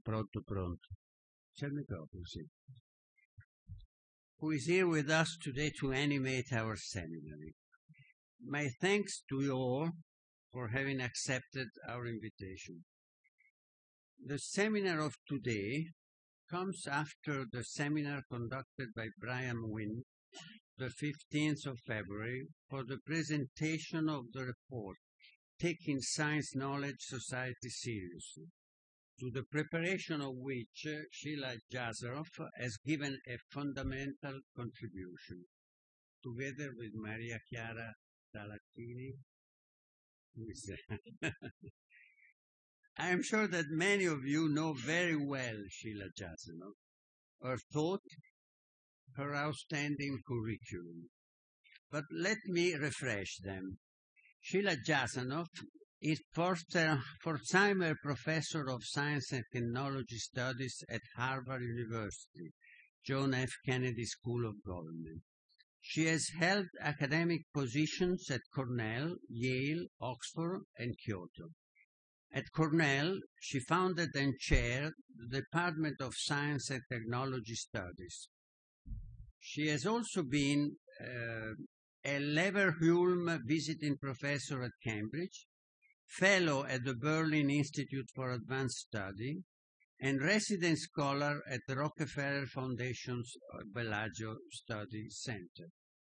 Pronto, pronto. C'è il microfono, sì. Who is here with us today to animate our seminary. My thanks to you all for having accepted our invitation. The seminar of today comes after the seminar conducted by Brian Wynne the 15th of February for the presentation of the report, Taking Science Knowledge Society Seriously, to the preparation of which Sheila Jazaroff has given a fundamental contribution, together with Maria Chiara Talacchini. I am sure that many of you know very well Sheila Jazaroff, her thought, her outstanding curriculum. But let me refresh them. Sheila Jazaroff is Pforzheimer Professor of Science and Technology Studies at Harvard University, John F. Kennedy School of Government. She has held academic positions at Cornell, Yale, Oxford, and Kyoto. At Cornell, she founded and chaired the Department of Science and Technology Studies. She has also been a Leverhulme Visiting Professor at Cambridge, Fellow at the Berlin Institute for Advanced Study, and Resident Scholar at the Rockefeller Foundation's Bellagio Study Center.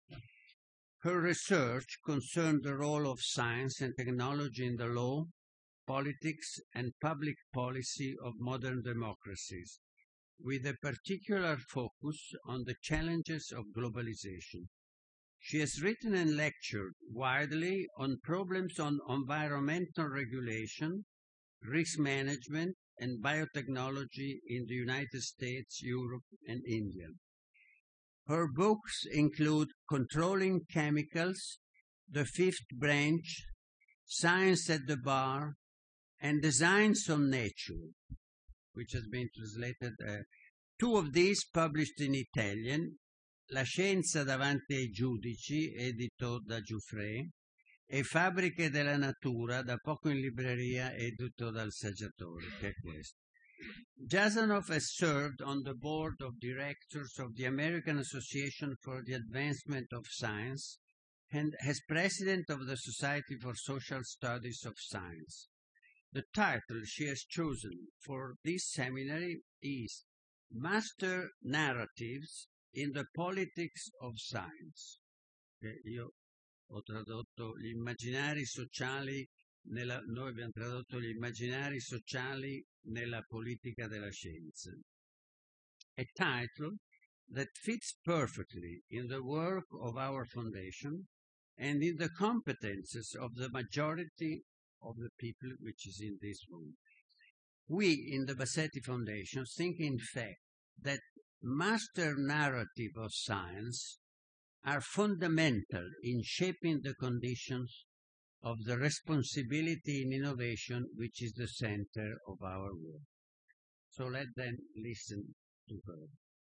Her research concerned the role of science and technology in the law, politics, and public policy of modern democracies, with a particular focus on the challenges of globalization. She has written and lectured widely on problems on environmental regulation, risk management, and biotechnology in the United States, Europe, and India. Her books include Controlling Chemicals, The Fifth Branch, Science at the Bar, and Designs on Nature, which has been translated. Two of these published in Italian, La scienza davanti ai giudici, edito da Giuffre, e Fabbriche della Natura, da poco in libreria, edito dal Saggiatore, che è questo. Jazaroff has served on the board of directors of the American Association for the Advancement of Science and as president of the Society for Social Studies of Science. The title she has chosen for this seminary is Master Narratives in the Politics of Science. Io ho tradotto gli immaginari sociali, noi abbiamo tradotto gli immaginari sociali nella politica della scienza. A title that fits perfectly in the work of our foundation and in the competences of the majority of the people which is in this room. We in the Bassetti Foundation think in fact that master narrative of science are fundamental in shaping the conditions of the responsibility in innovation, which is the center of our work. So let them listen to her.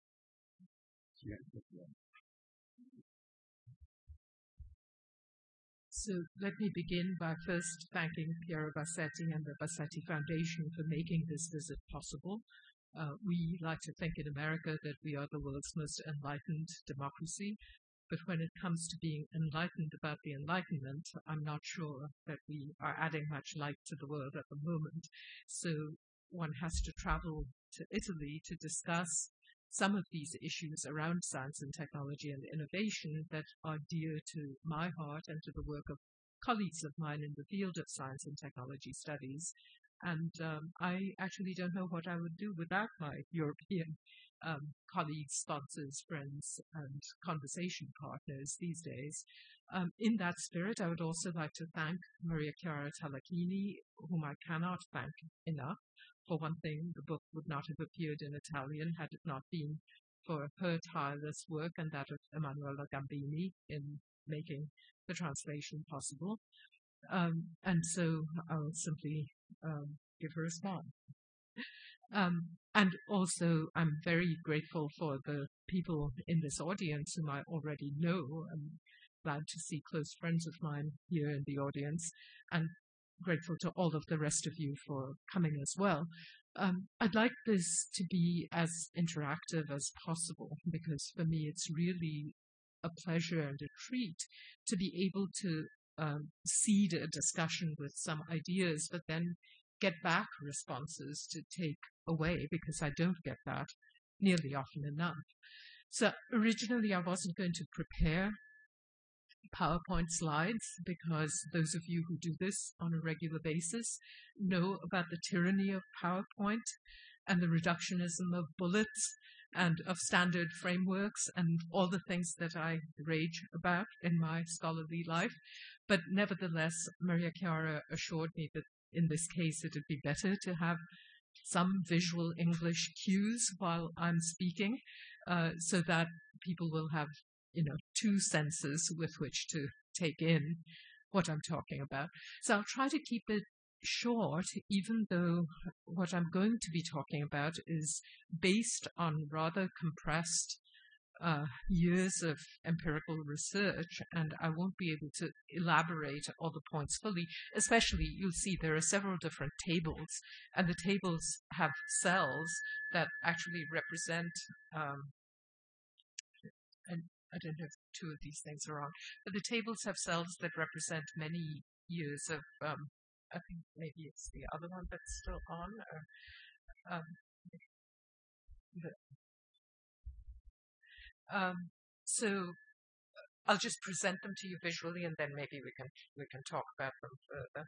So let me begin by first thanking Piero Bassetti and the Bassetti Foundation for making this visit possible. We like to think in America that we are the world's most enlightened democracy, but when it comes to being enlightened about the Enlightenment, I'm not sure that we are adding much light to the world at the moment. So one has to travel to Italy to discuss some of these issues around science and technology and innovation that are dear to my heart and to the work of colleagues of mine in the field of science and technology studies. And I actually don't know what I would do without my European colleagues, sponsors, friends, and conversation partners these days. In that spirit, I would also like to thank Maria Chiara Talacchini, whom I cannot thank enough. For one thing, the book would not have appeared in Italian had it not been for her tireless work and that of Emanuela Gambini in making the translation possible. And so I'll simply give her a smile. And also, I'm very grateful for the people in this audience whom I already know. I'm glad to see close friends of mine here in the audience, and grateful to all of the rest of you for coming as well. I'd like this to be as interactive as possible because for me it's really a pleasure and a treat to be able to seed a discussion with some ideas, but then get back responses to take away because I don't get that nearly often enough. So originally I wasn't going to prepare PowerPoint slides because those of you who do this on a regular basis know about the tyranny of PowerPoint and the reductionism of bullets and of standard frameworks and all the things that I rage about in my scholarly life. But nevertheless, Maria Chiara assured me that in this case it would be better to have some visual English cues while I'm speaking so that people will have two senses with which to take in what I'm talking about. So I'll try to keep it short, even though what I'm going to be talking about is based on rather compressed years of empirical research, and I won't be able to elaborate all the points fully. Especially, you'll see there are several different tables, and the tables have cells that actually represent and I don't know if two of these things are on, but the tables have cells that represent many years of, I think maybe it's the other one that's still on. So I'll just present them to you visually, and then maybe we can talk about them further.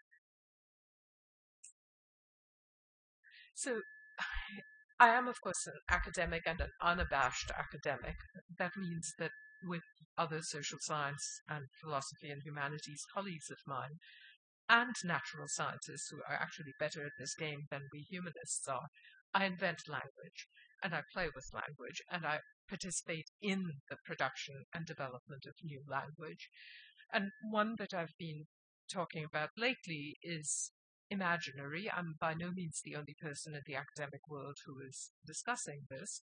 So I am, of course, an academic and an unabashed academic. That means that with other social science and philosophy and humanities colleagues of mine, and natural scientists who are actually better at this game than we humanists are, I invent language, and I play with language, and I participate in the production and development of new language. And one that I've been talking about lately is imaginary. I'm by no means the only person in the academic world who is discussing this.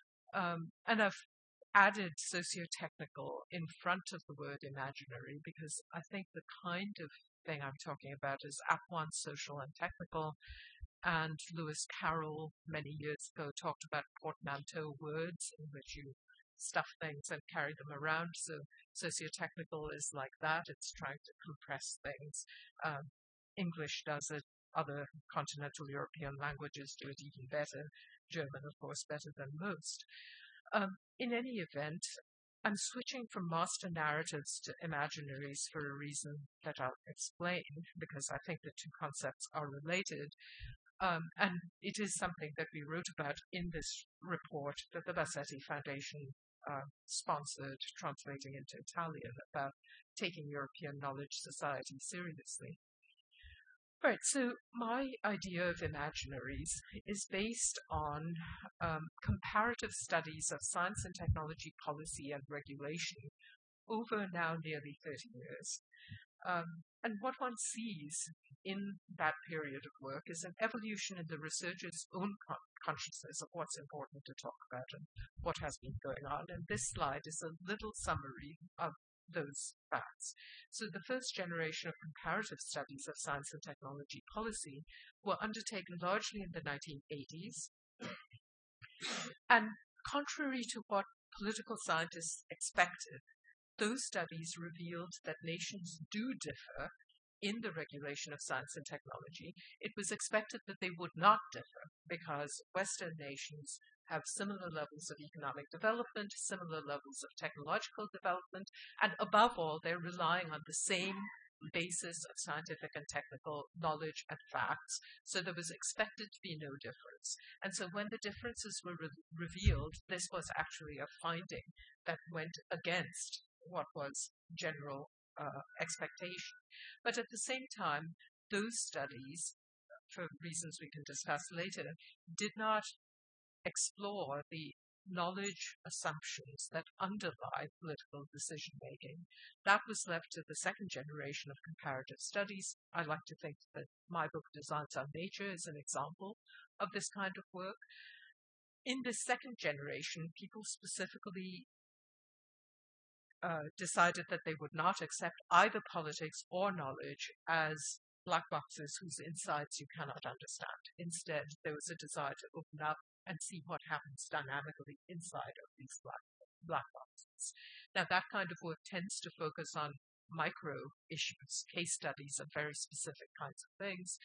And I've added socio-technical in front of the word imaginary because I think the kind of thing I'm talking about is at once social and technical. And Lewis Carroll many years ago talked about portmanteau words in which you stuff things and carry them around. So socio-technical is like that. It's trying to compress things. English does it. Other continental European languages do it even better. German, of course, better than most. In any event, I'm switching from master narratives to imaginaries for a reason that I'll explain, because I think the two concepts are related. And it is something that we wrote about in this report that the Bassetti Foundation sponsored, translating into Italian, about taking European knowledge society seriously. Right, so my idea of imaginaries is based on comparative studies of science and technology policy and regulation over now nearly 30 years. And what one sees in that period of work is an evolution in the researcher's own consciousness of what's important to talk about and what has been going on. And this slide is a little summary of those facts. So the first generation of comparative studies of science and technology policy were undertaken largely in the 1980s. And contrary to what political scientists expected, those studies revealed that nations do differ in the regulation of science and technology. It was expected that they would not differ because Western nations have similar levels of economic development, similar levels of technological development, and above all, they're relying on the same basis of scientific and technical knowledge and facts. So there was expected to be no difference. And so when the differences were revealed, this was actually a finding that went against what was general expectation. But at the same time, those studies, for reasons we can discuss later, did not explore the knowledge assumptions that underlie political decision-making. That was left to the second generation of comparative studies. I like to think that my book, Designs on Nature, is an example of this kind of work. In this second generation, people specifically decided that they would not accept either politics or knowledge as black boxes whose insides you cannot understand. Instead, there was a desire to open up and see what happens dynamically inside of these black boxes. Now, that kind of work tends to focus on micro issues, case studies of very specific kinds of things,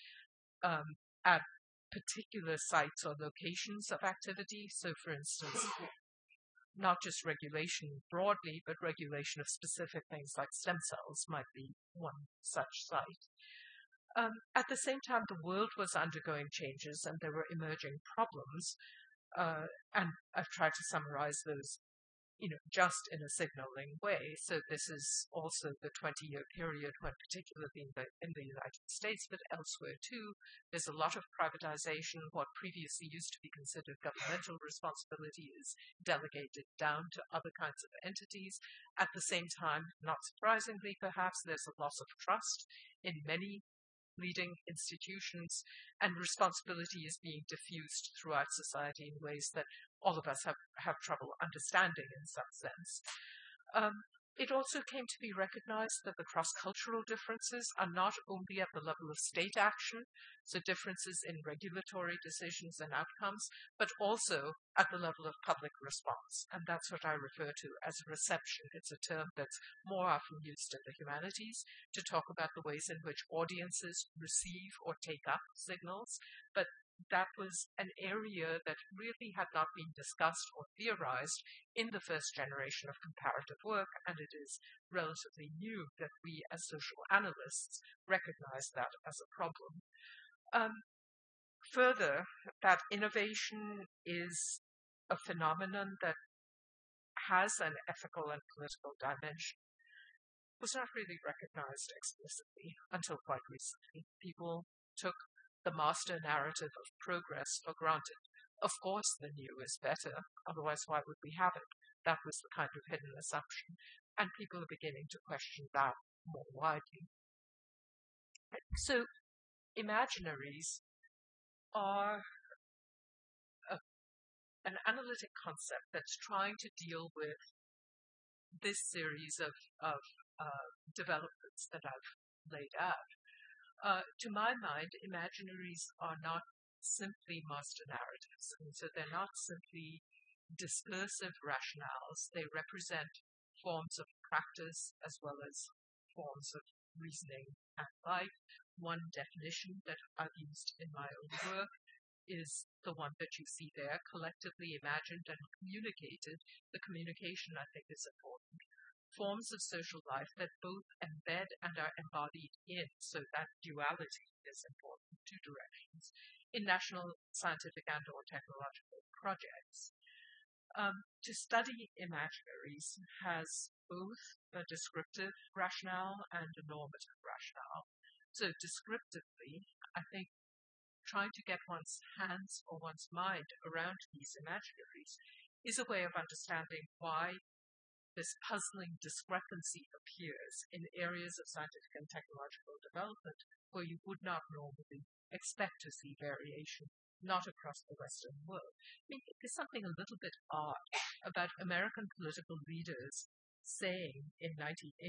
at particular sites or locations of activity. So, for instance, not just regulation broadly, but regulation of specific things like stem cells might be one such site. At the same time, the world was undergoing changes and there were emerging problems. And I've tried to summarize those, just in a signaling way. So this is also the 20-year period when, particularly in the United States, but elsewhere too, there's a lot of privatization. What previously used to be considered governmental responsibility is delegated down to other kinds of entities. At the same time, not surprisingly, perhaps, there's a loss of trust in many leading institutions, and responsibility is being diffused throughout society in ways that all of us have trouble understanding in some sense. It also came to be recognized that the cross-cultural differences are not only at the level of state action, so differences in regulatory decisions and outcomes, but also at the level of public response. And that's what I refer to as reception. It's a term that's more often used in the humanities to talk about the ways in which audiences receive or take up signals, but that was an area that really had not been discussed or theorized in the first generation of comparative work, and it is relatively new that we as social analysts recognize that as a problem. Further, that innovation is a phenomenon that has an ethical and political dimension was not really recognized explicitly until quite recently. People took the master narrative of progress for granted. Of course, the new is better, otherwise, why would we have it? That was the kind of hidden assumption, and people are beginning to question that more widely. So, imaginaries are an analytic concept that's trying to deal with this series of developments that I've laid out. To my mind, imaginaries are not simply master narratives, and so they're not simply discursive rationales. They represent forms of practice as well as forms of reasoning and life. One definition that I've used in my own work is the one that you see there, collectively imagined and communicated. The communication, I think, is important. Forms of social life that both embed and are embodied in, so that duality is important, two directions, in national scientific and or technological projects. To study imaginaries has both a descriptive rationale and a normative rationale. So descriptively, I think trying to get one's hands or one's mind around these imaginaries is a way of understanding why this puzzling discrepancy appears in areas of scientific and technological development where you would not normally expect to see variation, not across the Western world. I mean, there's something a little bit odd about American political leaders saying in 2002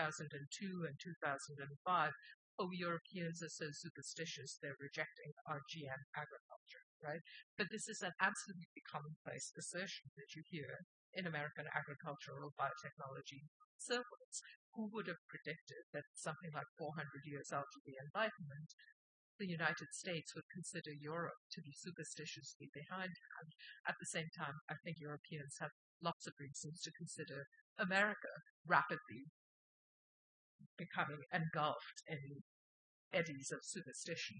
and 2005, oh, Europeans are so superstitious, they're rejecting our GM agriculture, right? But this is an absolutely commonplace assertion that you hear in American agricultural biotechnology circles. Who would have predicted that something like 400 years after the Enlightenment, the United States would consider Europe to be superstitiously behindhand? At the same time, I think Europeans have lots of reasons to consider America rapidly becoming engulfed in eddies of superstition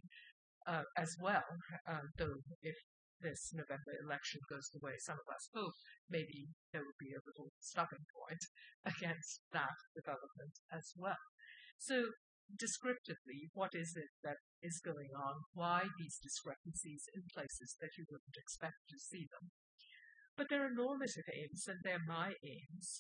as well, though if this November election goes the way some of us hope, maybe there will be a little stopping point against that development as well. So, descriptively, what is it that is going on? Why these discrepancies in places that you wouldn't expect to see them? But there are normative aims, and they're my aims.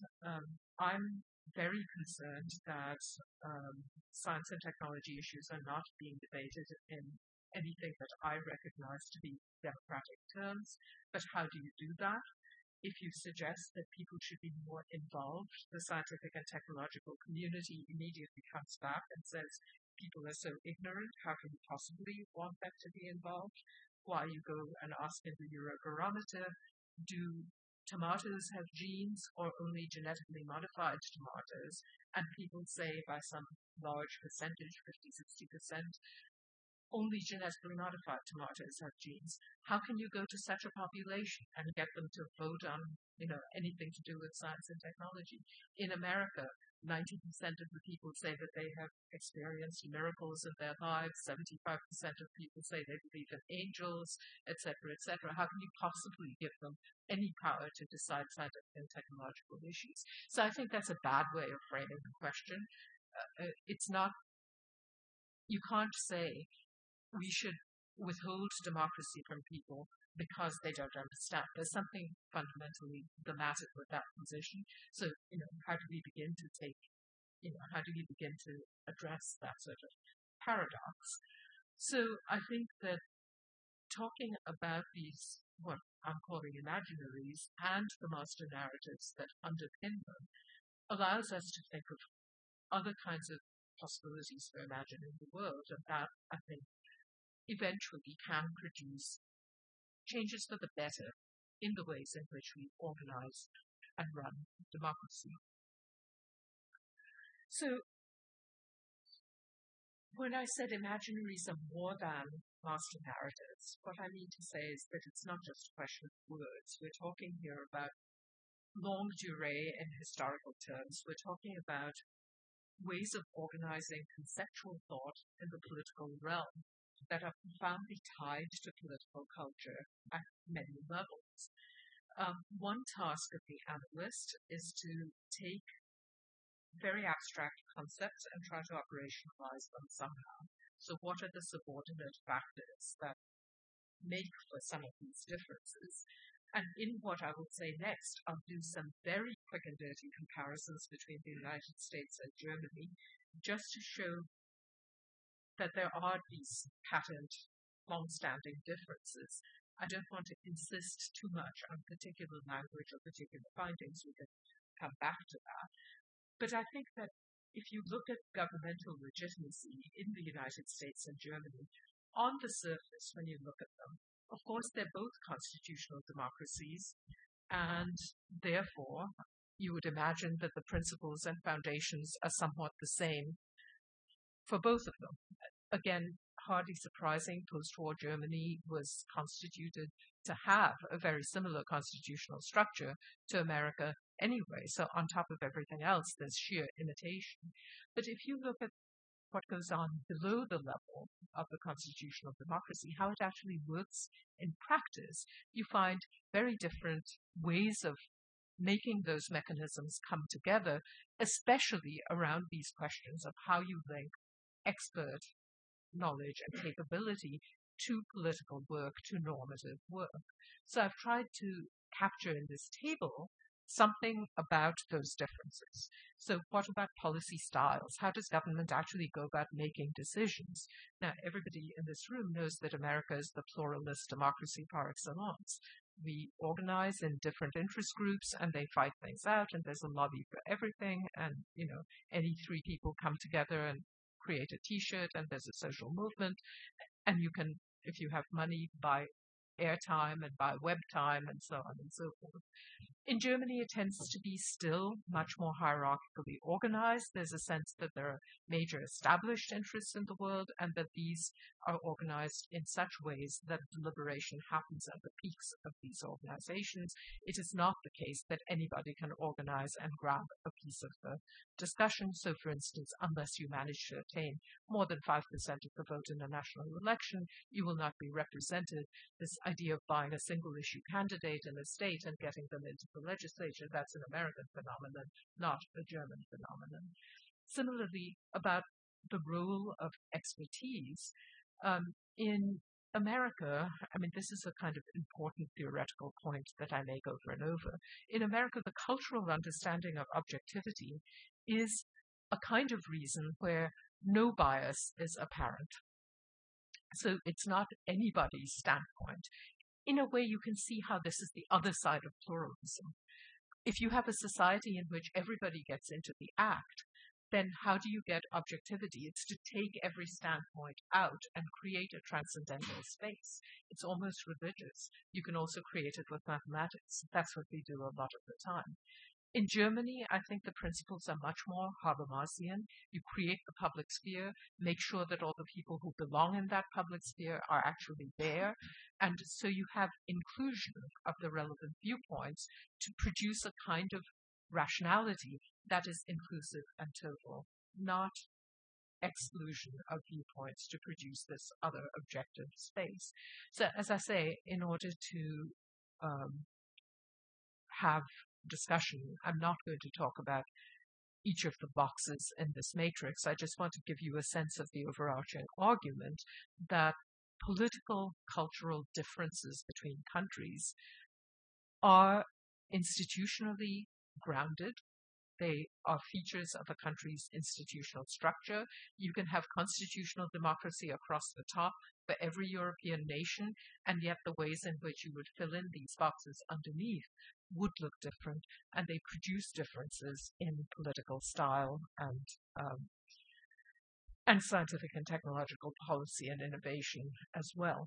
I'm very concerned that science and technology issues are not being debated in anything that I recognize to be democratic terms. But how do you do that? If you suggest that people should be more involved, the scientific and technological community immediately comes back and says people are so ignorant. How can you possibly want them to be involved? Why you go and ask in the Eurobarometer, do tomatoes have genes or only genetically modified tomatoes? And people say by some large percentage, 50, 60%, only genetically modified tomatoes have genes. How can you go to such a population and get them to vote on, anything to do with science and technology? In America, 90% of the people say that they have experienced miracles in their lives. 75% of people say they believe in angels, etc., etc. How can you possibly give them any power to decide scientific and technological issues? So I think that's a bad way of framing the question. It's not, you can't say we should withhold democracy from people because they don't understand. There's something fundamentally dramatic with that position. So, how do we begin to address that sort of paradox? So I think that talking about these, what I'm calling imaginaries, and the master narratives that underpin them, allows us to think of other kinds of possibilities for imagining the world, and that, I think, eventually can produce changes for the better in the ways in which we organize and run democracy. So, when I said imaginaries are more than master narratives, what I mean to say is that it's not just a question of words. We're talking here about longue durée in historical terms. We're talking about ways of organizing conceptual thought in the political realm that are profoundly tied to political culture at many levels. One task of the analyst is to take very abstract concepts and try to operationalize them somehow. So what are the subordinate factors that make for some of these differences? And in what I will say next, I'll do some very quick and dirty comparisons between the United States and Germany, just to show that there are these patterned, long-standing differences. I don't want to insist too much on particular language or particular findings. We can come back to that. But I think that if you look at governmental legitimacy in the United States and Germany, on the surface, when you look at them, of course, they're both constitutional democracies, and therefore you would imagine that the principles and foundations are somewhat the same for both of them. Again, hardly surprising, post-war Germany was constituted to have a very similar constitutional structure to America anyway. So on top of everything else, there's sheer imitation. But if you look at what goes on below the level of the constitutional democracy, how it actually works in practice, you find very different ways of making those mechanisms come together, especially around these questions of how you link expert knowledge and capability to political work, to normative work. So I've tried to capture in this table something about those differences. So what about policy styles? How does government actually go about making decisions? Now, everybody in this room knows that America is the pluralist democracy par excellence. We organize in different interest groups and they fight things out, and there's a lobby for everything, and any three people come together and create a t-shirt, and there's a social movement, and you can, if you have money, buy airtime and buy web time and so on and so forth. In Germany, it tends to be still much more hierarchically organized. There's a sense that there are major established interests in the world, and that these are organized in such ways that deliberation happens at the peaks of these organizations. It is not the case that anybody can organize and grab a piece of the discussion. So, for instance, unless you manage to attain more than 5% of the vote in a national election, you will not be represented. This idea of buying a single issue candidate in a state and getting them into the legislature, that's an American phenomenon, not a German phenomenon. Similarly, about the role of expertise, in America, I mean, this is a kind of important theoretical point that I make over and over. In America, the cultural understanding of objectivity is a kind of reason where no bias is apparent. So it's not anybody's standpoint. In a way, you can see how this is the other side of pluralism. If you have a society in which everybody gets into the act, then how do you get objectivity? It's to take every standpoint out and create a transcendental space. It's almost religious. You can also create it with mathematics. That's what we do a lot of the time. In Germany, I think the principles are much more Habermasian. You create the public sphere, make sure that all the people who belong in that public sphere are actually there. And so you have inclusion of the relevant viewpoints to produce a kind of rationality that is inclusive and total, not exclusion of viewpoints to produce this other objective space. So, as I say, in order to have discussion, I'm not going to talk about each of the boxes in this matrix. I just want to give you a sense of the overarching argument that political, cultural differences between countries are institutionally grounded. They are features of a country's institutional structure. You can have constitutional democracy across the top for every European nation, and yet the ways in which you would fill in these boxes underneath would look different, and they produce differences in political style and scientific and technological policy and innovation as well.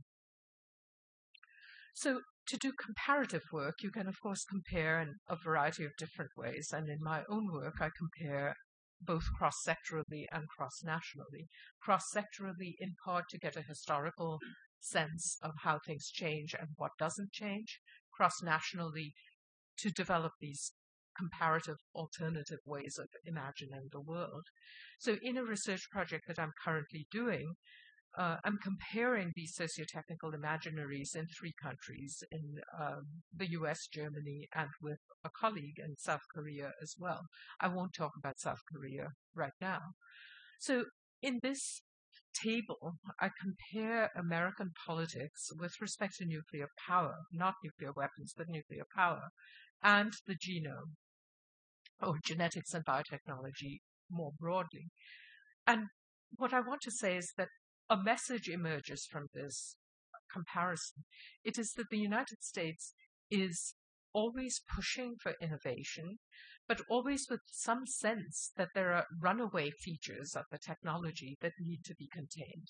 So to do comparative work, you can, of course, compare in a variety of different ways. And in my own work, I compare both cross-sectorally and cross-nationally. Cross-sectorally, in part, to get a historical sense of how things change and what doesn't change. Cross-nationally, to develop these comparative alternative ways of imagining the world. So in a research project that I'm currently doing, I'm comparing these socio-technical imaginaries in 3 countries, in the US, Germany, and with a colleague in South Korea as well. I won't talk about South Korea right now. So in this table, I compare American politics with respect to nuclear power, not nuclear weapons, but nuclear power, and the genome, or genetics and biotechnology more broadly. And what I want to say is that a message emerges from this comparison. It is that the United States is always pushing for innovation, but always with some sense that there are runaway features of the technology that need to be contained.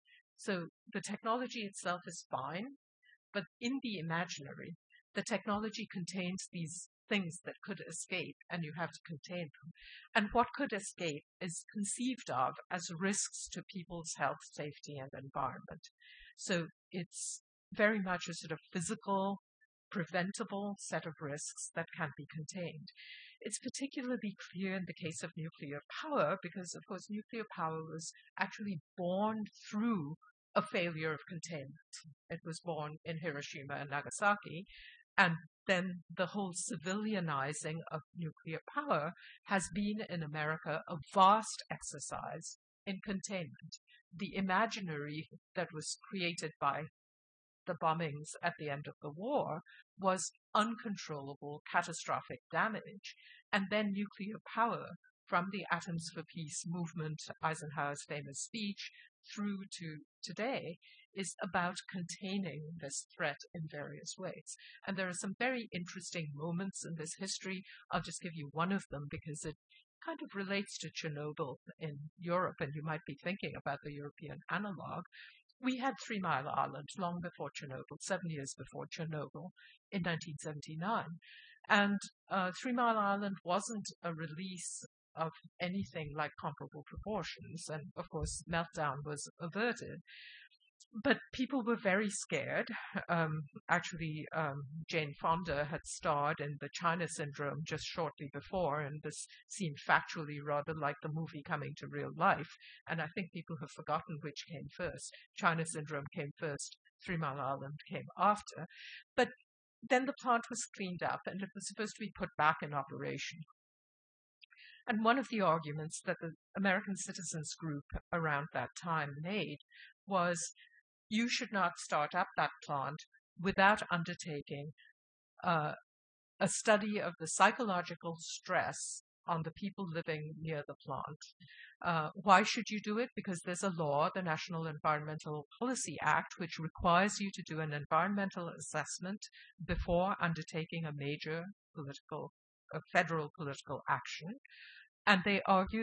So the technology itself is fine, but in the imaginary, the technology contains these things that could escape, and you have to contain them. And what could escape is conceived of as risks to people's health, safety, and environment. So it's very much a sort of physical, preventable set of risks that can be contained. It's particularly clear in the case of nuclear power because, of course, nuclear power was actually born through a failure of containment. It was born in Hiroshima and Nagasaki, and then the whole civilianizing of nuclear power has been in America a vast exercise in containment. The imaginary that was created by the bombings at the end of the war was uncontrollable, catastrophic damage. And then nuclear power, from the Atoms for Peace movement, Eisenhower's famous speech, through to today, is about containing this threat in various ways. And there are some very interesting moments in this history. I'll just give you one of them because it kind of relates to Chernobyl in Europe, and you might be thinking about the European analog. We had 3 Mile Island long before Chernobyl, 7 years before Chernobyl, in 1979. And 3 Mile Island wasn't a release of anything like comparable proportions. And, of course, meltdown was averted. But people were very scared. Actually, Jane Fonda had starred in the China Syndrome just shortly before, and this seemed factually rather like the movie coming to real life. And I think people have forgotten which came first. China Syndrome came first, 3 Mile Island came after. But then the plant was cleaned up, and it was supposed to be put back in operation. And one of the arguments that the American Citizens Group around that time made was, you should not start up that plant without undertaking a study of the psychological stress on the people living near the plant. Why should you do it? Because there's a law, the National Environmental Policy Act, which requires you to do an environmental assessment before undertaking a major federal political action. And they argued that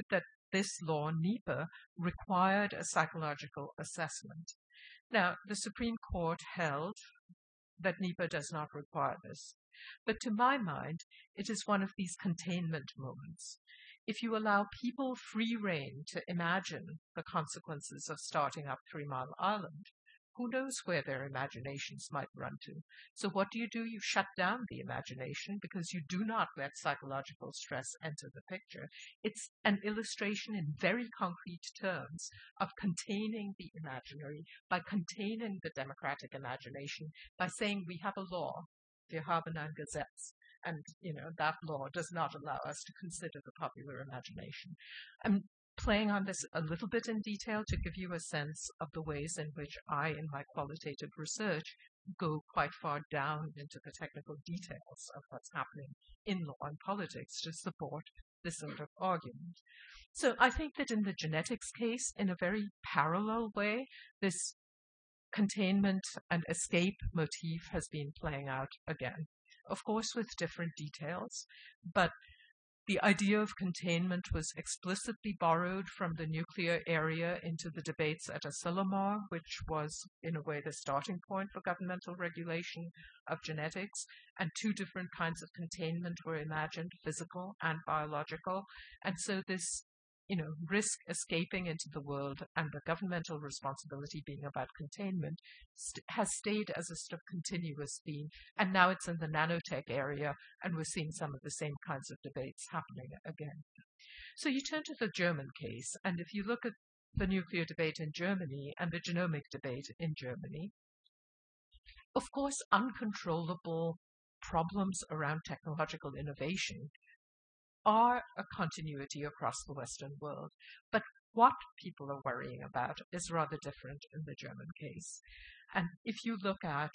this law, NEPA, required a psychological assessment. Now, the Supreme Court held that NEPA does not require this. But to my mind, it is one of these containment moments. If you allow people free rein to imagine the consequences of starting up 3 Mile Island, who knows where their imaginations might run to? So what do? You shut down the imagination because you do not let psychological stress enter the picture. It's an illustration in very concrete terms of containing the imaginary, by containing the democratic imagination, by saying we have a law, wir haben ein Gesetz, and that law does not allow us to consider the popular imagination. I'm playing on this a little bit in detail to give you a sense of the ways in which I, in my qualitative research, go quite far down into the technical details of what's happening in law and politics to support this sort of argument. So I think that in the genetics case, in a very parallel way, this containment and escape motif has been playing out again. Of course, with different details, but the idea of containment was explicitly borrowed from the nuclear area into the debates at Asilomar, which was, in a way, the starting point for governmental regulation of genetics, and 2 different kinds of containment were imagined, physical and biological. And so this risk escaping into the world and the governmental responsibility being about containment has stayed as a sort of continuous theme. And now it's in the nanotech area, and we're seeing some of the same kinds of debates happening again. So you turn to the German case, and if you look at the nuclear debate in Germany and the genomic debate in Germany, of course, uncontrollable problems around technological innovation are a continuity across the Western world. But what people are worrying about is rather different in the German case. And if you look at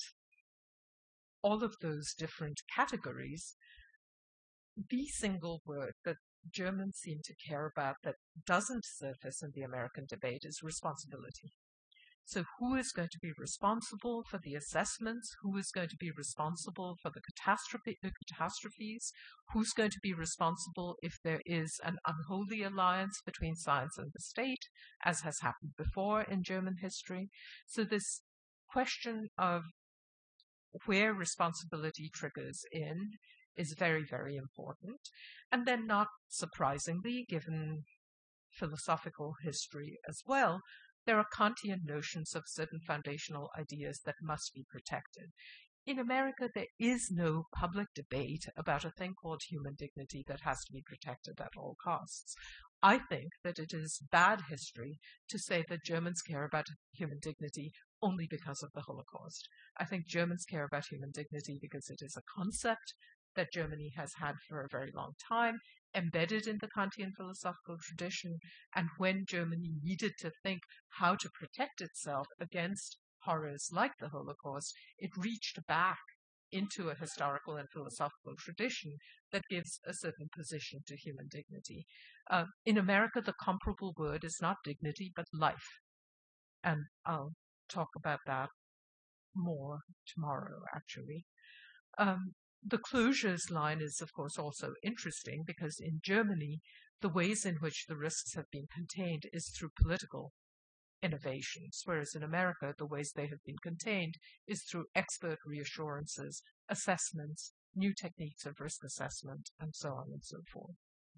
all of those different categories, the single word that Germans seem to care about that doesn't surface in the American debate is responsibility. So who is going to be responsible for the assessments? Who is going to be responsible for the catastrophes? Who's going to be responsible if there is an unholy alliance between science and the state, as has happened before in German history? So this question of where responsibility triggers in is very, very important. And then, not surprisingly, given philosophical history as well, there are Kantian notions of certain foundational ideas that must be protected. In America, there is no public debate about a thing called human dignity that has to be protected at all costs. I think that it is bad history to say that Germans care about human dignity only because of the Holocaust. I think Germans care about human dignity because it is a concept that Germany has had for a very long time, embedded in the Kantian philosophical tradition, and when Germany needed to think how to protect itself against horrors like the Holocaust, it reached back into a historical and philosophical tradition that gives a certain position to human dignity. In America, the comparable word is not dignity, but life. And I'll talk about that more tomorrow, actually. The closures line is, of course, also interesting because in Germany, the ways in which the risks have been contained is through political innovations, whereas in America, the ways they have been contained is through expert reassurances, assessments, new techniques of risk assessment, and so on and so forth.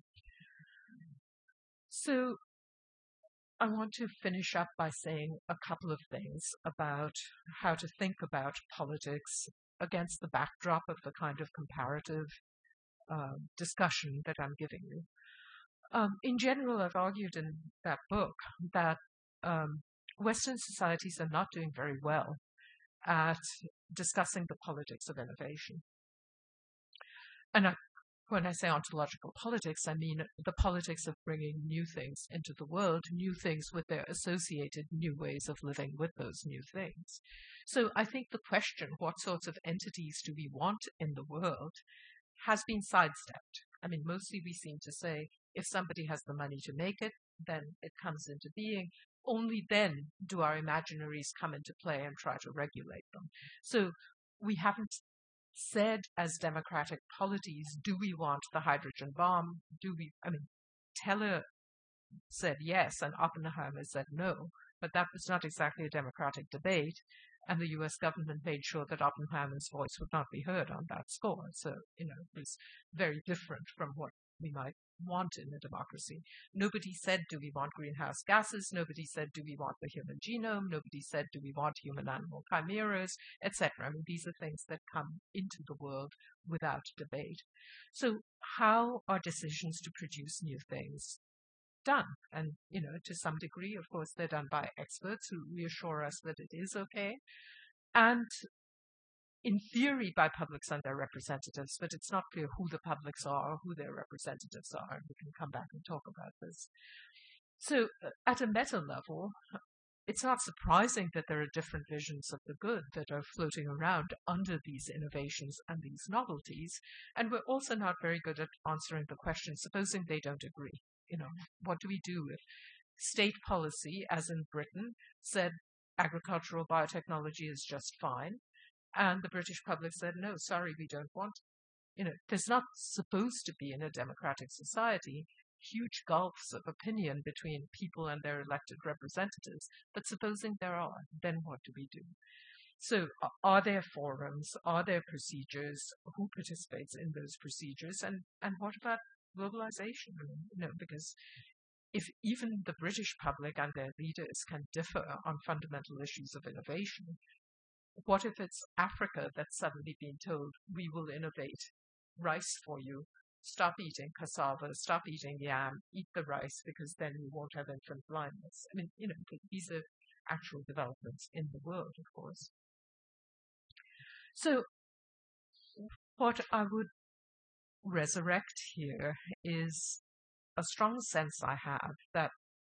So I want to finish up by saying a couple of things about how to think about politics against the backdrop of the kind of comparative discussion that I'm giving you. In general, I've argued in that book that Western societies are not doing very well at discussing the politics of innovation. And when I say ontological politics, I mean the politics of bringing new things into the world, new things with their associated new ways of living with those new things. So I think the question, what sorts of entities do we want in the world, has been sidestepped. I mean, mostly we seem to say, if somebody has the money to make it, then it comes into being. Only then do our imaginaries come into play and try to regulate them. So we haven't said as democratic polities, do we want the hydrogen bomb? said yes and Oppenheimer said no, but that was not exactly a democratic debate. And the US government made sure that Oppenheimer's voice would not be heard on that score. So, it was very different from what we might want in a democracy. Nobody said, do we want greenhouse gases? Nobody said, do we want the human genome? Nobody said, do we want human-animal chimeras, etc. I mean, these are things that come into the world without debate. So how are decisions to produce new things done? And, to some degree, of course, they're done by experts who reassure us that it is okay. And in theory, by publics and their representatives, but it's not clear who the publics are or who their representatives are. And we can come back and talk about this. So at a meta level, it's not surprising that there are different visions of the good that are floating around under these innovations and these novelties. And we're also not very good at answering the question, supposing they don't agree. What do we do if state policy, as in Britain, said agricultural biotechnology is just fine, and the British public said, no, sorry, we don't want it. There's not supposed to be in a democratic society huge gulfs of opinion between people and their elected representatives, but supposing there are, then what do we do? So are there forums? Are there procedures? Who participates in those procedures? And what about globalization? Because if even the British public and their leaders can differ on fundamental issues of innovation, what if it's Africa that's suddenly being told, we will innovate rice for you, stop eating cassava, stop eating yam, eat the rice because then you won't have infant blindness? I mean, these are actual developments in the world, of course. So what I would resurrect here is a strong sense I have that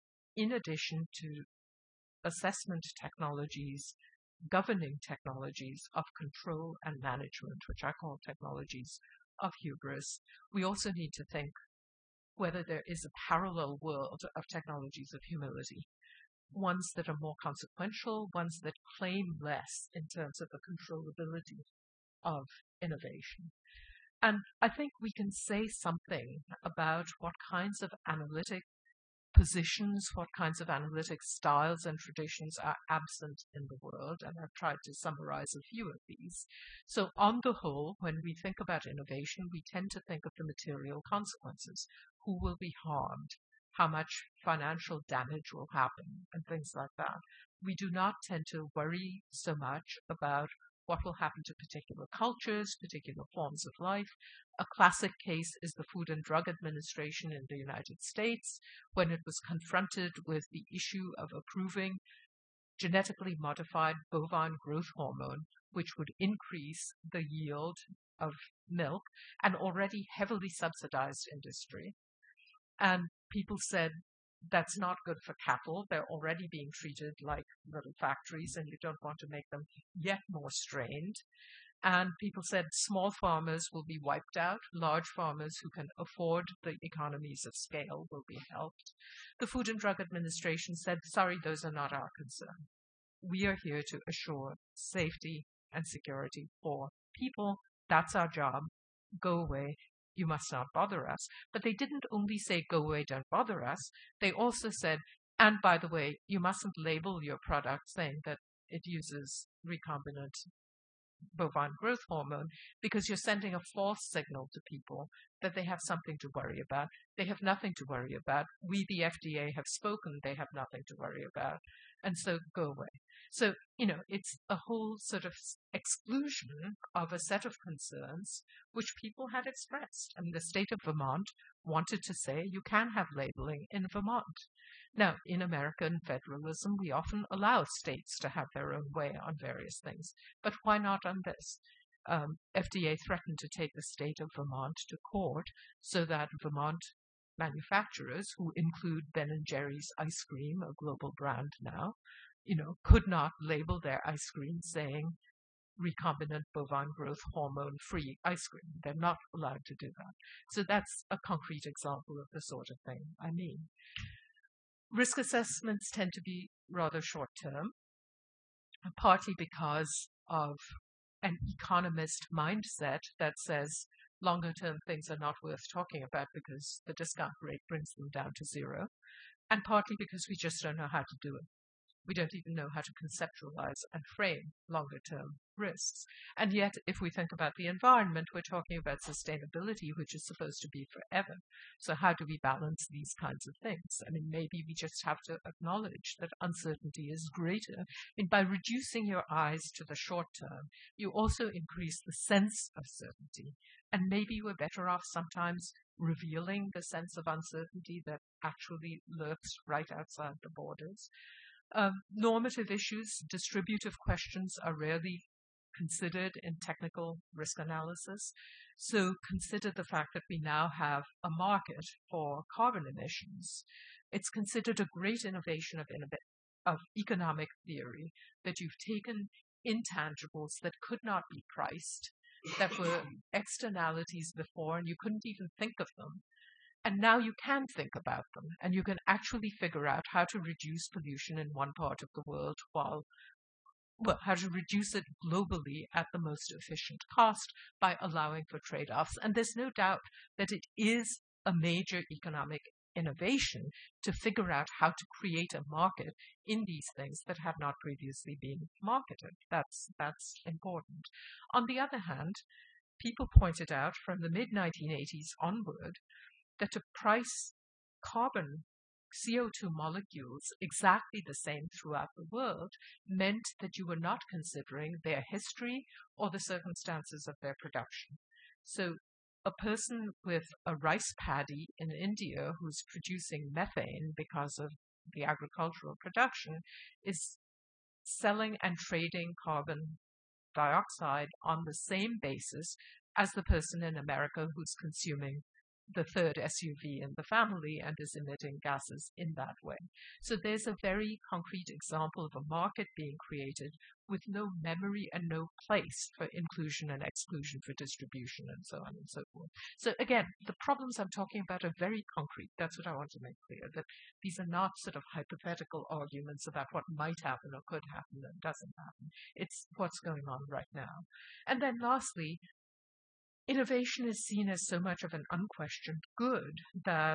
in addition to assessment technologies, governing technologies of control and management, which I call technologies of hubris, we also need to think whether there is a parallel world of technologies of humility, ones that are more consequential, ones that claim less in terms of the controllability of innovation. And I think we can say something about what kinds of analytic positions, what kinds of analytic styles and traditions are absent in the world, and I've tried to summarize a few of these. So on the whole, when we think about innovation, we tend to think of the material consequences. Who will be harmed? How much financial damage will happen? And things like that. We do not tend to worry so much about what will happen to particular cultures, particular forms of life. A classic case is the Food and Drug Administration in the United States, when it was confronted with the issue of approving genetically modified bovine growth hormone, which would increase the yield of milk, an already heavily subsidized industry. And people said, that's not good for cattle. They're already being treated like little factories, and you don't want to make them yet more strained. And people said small farmers will be wiped out. Large farmers who can afford the economies of scale will be helped. The Food and Drug Administration said, sorry, those are not our concern. We are here to assure safety and security for people. That's our job. Go away. You must not bother us. But they didn't only say, go away, don't bother us. They also said, and by the way, you mustn't label your product saying that it uses recombinant bovine growth hormone, because you're sending a false signal to people that they have something to worry about. They have nothing to worry about. We, the FDA, have spoken. They have nothing to worry about. And so go away. So, it's a whole sort of exclusion of a set of concerns which people had expressed. I mean, the state of Vermont wanted to say you can have labeling in Vermont. Now, in American federalism, we often allow states to have their own way on various things. But why not on this? FDA threatened to take the state of Vermont to court so that Vermont manufacturers, who include Ben & Jerry's ice cream, a global brand now, could not label their ice cream saying recombinant bovine growth hormone free ice cream. They're not allowed to do that. So that's a concrete example of the sort of thing I mean. Risk assessments tend to be rather short-term, partly because of an economist mindset that says longer term things are not worth talking about because the discount rate brings them down to zero, and partly because we just don't know how to do it. We don't even know how to conceptualize and frame longer term risks. And yet, if we think about the environment, we're talking about sustainability, which is supposed to be forever. So how do we balance these kinds of things? I mean, maybe we just have to acknowledge that uncertainty is greater. And by reducing your eyes to the short term, you also increase the sense of certainty. And maybe we're better off sometimes revealing the sense of uncertainty that actually lurks right outside the borders. Normative issues, distributive questions are rarely considered in technical risk analysis. So consider the fact that we now have a market for carbon emissions. It's considered a great innovation of economic theory that you've taken intangibles that could not be priced, that were externalities before, and you couldn't even think of them. And now you can think about them, and you can actually figure out how to reduce pollution in one part of the world how to reduce it globally at the most efficient cost by allowing for trade-offs. And there's no doubt that it is a major economic innovation to figure out how to create a market in these things that have not previously been marketed. That's important. On the other hand, people pointed out from the mid-1980s onward that to price carbon CO2 molecules exactly the same throughout the world meant that you were not considering their history or the circumstances of their production. So a person with a rice paddy in India who's producing methane because of the agricultural production is selling and trading carbon dioxide on the same basis as the person in America who's consuming the third SUV in the family and is emitting gases in that way. So there's a very concrete example of a market being created with no memory and no place for inclusion and exclusion, for distribution, and so on and so forth. So again, the problems I'm talking about are very concrete. That's what I want to make clear, that these are not sort of hypothetical arguments about what might happen or could happen and doesn't happen. It's what's going on right now. And then lastly, innovation is seen as so much of an unquestioned good that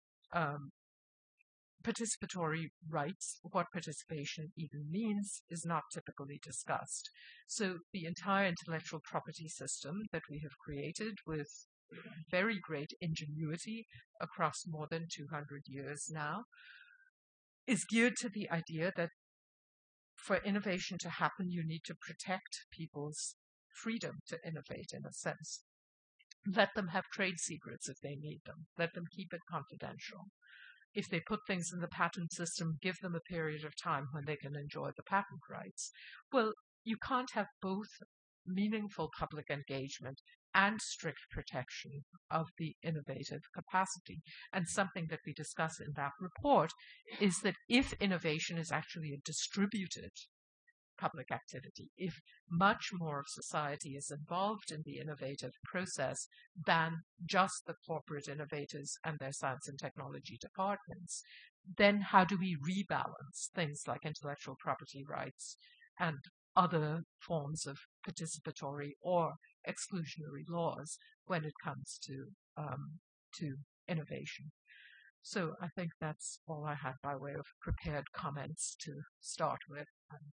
participatory rights, what participation even means, is not typically discussed. So the entire intellectual property system that we have created with very great ingenuity across more than 200 years now is geared to the idea that for innovation to happen, you need to protect people's freedom to innovate, in a sense. Let them have trade secrets if they need them. Let them keep it confidential. If they put things in the patent system, give them a period of time when they can enjoy the patent rights. Well, you can't have both meaningful public engagement and strict protection of the innovative capacity. And something that we discuss in that report is that if innovation is actually a distributed public activity, if much more of society is involved in the innovative process than just the corporate innovators and their science and technology departments, then how do we rebalance things like intellectual property rights and other forms of participatory or exclusionary laws when it comes to innovation? So I think that's all I had by way of prepared comments to start with.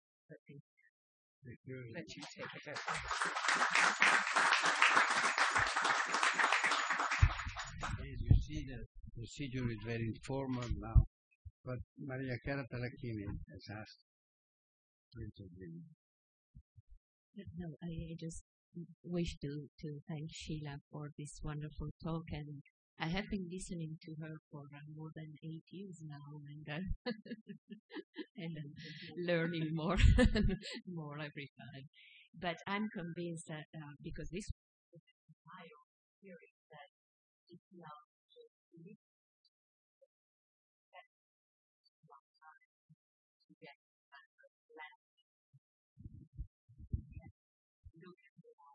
Let you take it. As you see, the procedure is very informal now, but Maria Chiara Tallacchini has asked to intervene. No, I just wish to thank Sheila for this wonderful talk, and I have been listening to her for more than 8 years now, and and learning more more every time. But I'm convinced that because this is my own experience, that it's now just long time to get land. Look at the one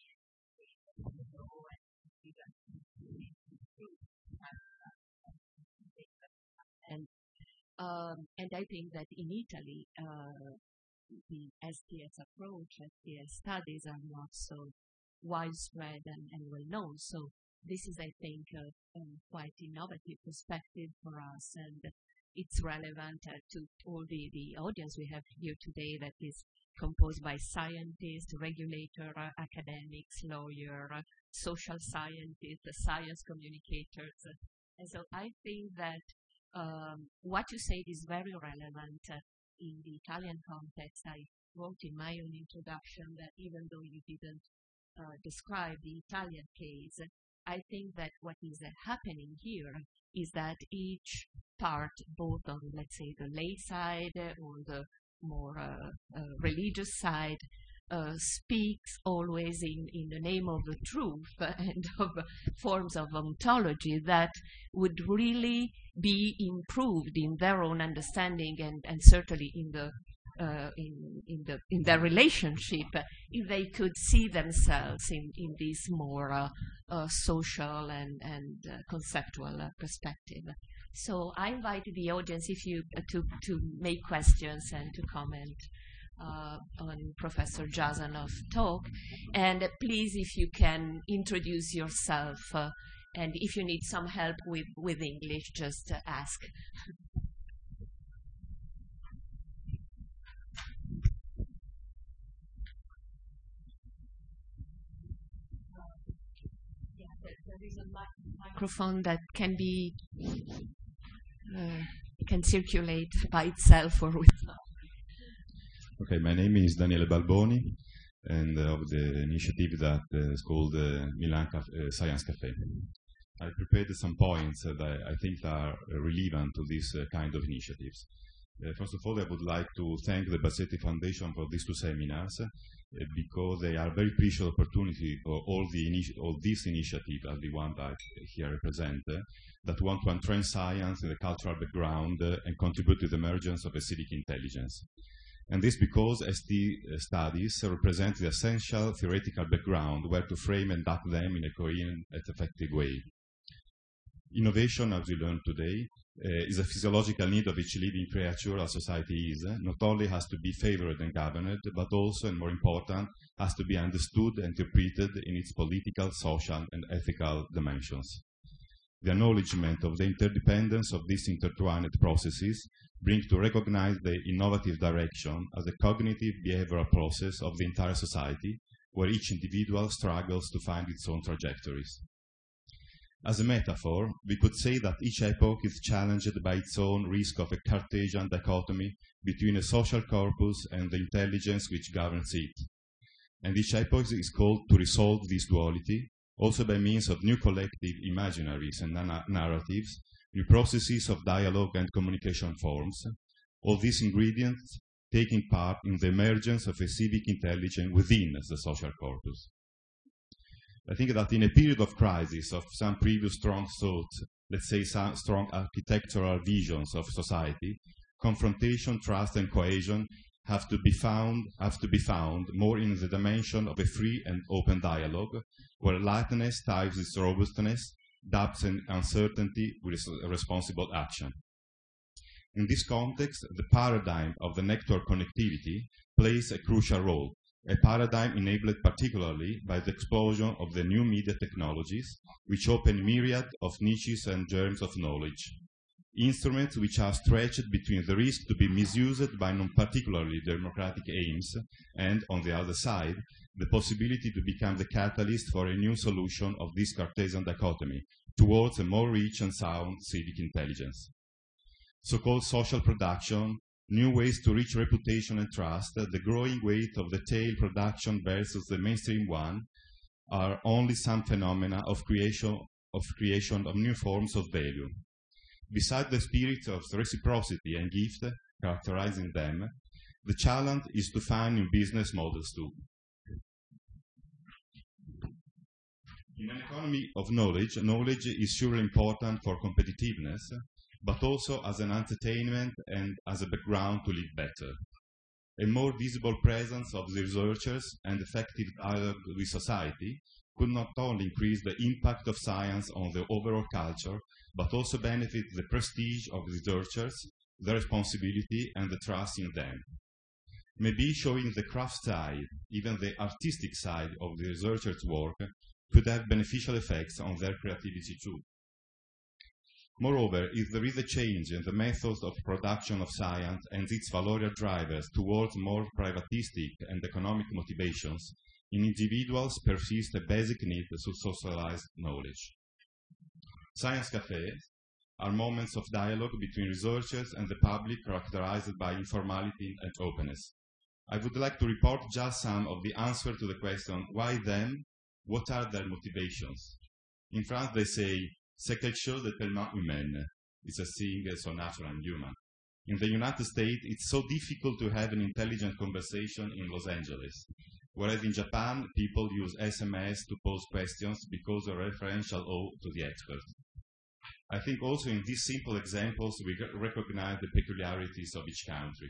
and I think that in Italy, the STS approach, STS studies are not so widespread and well known. So this is, I think, a quite innovative perspective for us, and it's relevant to all the audience we have here today that is composed by scientists, regulator, academics, lawyer, social scientists, science communicators. And so I think that what you said is very relevant in the Italian context. I wrote in my own introduction that even though you didn't describe the Italian case, I think that what is happening here is that each part, both on, let's say, the lay side or the more religious side, speaks always in the name of the truth and of forms of ontology that would really be improved in their own understanding and certainly in their relationship if they could see themselves in this more social and conceptual perspective. So I invite the audience if you to make questions and to comment on Professor Jasanoff's talk. And please, if you can introduce yourself, and if you need some help with English, just ask. There is a microphone that can be can circulate by itself or with. Okay, my name is Daniele Balboni, and of the initiative that is called Milan Science Café. I prepared some points that I think are relevant to this kind of initiatives. First of all, I would like to thank the Bassetti Foundation for these two seminars because they are very precious opportunity for all these initiatives, as the one that I here represent, that want to entrain science in the cultural background and contribute to the emergence of a civic intelligence. And this because ST studies represent the essential theoretical background where to frame and adapt them in a coherent and effective way. Innovation, as we learned today, is a physiological need of each living creature as society is. Not only has to be favored and governed, but also, and more important, has to be understood and interpreted in its political, social, and ethical dimensions. The acknowledgement of the interdependence of these intertwined processes brings to recognize the innovative direction as a cognitive behavioral process of the entire society, where each individual struggles to find its own trajectories. As a metaphor, we could say that each epoch is challenged by its own risk of a Cartesian dichotomy between a social corpus and the intelligence which governs it. And each epoch is called to resolve this duality, also by means of new collective imaginaries and narratives, new processes of dialogue and communication forms, all these ingredients taking part in the emergence of a civic intelligence within the social corpus. I think that in a period of crisis, of some previous strong thoughts, let's say some strong architectural visions of society, confrontation, trust, and cohesion have to be found more in the dimension of a free and open dialogue, where lightness ties its robustness, doubts and uncertainty with responsible action. In this context, the paradigm of the network connectivity plays a crucial role, a paradigm enabled particularly by the explosion of the new media technologies, which open myriad of niches and germs of knowledge. Instruments which are stretched between the risk to be misused by non-particularly democratic aims and, on the other side, the possibility to become the catalyst for a new solution of this Cartesian dichotomy towards a more rich and sound civic intelligence. So-called social production, new ways to reach reputation and trust, the growing weight of the tail production versus the mainstream one, are only some phenomena of creation of new forms of value. Besides the spirit of reciprocity and gift characterizing them, the challenge is to find new business models too. In an economy of knowledge, knowledge is surely important for competitiveness, but also as an entertainment and as a background to live better. A more visible presence of the researchers and effective dialogue with society could not only increase the impact of science on the overall culture, but also benefit the prestige of researchers, the responsibility and the trust in them. maybe showing the craft side, even the artistic side of the researcher's work, could have beneficial effects on their creativity too. Moreover, if there is a change in the methods of production of science and its valorial drivers towards more privatistic and economic motivations, in individuals persists a basic need to socialize knowledge. Science cafes are moments of dialogue between researchers and the public characterized by informality and openness. I would like to report just some of the answers to the question, why them? What are their motivations? In France, they say, c'est quelque chose de tellement humain. It's a thing so natural and human. In the United States, it's so difficult to have an intelligent conversation in Los Angeles. Whereas in Japan, people use SMS to pose questions because of referential awe to the expert. I think also in these simple examples, we recognize the peculiarities of each country.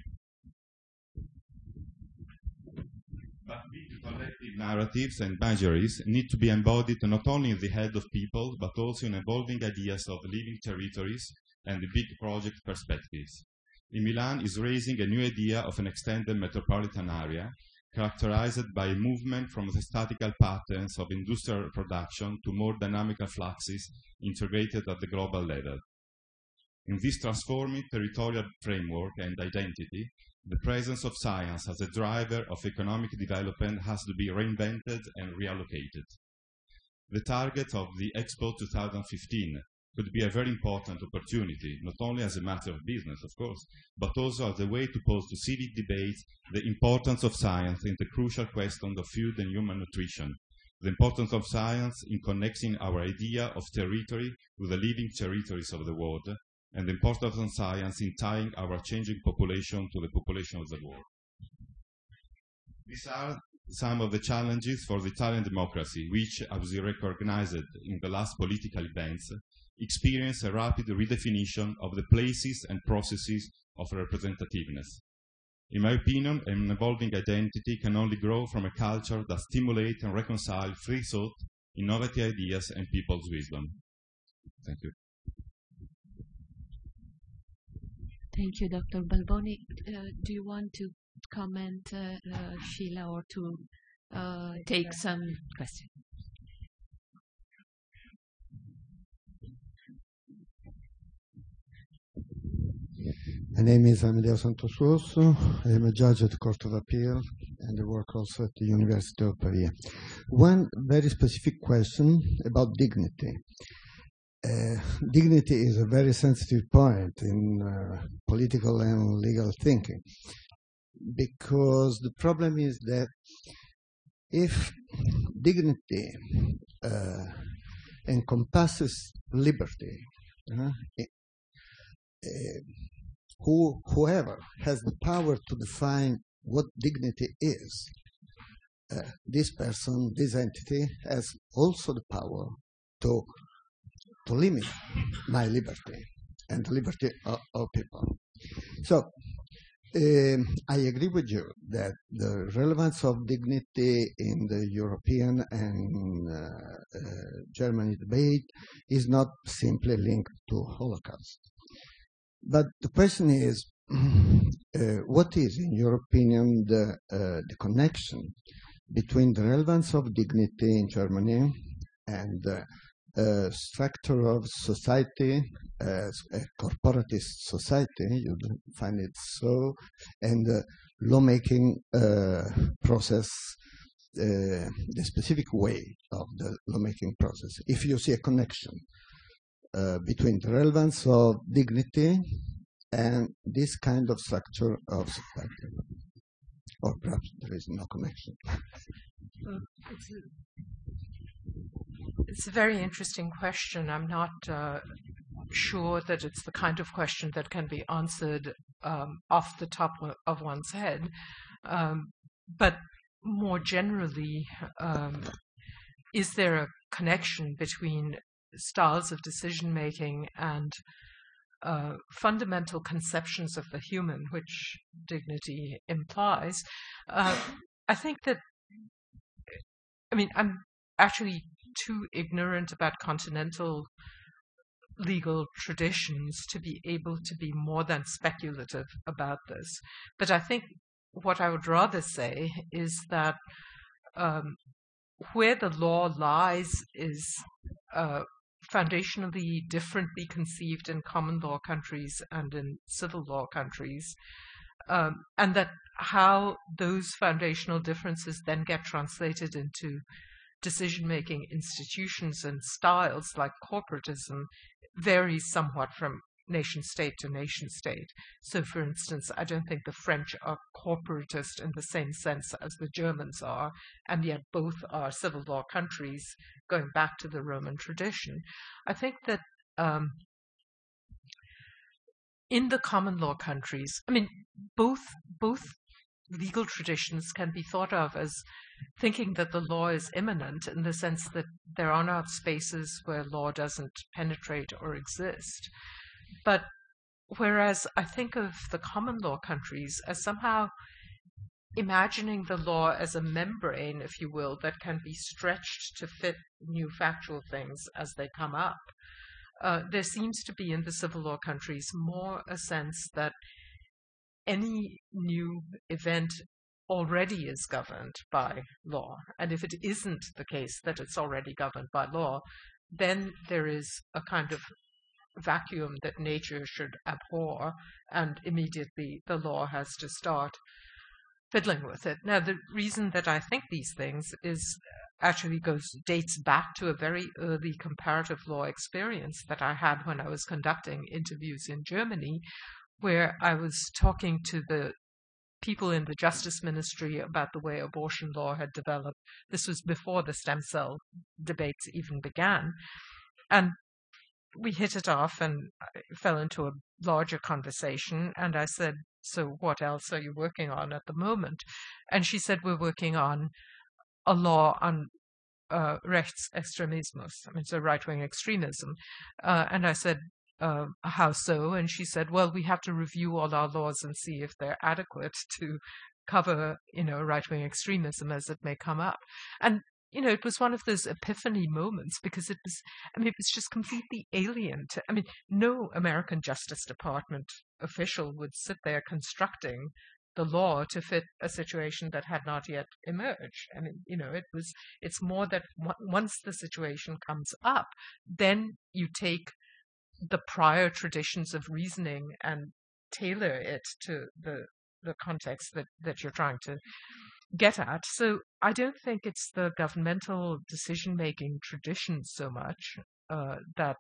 But big collective narratives and imageries need to be embodied not only in the head of people, but also in evolving ideas of living territories and the big project perspectives. In Milan is raising a new idea of an extended metropolitan area, characterized by a movement from the statical patterns of industrial production to more dynamical fluxes integrated at the global level. In this transforming territorial framework and identity, the presence of science as a driver of economic development has to be reinvented and reallocated. The target of the Expo 2015 could be a very important opportunity, not only as a matter of business, of course, but also as a way to pose to civic debates the importance of science in the crucial question of food and human nutrition, the importance of science in connecting our idea of territory with the living territories of the world, and the importance of science in tying our changing population to the population of the world. These are some of the challenges for the Italian democracy, which, as we recognized in the last political events, experience a rapid redefinition of the places and processes of representativeness. In my opinion, an evolving identity can only grow from a culture that stimulates and reconciles free thought, innovative ideas, and people's wisdom. Thank you. Thank you, Dr. Balboni. Do you want to comment, Sheila, or to take some questions? My name is Amedeo Santosuoso. I am a judge at the Court of Appeal and I work also at the University of Pavia. One very specific question about dignity. Dignity is a very sensitive point in political and legal thinking, because the problem is that if dignity encompasses liberty, whoever has the power to define what dignity is, this person, this entity, has also the power to limit my liberty and the liberty of people. So I agree with you that the relevance of dignity in the European and Germany debate is not simply linked to Holocaust. But the question is, what is, in your opinion, the connection between the relevance of dignity in Germany and the structure of society as a corporatist society, you find it so, and the lawmaking process, the specific way of the lawmaking process? If you see a connection between the relevance of dignity and this kind of structure of society, or perhaps there is no connection. It's a very interesting question. I'm not sure that it's the kind of question that can be answered off the top of one's head. But more generally, is there a connection between styles of decision-making and fundamental conceptions of the human, which dignity implies? I think that, I'm actually too ignorant about continental legal traditions to be able to be more than speculative about this. But I think what I would rather say is that where the law lies is foundationally differently conceived in common law countries and in civil law countries, and that how those foundational differences then get translated into decision-making institutions and styles like corporatism varies somewhat from nation state to nation state. So, for instance, I don't think the French are corporatist in the same sense as the Germans are, and yet both are civil law countries going back to the Roman tradition. I think that in the common law countries, I mean, both legal traditions can be thought of as thinking that the law is immanent in the sense that there are not spaces where law doesn't penetrate or exist. But whereas I think of the common law countries as somehow imagining the law as a membrane, if you will, that can be stretched to fit new factual things as they come up, there seems to be in the civil law countries more a sense that any new event already is governed by law. And if it isn't the case that it's already governed by law, then there is a kind of vacuum that nature should abhor, and immediately the law has to start fiddling with it. Now, the reason that I think these things is actually dates back to a very early comparative law experience that I had when I was conducting interviews in Germany, where I was talking to the people in the Justice Ministry about the way abortion law had developed. This was before the stem cell debates even began. And we hit it off and fell into a larger conversation. And I said, so what else are you working on at the moment? And she said, we're working on a law on Rechtsextremismus, I mean, so right-wing extremism. And I said, how so? And she said, well, we have to review all our laws and see if they're adequate to cover, right-wing extremism as it may come up. And it was one of those epiphany moments because it was just completely alien to, no American Justice Department official would sit there constructing the law to fit a situation that had not yet emerged. It's more that once the situation comes up, then you take the prior traditions of reasoning and tailor it to the context that you're trying to get at. So I don't think it's the governmental decision-making traditions so much that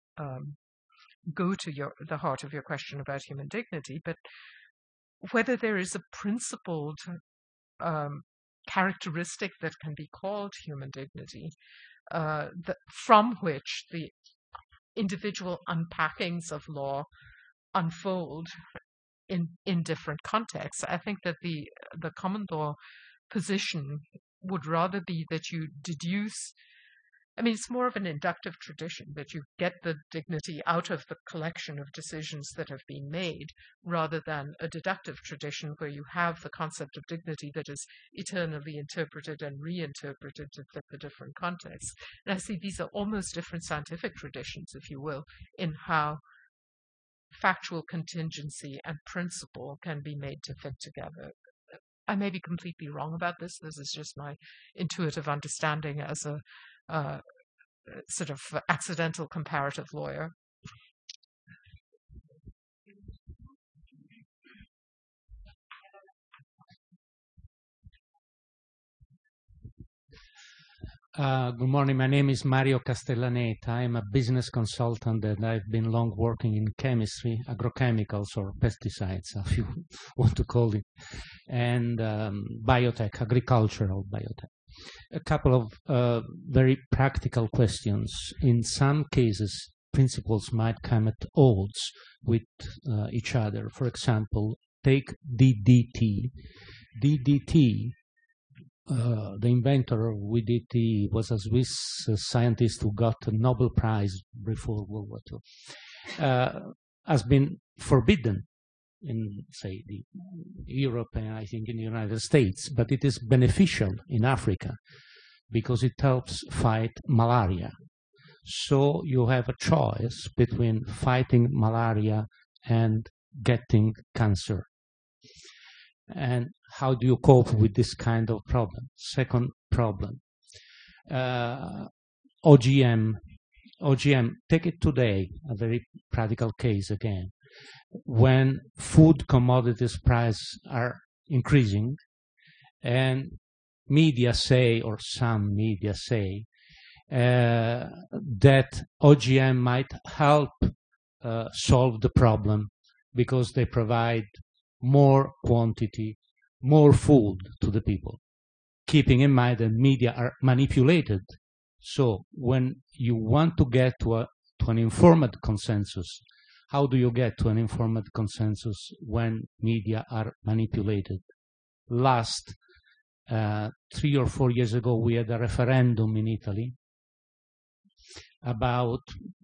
go to the heart of your question about human dignity, but whether there is a principled characteristic that can be called human dignity, from which the individual unpackings of law unfold in different contexts. I think that the common law position would rather be that you deduce, it's more of an inductive tradition, that you get the dignity out of the collection of decisions that have been made, rather than a deductive tradition where you have the concept of dignity that is eternally interpreted and reinterpreted to fit the different contexts. And I see these are almost different scientific traditions, if you will, in how factual contingency and principle can be made to fit together. I may be completely wrong about this. This is just my intuitive understanding as a sort of accidental comparative lawyer. Good morning. My name is Mario Castellaneta. I'm a business consultant and I've been long working in chemistry, agrochemicals or pesticides, if you want to call it, and biotech, agricultural biotech. A couple of very practical questions. In some cases, principles might come at odds with each other. For example, take DDT. DDT, the inventor of DDT was a Swiss scientist who got a Nobel Prize before World War II. Has been forbidden in, say, Europe and I think in the United States, but it is beneficial in Africa because it helps fight malaria. So you have a choice between fighting malaria and getting cancer. And how do you cope with this kind of problem? Second problem, OGM. Take it today, a very practical case again. When food commodities prices are increasing, and media say, or some media say, that OGM might help solve the problem because they provide more quantity, more food to the people, keeping in mind that media are manipulated. So when you want to get to an informed consensus, how do you get to an informed consensus when media are manipulated? Last 3 or 4 years ago, we had a referendum in Italy about,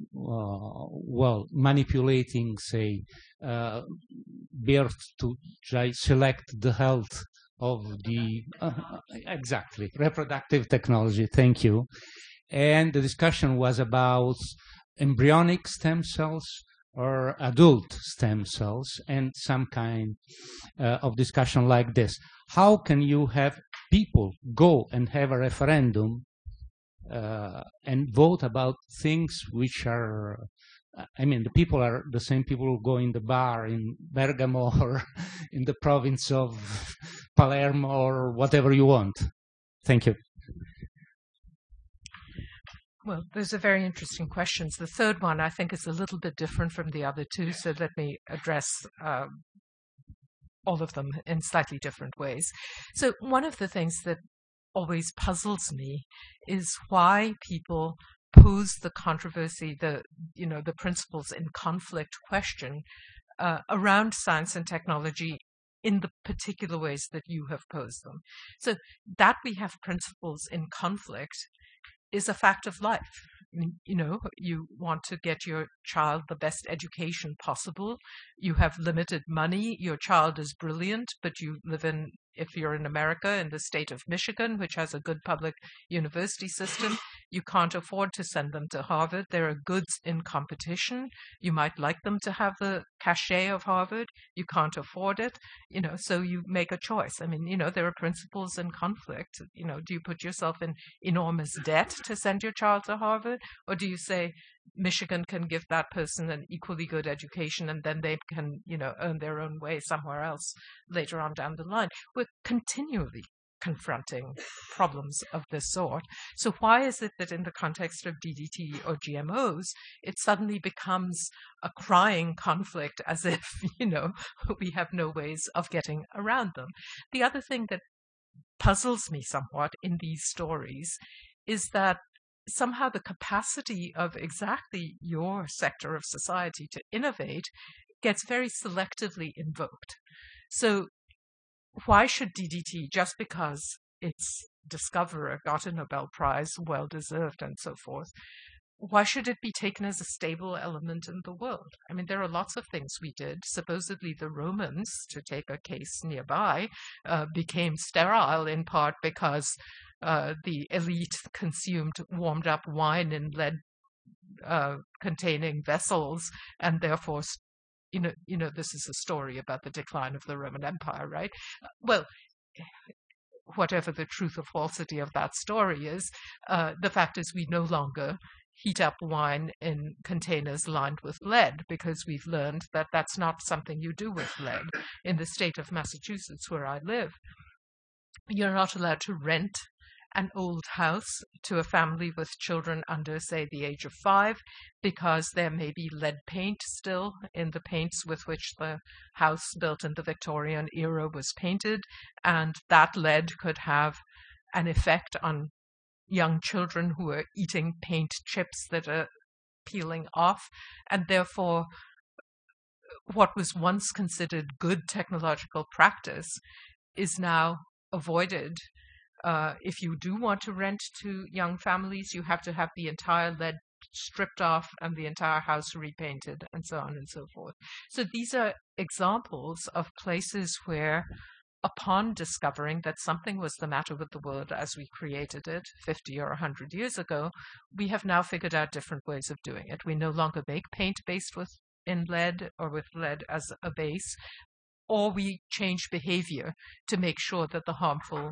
manipulating, say, birth to select the health of the, exactly, reproductive technology, thank you. And the discussion was about embryonic stem cells or adult stem cells, and some kind of discussion like this. How can you have people go and have a referendum and vote about things which are, the people are the same people who go in the bar in Bergamo or in the province of Palermo or whatever you want. Thank you. Well, those are very interesting questions. The third one, I think, is a little bit different from the other two, so let me address all of them in slightly different ways. So one of the things that always puzzles me is why people pose the controversy, the principles in conflict question around science and technology in the particular ways that you have posed them. So that we have principles in conflict is a fact of life. You want to get your child the best education possible. You have limited money. Your child is brilliant, but you live in, if you're in America, in the state of Michigan, which has a good public university system, you can't afford to send them to Harvard. There are goods in competition. You might like them to have the cachet of Harvard. You can't afford it, so you make a choice. There are principles in conflict. Do you put yourself in enormous debt to send your child to Harvard? Or do you say Michigan can give that person an equally good education and then they can, earn their own way somewhere else later on down the line? We're continually confronting problems of this sort. So why is it that in the context of DDT or GMOs, it suddenly becomes a crying conflict as if, we have no ways of getting around them? The other thing that puzzles me somewhat in these stories is that somehow the capacity of exactly your sector of society to innovate gets very selectively invoked. So why should DDT, just because its discoverer got a Nobel Prize, well-deserved and so forth, why should it be taken as a stable element in the world? There are lots of things we did. Supposedly the Romans, to take a case nearby, became sterile in part because the elite consumed warmed up wine in lead containing vessels, and therefore, this is a story about the decline of the Roman Empire, right? Well, whatever the truth or falsity of that story is, the fact is we no longer heat up wine in containers lined with lead, because we've learned that that's not something you do with lead. In the state of Massachusetts, where I live, you're not allowed to rent an old house to a family with children under, say, the age of 5, because there may be lead paint still in the paints with which the house built in the Victorian era was painted, and that lead could have an effect on young children who are eating paint chips that are peeling off, and therefore what was once considered good technological practice is now avoided. If you do want to rent to young families, you have to have the entire lead stripped off and the entire house repainted, and so on and so forth. So these are examples of places where, upon discovering that something was the matter with the world as we created it 50 or 100 years ago, we have now figured out different ways of doing it. We no longer make paint based in lead or with lead as a base. or we change behavior to make sure that the harmful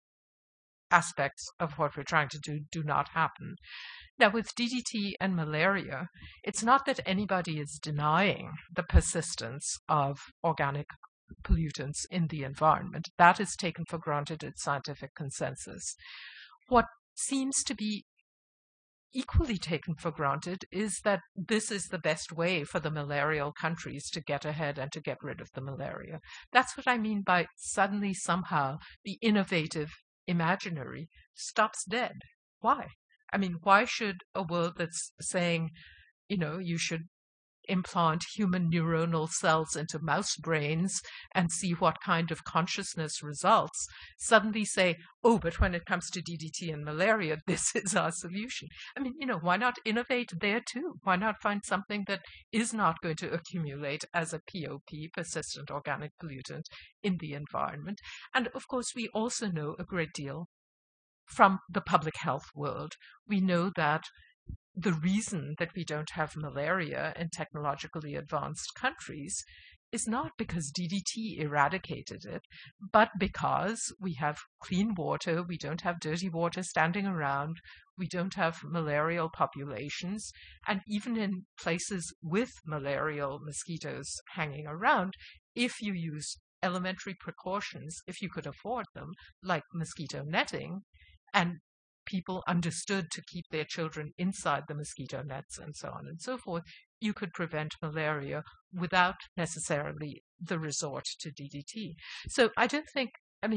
aspects of what we're trying to do not happen. Now, with DDT and malaria, it's not that anybody is denying the persistence of organic pollutants in the environment. That is taken for granted in scientific consensus. What seems to be equally taken for granted is that this is the best way for the malarial countries to get ahead and to get rid of the malaria. That's what I mean by suddenly, somehow, the innovative imaginary stops dead. Why? I mean, why should a world that's saying, you should implant human neuronal cells into mouse brains and see what kind of consciousness results, suddenly say, oh, but when it comes to DDT and malaria, this is our solution? I mean, why not innovate there too? Why not find something that is not going to accumulate as a POP, persistent organic pollutant, in the environment? And of course, we also know a great deal from the public health world. We know that the reason that we don't have malaria in technologically advanced countries is not because DDT eradicated it, but because we have clean water, we don't have dirty water standing around, we don't have malarial populations, and even in places with malarial mosquitoes hanging around, if you use elementary precautions, if you could afford them, like mosquito netting, and people understood to keep their children inside the mosquito nets and so on and so forth, you could prevent malaria without necessarily the resort to DDT. So I don't think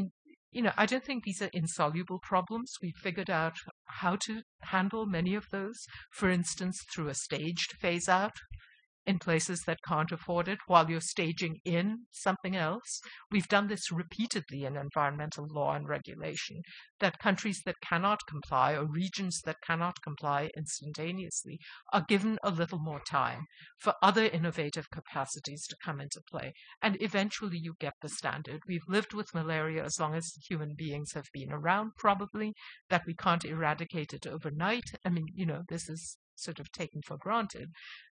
these are insoluble problems. We've figured out how to handle many of those, for instance, through a staged phase out in places that can't afford it while you're staging in something else. We've done this repeatedly in environmental law and regulation, that countries that cannot comply or regions that cannot comply instantaneously are given a little more time for other innovative capacities to come into play. And eventually you get the standard. We've lived with malaria as long as human beings have been around, probably, that we can't eradicate it overnight. I mean, this is sort of taken for granted.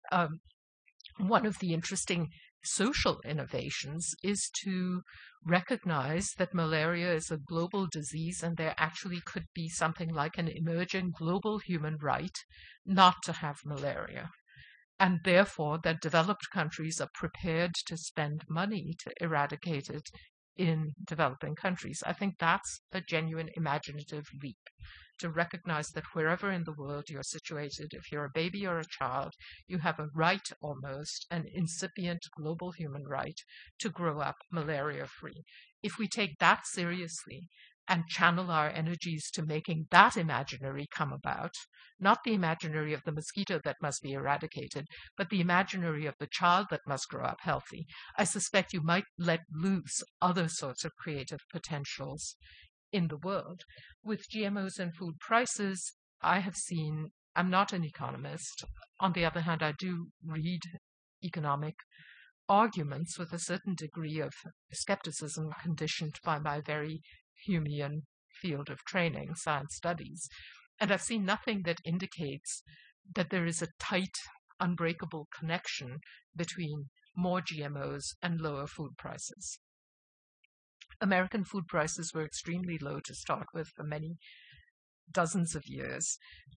One of the interesting social innovations is to recognize that malaria is a global disease and there actually could be something like an emerging global human right not to have malaria. And therefore, that developed countries are prepared to spend money to eradicate it in developing countries. I think that's a genuine imaginative leap, to recognize that wherever in the world you're situated, if you're a baby or a child, you have a right, almost an incipient global human right, to grow up malaria-free. If we take that seriously and channel our energies to making that imaginary come about, not the imaginary of the mosquito that must be eradicated, but the imaginary of the child that must grow up healthy, I suspect you might let loose other sorts of creative potentials in the world. With GMOs and food prices, I'm not an economist. On the other hand, I do read economic arguments with a certain degree of skepticism conditioned by my very Humean field of training, science studies. And I've seen nothing that indicates that there is a tight, unbreakable connection between more GMOs and lower food prices. American food prices were extremely low to start with for many dozens of years.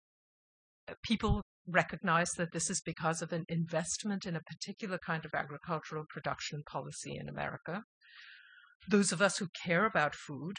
People recognize that this is because of an investment in a particular kind of agricultural production policy in America. Those of us who care about food,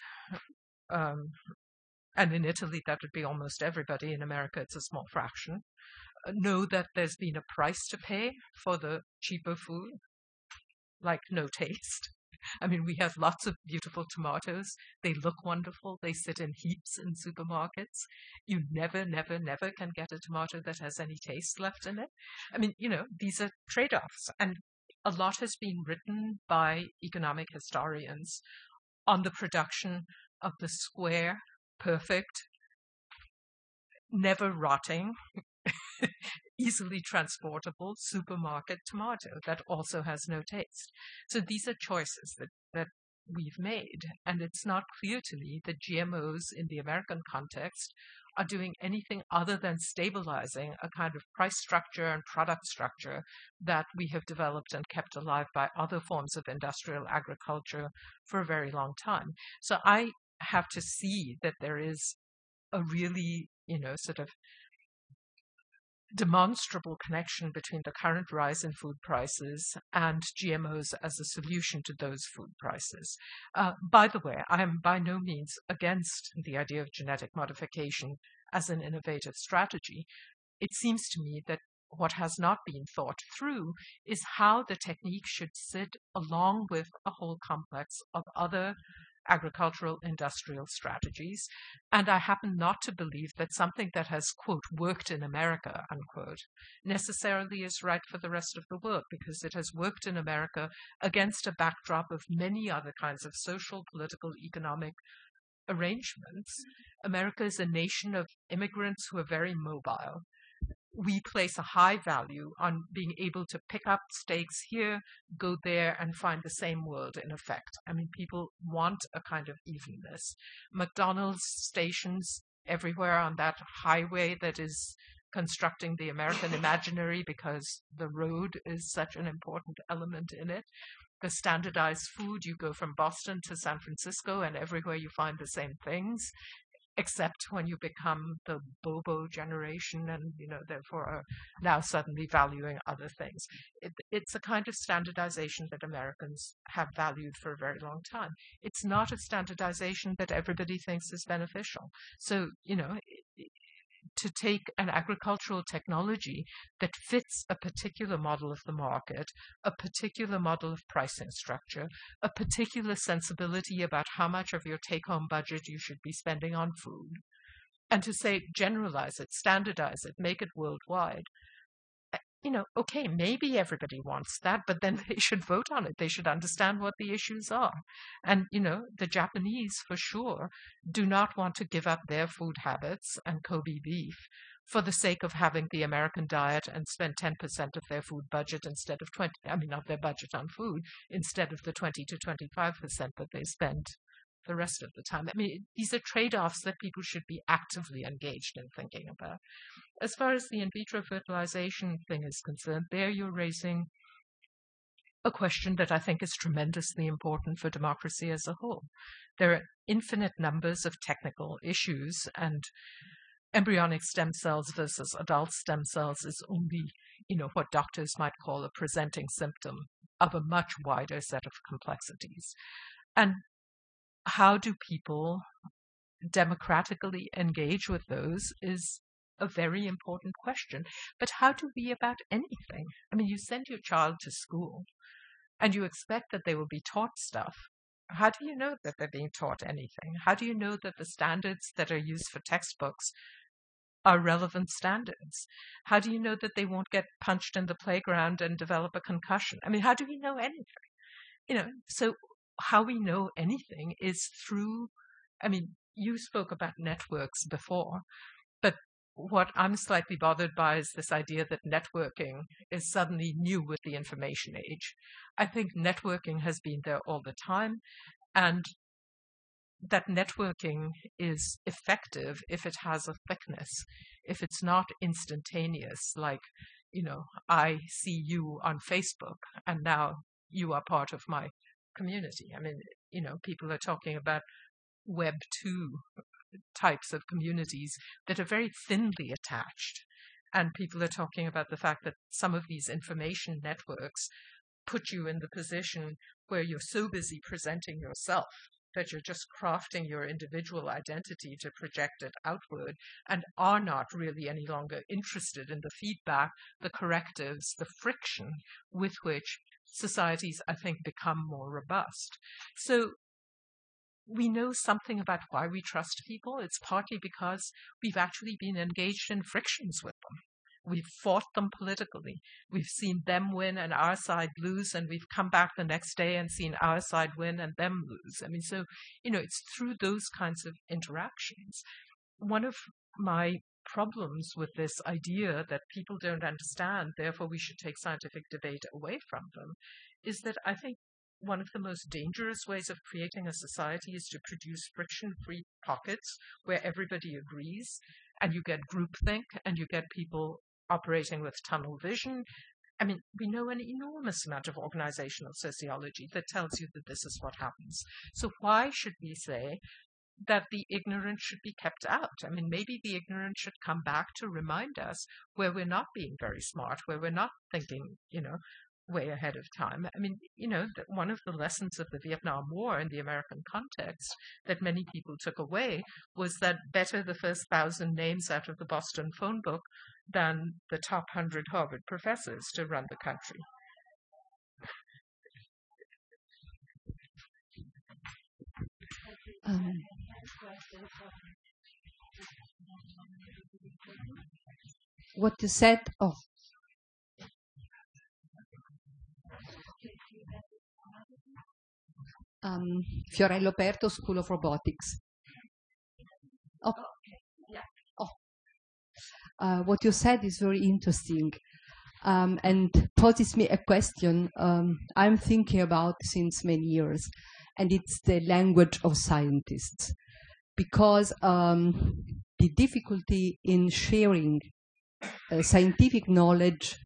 and in Italy that would be almost everybody, in America it's a small fraction, know that there's been a price to pay for the cheaper food, like no taste. I mean, we have lots of beautiful tomatoes. They look wonderful. They sit in heaps in supermarkets. You never, never, never can get a tomato that has any taste left in it. I mean, these are trade-offs. And a lot has been written by economic historians on the production of the square, perfect, never rotting, easily transportable supermarket tomato that also has no taste. So these are choices that we've made, and it's not clear to me that GMOs in the American context are doing anything other than stabilizing a kind of price structure and product structure that we have developed and kept alive by other forms of industrial agriculture for a very long time. So I have to see that there is a really, sort of demonstrable connection between the current rise in food prices and GMOs as a solution to those food prices. By the way, I am by no means against the idea of genetic modification as an innovative strategy. It seems to me that what has not been thought through is how the technique should sit along with a whole complex of other agricultural industrial strategies. And I happen not to believe that something that has, quote, worked in America, unquote, necessarily is right for the rest of the world, because it has worked in America against a backdrop of many other kinds of social, political, economic arrangements. America is a nation of immigrants who are very mobile. We place a high value on being able to pick up stakes here, go there, and find the same world in effect. I mean, people want a kind of evenness. McDonald's stations everywhere on that highway that is constructing the American imaginary because the road is such an important element in it. The standardized food, you go from Boston to San Francisco, and everywhere you find the same things, except when you become the Bobo generation and, therefore are now suddenly valuing other things. It's a kind of standardization that Americans have valued for a very long time. It's not a standardization that everybody thinks is beneficial. So, to take an agricultural technology that fits a particular model of the market, a particular model of pricing structure, a particular sensibility about how much of your take-home budget you should be spending on food, and to say, generalize it, standardize it, make it worldwide. Okay, maybe everybody wants that, but then they should vote on it. They should understand what the issues are. And, the Japanese, for sure, do not want to give up their food habits and Kobe beef for the sake of having the American diet and spend 10% of their food budget instead of of their budget on food, instead of the 20 to 25% that they spend the rest of the time. I mean, these are trade-offs that people should be actively engaged in thinking about. As far as the in vitro fertilization thing is concerned, there you're raising a question that I think is tremendously important for democracy as a whole. There are infinite numbers of technical issues, and embryonic stem cells versus adult stem cells is only, what doctors might call a presenting symptom of a much wider set of complexities. And how do people democratically engage with those is a very important question. But how do we about anything? I mean, you send your child to school and you expect that they will be taught stuff. How do you know that they're being taught anything? How do you know that the standards that are used for textbooks are relevant standards? How do you know that they won't get punched in the playground and develop a concussion? I mean, how do we know anything? So how we know anything is through, you spoke about networks before, but what I'm slightly bothered by is this idea that networking is suddenly new with the information age. I think networking has been there all the time, and that networking is effective if it has a thickness, if it's not instantaneous, like, I see you on Facebook and now you are part of my community. I mean, people are talking about Web 2 types of communities that are very thinly attached. And people are talking about the fact that some of these information networks put you in the position where you're so busy presenting yourself that you're just crafting your individual identity to project it outward and are not really any longer interested in the feedback, the correctives, the friction with which societies, I think, become more robust. So we know something about why we trust people. It's partly because we've actually been engaged in frictions with them. We've fought them politically. We've seen them win and our side lose, and we've come back the next day and seen our side win and them lose. So, it's through those kinds of interactions. One of my problems with this idea that people don't understand, therefore we should take scientific debate away from them, is that I think one of the most dangerous ways of creating a society is to produce friction-free pockets where everybody agrees. and you get groupthink, and you get people operating with tunnel vision. I mean, we know an enormous amount of organizational sociology that tells you that this is what happens. So why should we say that the ignorant should be kept out? I mean, maybe the ignorant should come back to remind us where we're not being very smart, where we're not thinking, way ahead of time. I mean, one of the lessons of the Vietnam War in the American context that many people took away was that better the first 1,000 names out of the Boston phone book than the top 100 Harvard professors to run the country. What you said, Fiorello Perto, School of Robotics. What you said is very interesting and poses me a question I'm thinking about since many years, and it's the language of scientists. Because the difficulty in sharing scientific knowledge,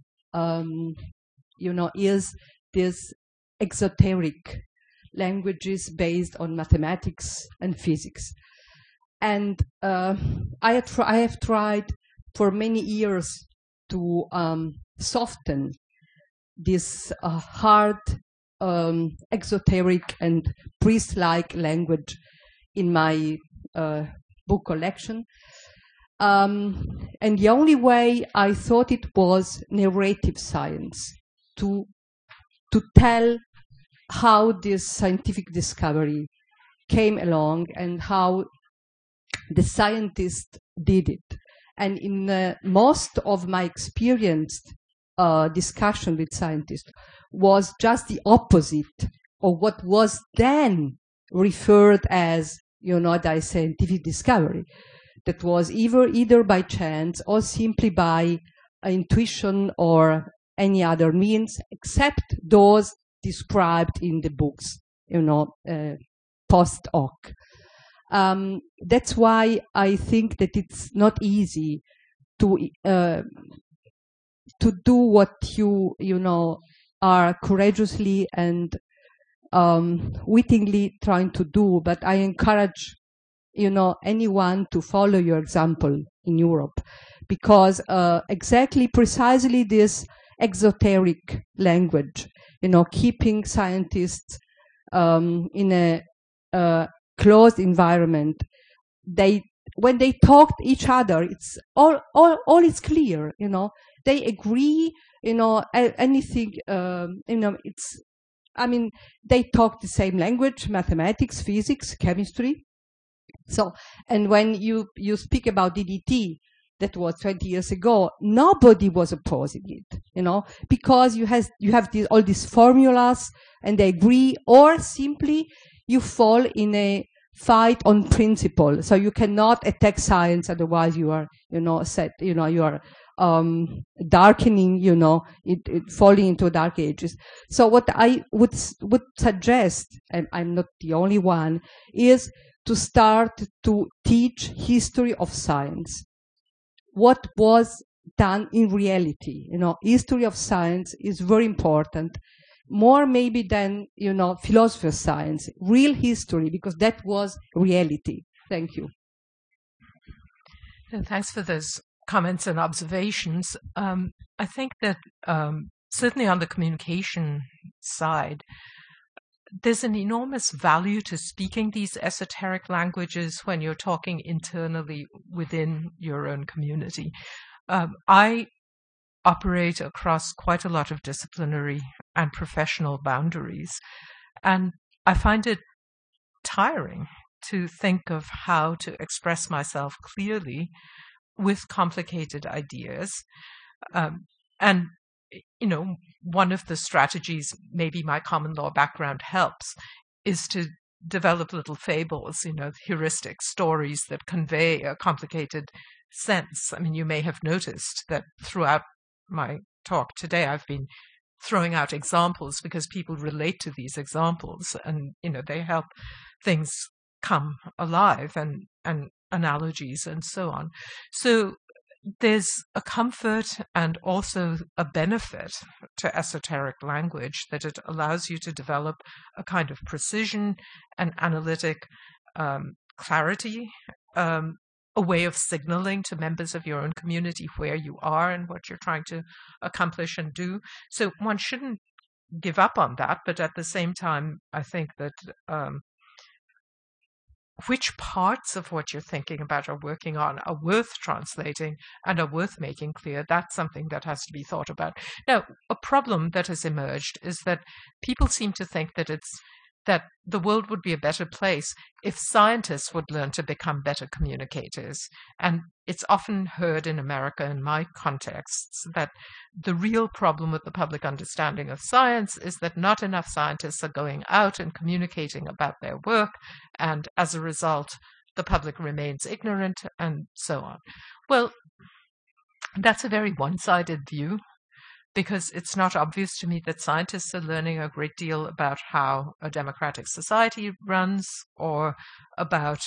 is this exoteric languages based on mathematics and physics. And I have tried for many years to soften this hard, exoteric and priest-like language in my book collection. And the only way I thought it was narrative science, to tell how this scientific discovery came along and how the scientists did it. And in most of my experienced discussion with scientists was just the opposite of what was then referred as, the scientific discovery. That was either by chance or simply by intuition or any other means, except those described in the books, post hoc. That's why I think that it's not easy to do what you are courageously and wittingly trying to do. But I encourage anyone to follow your example in Europe, because precisely this exoteric language, keeping scientists in a closed environment, when they talk to each other, it's all is clear. They agree. Anything. They talk the same language: mathematics, physics, chemistry. So, and when you speak about DDT, that was 20 years ago, nobody was opposing it, because you have all these formulas and they agree, or simply you fall in a fight on principle. So you cannot attack science, otherwise you are, you are darkening, it falling into dark ages. So what I would suggest, and I'm not the only one, is to start to teach history of science. What was done in reality? History of science is very important, more maybe than, philosophy of science, real history, because that was reality. Thank you. And thanks for those comments and observations. I think that certainly on the communication side, there's an enormous value to speaking these esoteric languages when you're talking internally within your own community. I operate across quite a lot of disciplinary and professional boundaries, and I find it tiring to think of how to express myself clearly with complicated ideas. And one of the strategies, maybe my common law background helps, is to develop little fables, heuristic stories that convey a complicated sense. I mean, you may have noticed that throughout my talk today, I've been throwing out examples because people relate to these examples, and they help things come alive and analogies and so on. So there's a comfort and also a benefit to esoteric language that it allows you to develop a kind of precision and analytic clarity, a way of signaling to members of your own community where you are and what you're trying to accomplish and do. So one shouldn't give up on that, but at the same time, I think that which parts of what you're thinking about or working on are worth translating and are worth making clear. That's something that has to be thought about. Now, a problem that has emerged is that people seem to think that that the world would be a better place if scientists would learn to become better communicators. And it's often heard in America, in my contexts, that the real problem with the public understanding of science is that not enough scientists are going out and communicating about their work, and as a result, the public remains ignorant, and so on. Well, that's a very one-sided view, because it's not obvious to me that scientists are learning a great deal about how a democratic society runs, or about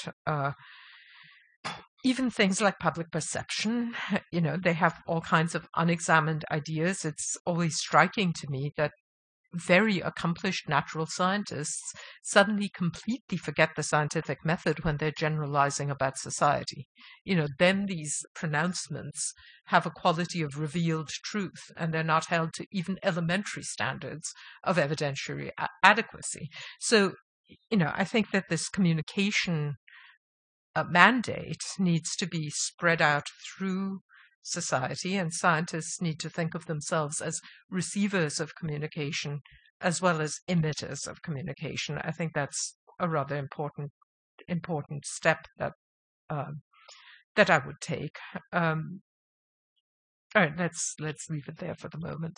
even things like public perception. You know, they have all kinds of unexamined ideas. It's always striking to me that very accomplished natural scientists suddenly completely forget the scientific method when they're generalizing about society. You know, then these pronouncements have a quality of revealed truth, and they're not held to even elementary standards of evidentiary adequacy. So, you know, I think that this communication mandate needs to be spread out through society, and scientists need to think of themselves as receivers of communication as well as emitters of communication. I think that's a rather important step that that I would take. All right, let's leave it there for the moment.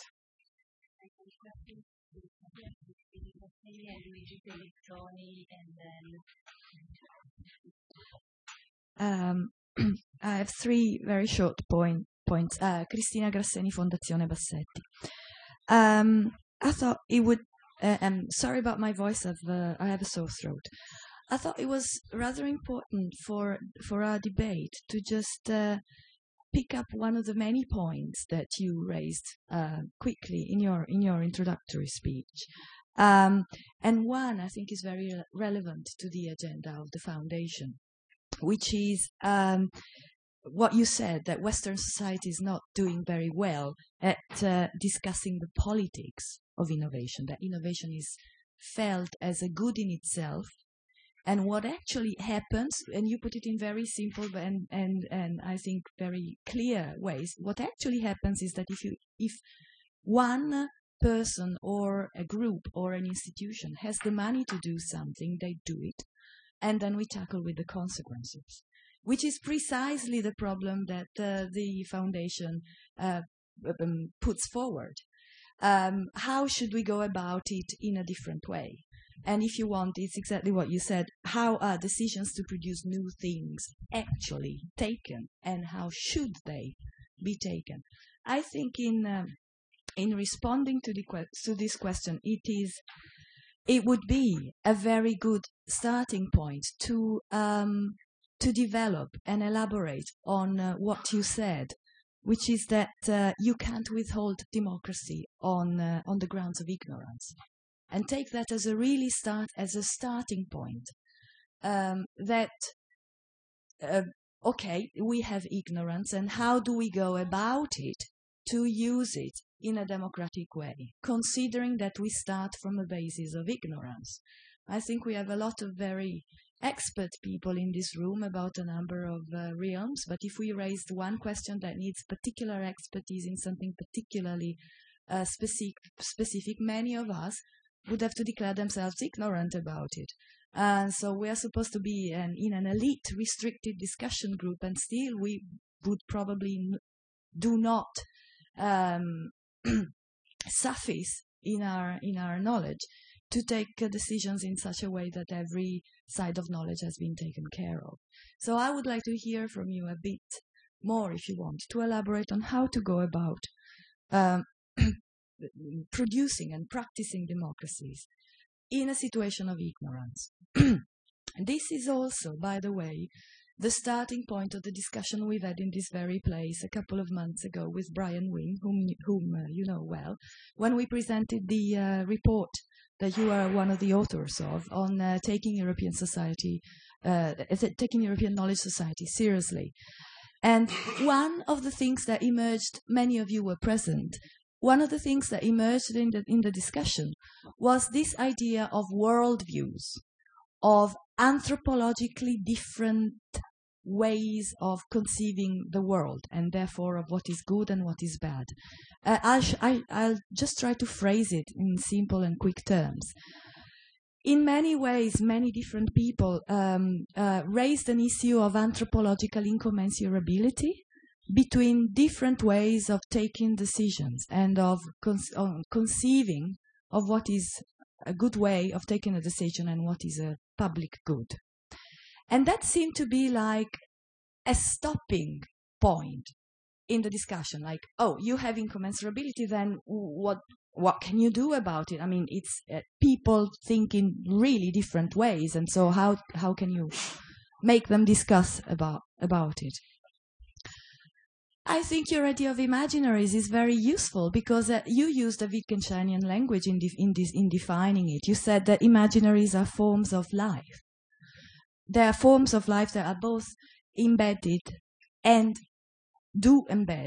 I have three very short points. Cristina Grasseni, Fondazione Bassetti. I thought it would. I'm sorry about my voice. I have a sore throat. I thought it was rather important for our debate to just pick up one of the many points that you raised quickly in your introductory speech. And one I think is very relevant to the agenda of the foundation, which is what you said, that Western society is not doing very well at discussing the politics of innovation, that innovation is felt as a good in itself. And what actually happens, and you put it in very simple and I think very clear ways, what actually happens is that if one person or a group or an institution has the money to do something, they do it. And then we tackle with the consequences, which is precisely the problem that the foundation puts forward. How should we go about it in a different way? And if you want, it's exactly what you said. How are decisions to produce new things actually taken, and how should they be taken? I think in responding to this question, it would be a very good starting point to develop and elaborate on what you said, which is that you can't withhold democracy on the grounds of ignorance, and take that as a starting point. Okay, we have ignorance, and how do we go about it to use it in a democratic way, considering that we start from a basis of ignorance? I think we have a lot of very expert people in this room about a number of realms, but if we raised one question that needs particular expertise in something particularly specific, many of us would have to declare themselves ignorant about it. And so we are supposed to be in an elite, restricted discussion group, and still we would probably do not suffice in our knowledge to take decisions in such a way that every side of knowledge has been taken care of. So I would like to hear from you a bit more, if you want, to elaborate on how to go about producing and practicing democracies in a situation of ignorance. This is also, by the way, the starting point of the discussion we've had in this very place a couple of months ago with Brian Wynne, whom you know well, when we presented the report that you are one of the authors of on taking European society, taking European knowledge society seriously. And one of the things that emerged, many of you were present, one of the things that emerged in the discussion was this idea of worldviews, of anthropologically different ways of conceiving the world, and therefore of what is good and what is bad. I'll just try to phrase it in simple and quick terms. In many ways, many different people raised an issue of anthropological incommensurability between different ways of taking decisions and of conceiving of what is a good way of taking a decision and what is a public good. And that seemed to be like a stopping point in the discussion. Like, oh, you have incommensurability, then what can you do about it? I mean, it's people think in really different ways, and so how can you make them discuss about it? I think your idea of imaginaries is very useful because you used a Wittgensteinian language in defining it. You said that imaginaries are forms of life. They are forms of life that are both embedded and do embed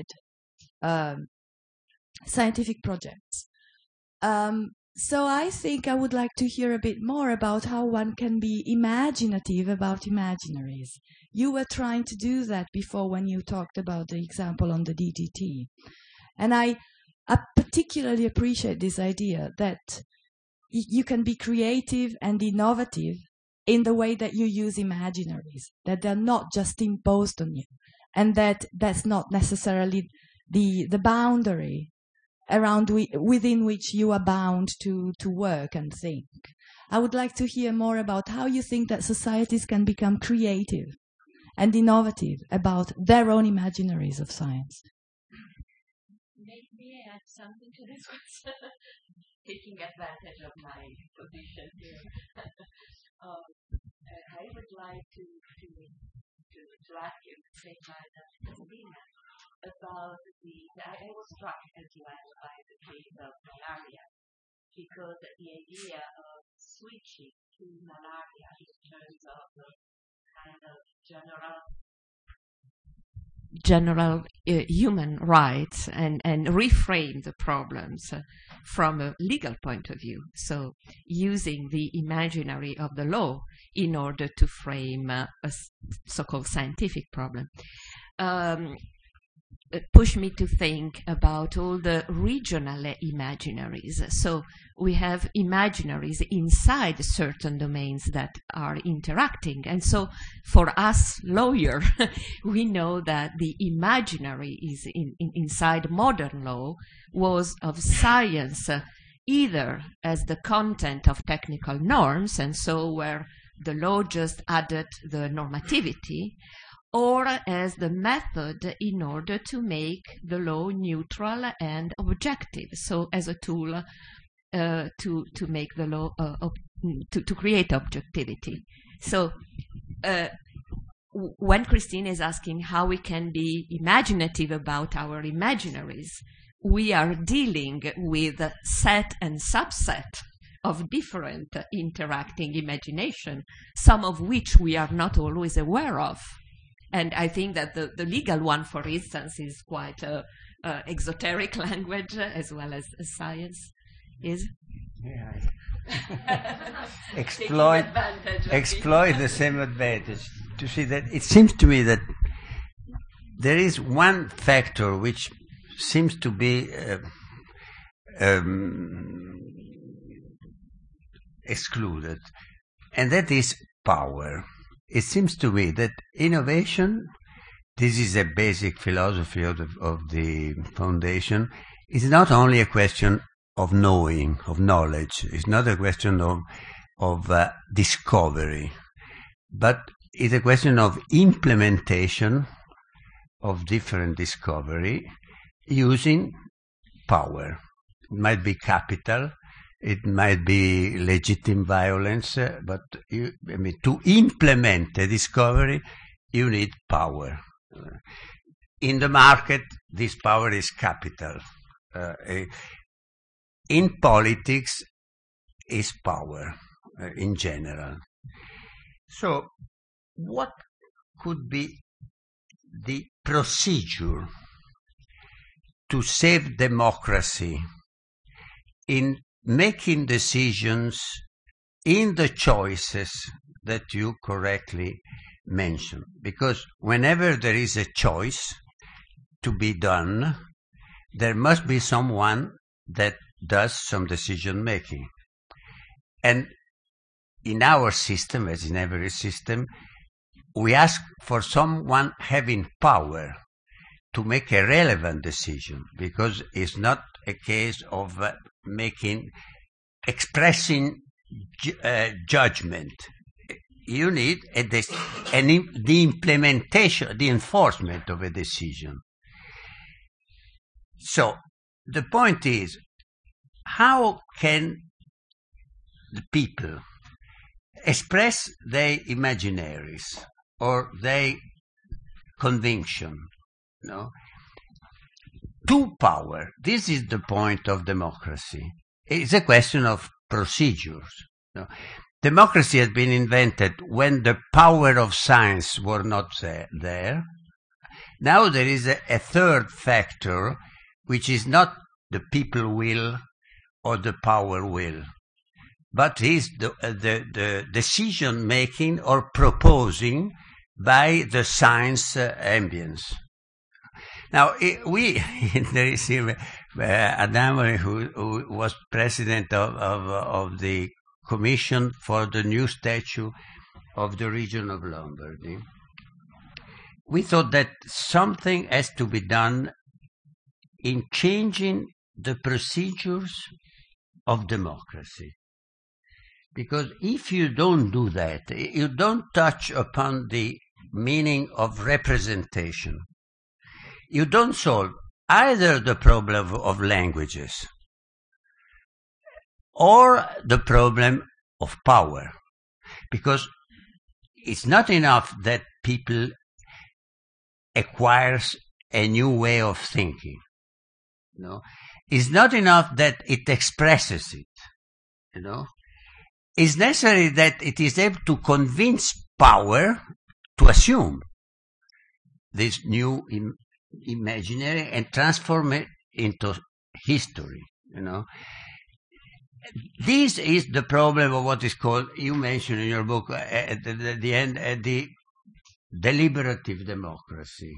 scientific projects. So I think I would like to hear a bit more about how one can be imaginative about imaginaries. You were trying to do that before when you talked about the example on the DDT. And I particularly appreciate this idea that you can be creative and innovative in the way that you use imaginaries, that they're not just imposed on you, and that's not necessarily the boundary within which you are bound to work and think. I would like to hear more about how you think that societies can become creative and innovative about their own imaginaries of science. May I add something to this question? Taking advantage of my position here. I would like to ask you the same line as Christina about I was struck as well by the case of malaria, because the idea of switching to malaria in terms of kind of general human rights and reframe the problems from a legal point of view. So using the imaginary of the law in order to frame a so-called scientific problem. Push me to think about all the regional imaginaries. So we have imaginaries inside certain domains that are interacting. And so for us lawyers, we know that the imaginary is inside modern law was of science, either as the content of technical norms, and so where the law just added the normativity, or as the method in order to make the law neutral and objective, so as a tool to make the law, to create objectivity. So when Christine is asking how we can be imaginative about our imaginaries, we are dealing with a set and subset of different interacting imagination, some of which we are not always aware of. And I think that the legal one, for instance, is quite exoteric language as well as science is. Yeah. exploit the same advantage. To see that it seems to me that there is one factor which seems to be excluded, and that is power. It seems to me that innovation, this is a basic philosophy of the foundation, is not only a question of knowing, of knowledge. It's not a question of discovery, but it's a question of implementation of different discovery using power. It might be capital, it might be legitimate violence, but to implement a discovery, you need power. In the market, this power is capital. In politics, is power in general. So, what could be the procedure to save democracy in making decisions in the choices that you correctly mentioned? Because whenever there is a choice to be done, there must be someone that does some decision making. And in our system, as in every system, we ask for someone having power to make a relevant decision, because it's not a case of expressing judgment. You need the implementation, the enforcement of a decision. So the point is, how can the people express their imaginaries or their conviction, to power? This is the point of democracy. It's a question of procedures. Democracy has been invented when the power of science were not there. Now there is a third factor, which is not the people will or the power will, but is the decision making or proposing by the science ambience. Now, there is Adamoli, who was president of the Commission for the new statute of the region of Lombardy. We thought that something has to be done in changing the procedures of democracy. Because if you don't do that, you don't touch upon the meaning of representation. You don't solve either the problem of languages or the problem of power. Because it's not enough that people acquires a new way of thinking. It's not enough that it expresses it. It's necessary that it is able to convince power to assume this new imaginary and transform it into history. This is the problem of what is called, you mentioned in your book, at the end, the deliberative democracy.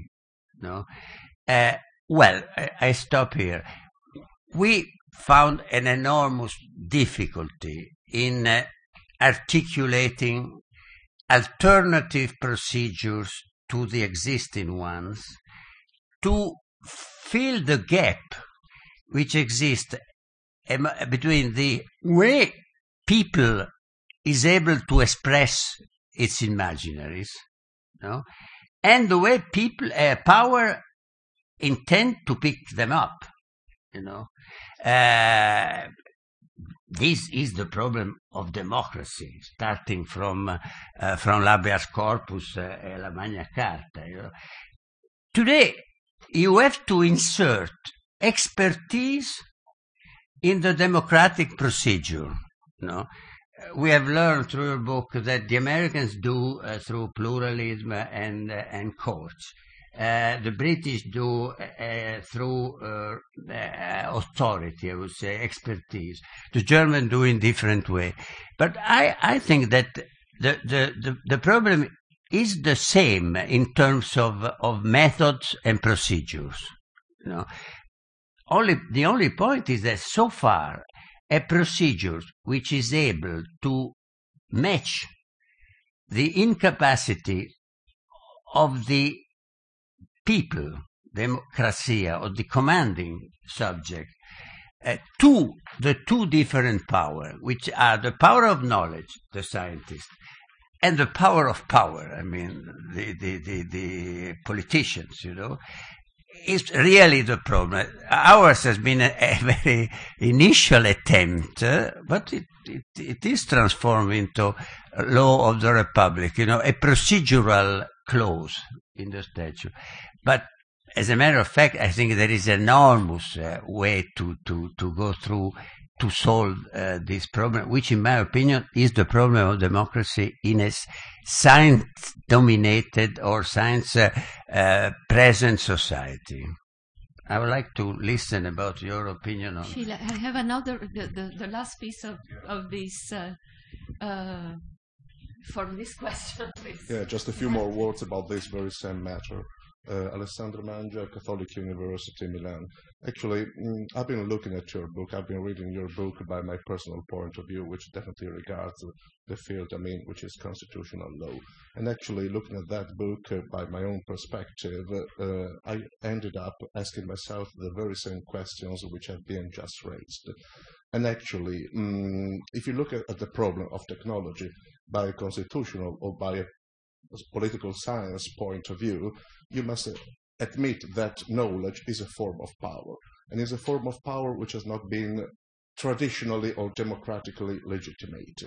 Well, I stop here. We found an enormous difficulty in articulating alternative procedures to the existing ones to fill the gap which exists between the way people is able to express its imaginaries, and the way power intend to pick them up. This is the problem of democracy, starting from Habeas Corpus and la Magna Carta. Today, you have to insert expertise in the democratic procedure. We have learned through your book that the Americans do through pluralism and courts. The British do through authority, I would say, expertise. The Germans do in different way. But I think that the problem is the same in terms of methods and procedures. The only point is that so far a procedure which is able to match the incapacity of the people, democracia, or the commanding subject, to the two different powers, which are the power of knowledge, the scientist, and the power of power, I mean, the politicians, is really the problem. Ours has been a very initial attempt, but it is transformed into a law of the Republic, a procedural clause in the statute. But as a matter of fact, I think there is an enormous way to go through to solve this problem, which in my opinion is the problem of democracy in a science-dominated or science-present society. I would like to listen about your opinion on. Sheila, I have another, the last piece of this, from this question, please. Yeah, just a few more words about this very same matter. Alessandro Mangia, Catholic University, Milan. Actually, I've been looking at your book. I've been reading your book by my personal point of view, which definitely regards the field, which is constitutional law. And actually, looking at that book by my own perspective, I ended up asking myself the very same questions which have been just raised. And actually, if you look at the problem of technology by a constitutional or by a political science point of view, you must admit that knowledge is a form of power, and is a form of power which has not been traditionally or democratically legitimated.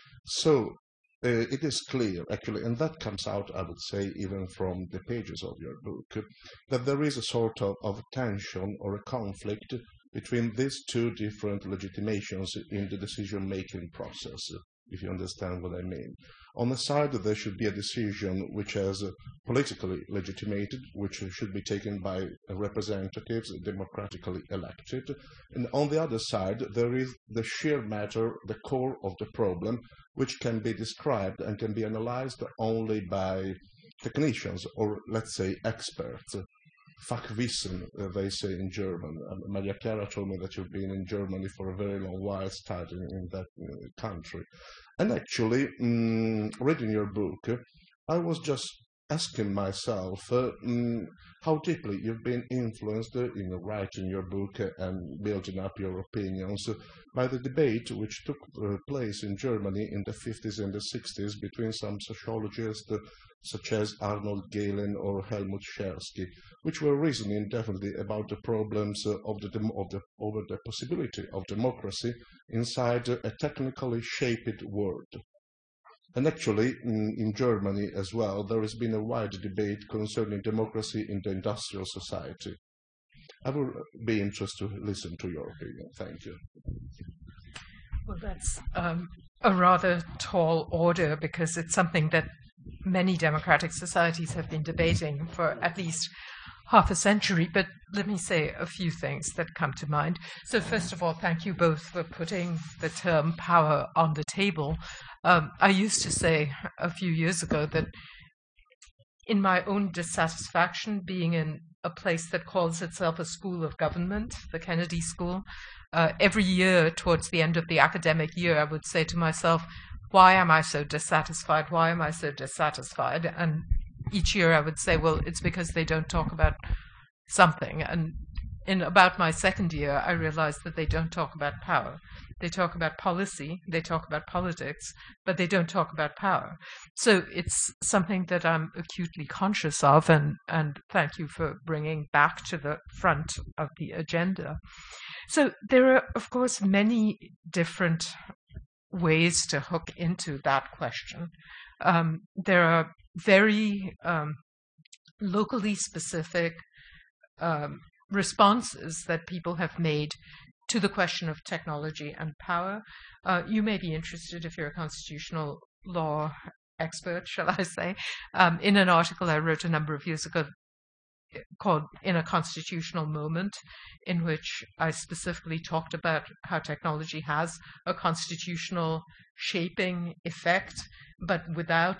So it is clear, actually, and that comes out, I would say, even from the pages of your book, that there is a sort of tension or a conflict between these two different legitimations in the decision-making process, if you understand what I mean. On the side, there should be a decision which is politically legitimated, which should be taken by representatives democratically elected. And on the other side, there is the sheer matter, the core of the problem, which can be described and can be analyzed only by technicians, or let's say experts. Fachwissen, they say in German. Maria Clara told me that you've been in Germany for a very long while studying in that country. And actually, reading your book, I was just asking myself how deeply you've been influenced in writing your book and building up your opinions by the debate which took place in Germany in the 50s and the 60s between some sociologists such as Arnold Gehlen or Helmut Schersky, which were reasoning definitely about the problems over the possibility of democracy inside a technically shaped world. And actually, in Germany as well, there has been a wide debate concerning democracy in the industrial society. I would be interested to listen to your opinion. Thank you. Well, that's a rather tall order, because it's something that many democratic societies have been debating for at least half a century. But let me say a few things that come to mind. So first of all, thank you both for putting the term power on the table. I used to say a few years ago that in my own dissatisfaction being in a place that calls itself a school of government, the Kennedy School, every year towards the end of the academic year, I would say to myself, why am I so dissatisfied? Why am I so dissatisfied? And each year I would say, well, it's because they don't talk about something. And in about my second year, I realized that they don't talk about power. They talk about policy, they talk about politics, but they don't talk about power. So it's something that I'm acutely conscious of, and thank you for bringing back to the front of the agenda. So there are, of course, many different ways to hook into that question. There are very locally specific responses that people have made to the question of technology and power. You may be interested, if you're a constitutional law expert, shall I say, in an article I wrote a number of years ago called In a Constitutional Moment, in which I specifically talked about how technology has a constitutional shaping effect, but without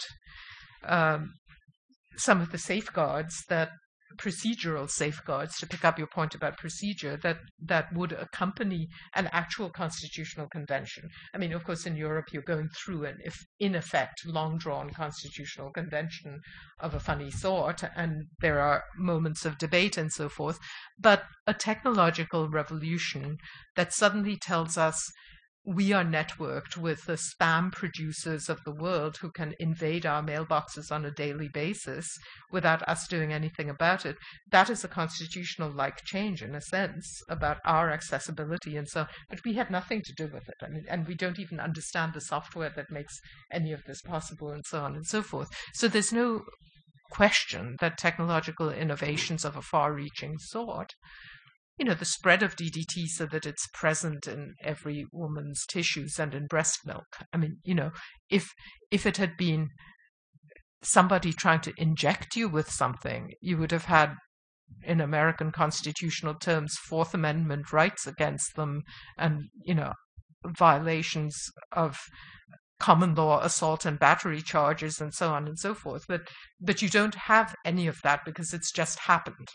some of the safeguards, that procedural safeguards, to pick up your point about procedure, that would accompany an actual constitutional convention. I mean, of course, in Europe, you're going through an, in effect, long-drawn constitutional convention of a funny sort, and there are moments of debate and so forth. But a technological revolution that suddenly tells us we are networked with the spam producers of the world who can invade our mailboxes on a daily basis without us doing anything about it. That is a constitutional-like change, in a sense, about our accessibility and so on. But we had nothing to do with it. I mean, and we don't even understand the software that makes any of this possible and so on and so forth. So there's no question that technological innovations of a far-reaching sort, the spread of DDT so that it's present in every woman's tissues and in breast milk. I mean, if it had been somebody trying to inject you with something, you would have had, in American constitutional terms, Fourth Amendment rights against them and, violations of common law assault and battery charges and so on and so forth. But you don't have any of that because it's just happened.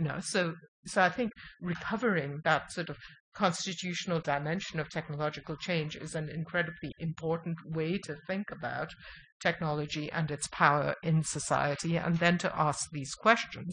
So I think recovering that sort of constitutional dimension of technological change is an incredibly important way to think about technology and its power in society, and then to ask these questions.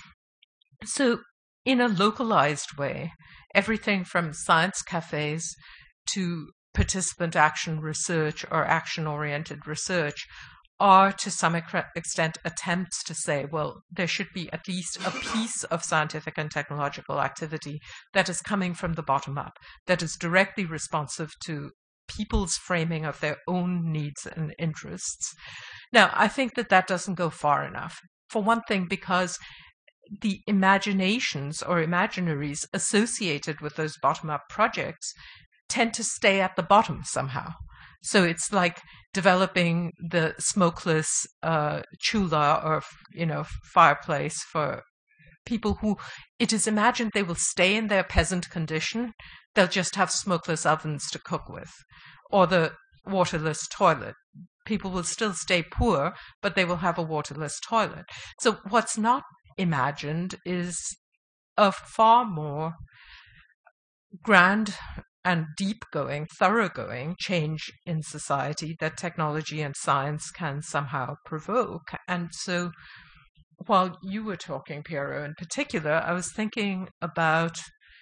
So in a localized way, everything from science cafes to participant action research or action-oriented research are to some extent attempts to say, well, there should be at least a piece of scientific and technological activity that is coming from the bottom up, that is directly responsive to people's framing of their own needs and interests. Now, I think that doesn't go far enough. For one thing, because the imaginations or imaginaries associated with those bottom-up projects tend to stay at the bottom somehow. So it's like developing the smokeless chula or fireplace for people who it is imagined they will stay in their peasant condition. They'll just have smokeless ovens to cook with, or the waterless toilet. People will still stay poor, but they will have a waterless toilet. So what's not imagined is a far more grand and deep-going, thoroughgoing change in society that technology and science can somehow provoke. And so while you were talking, Piero, in particular, I was thinking about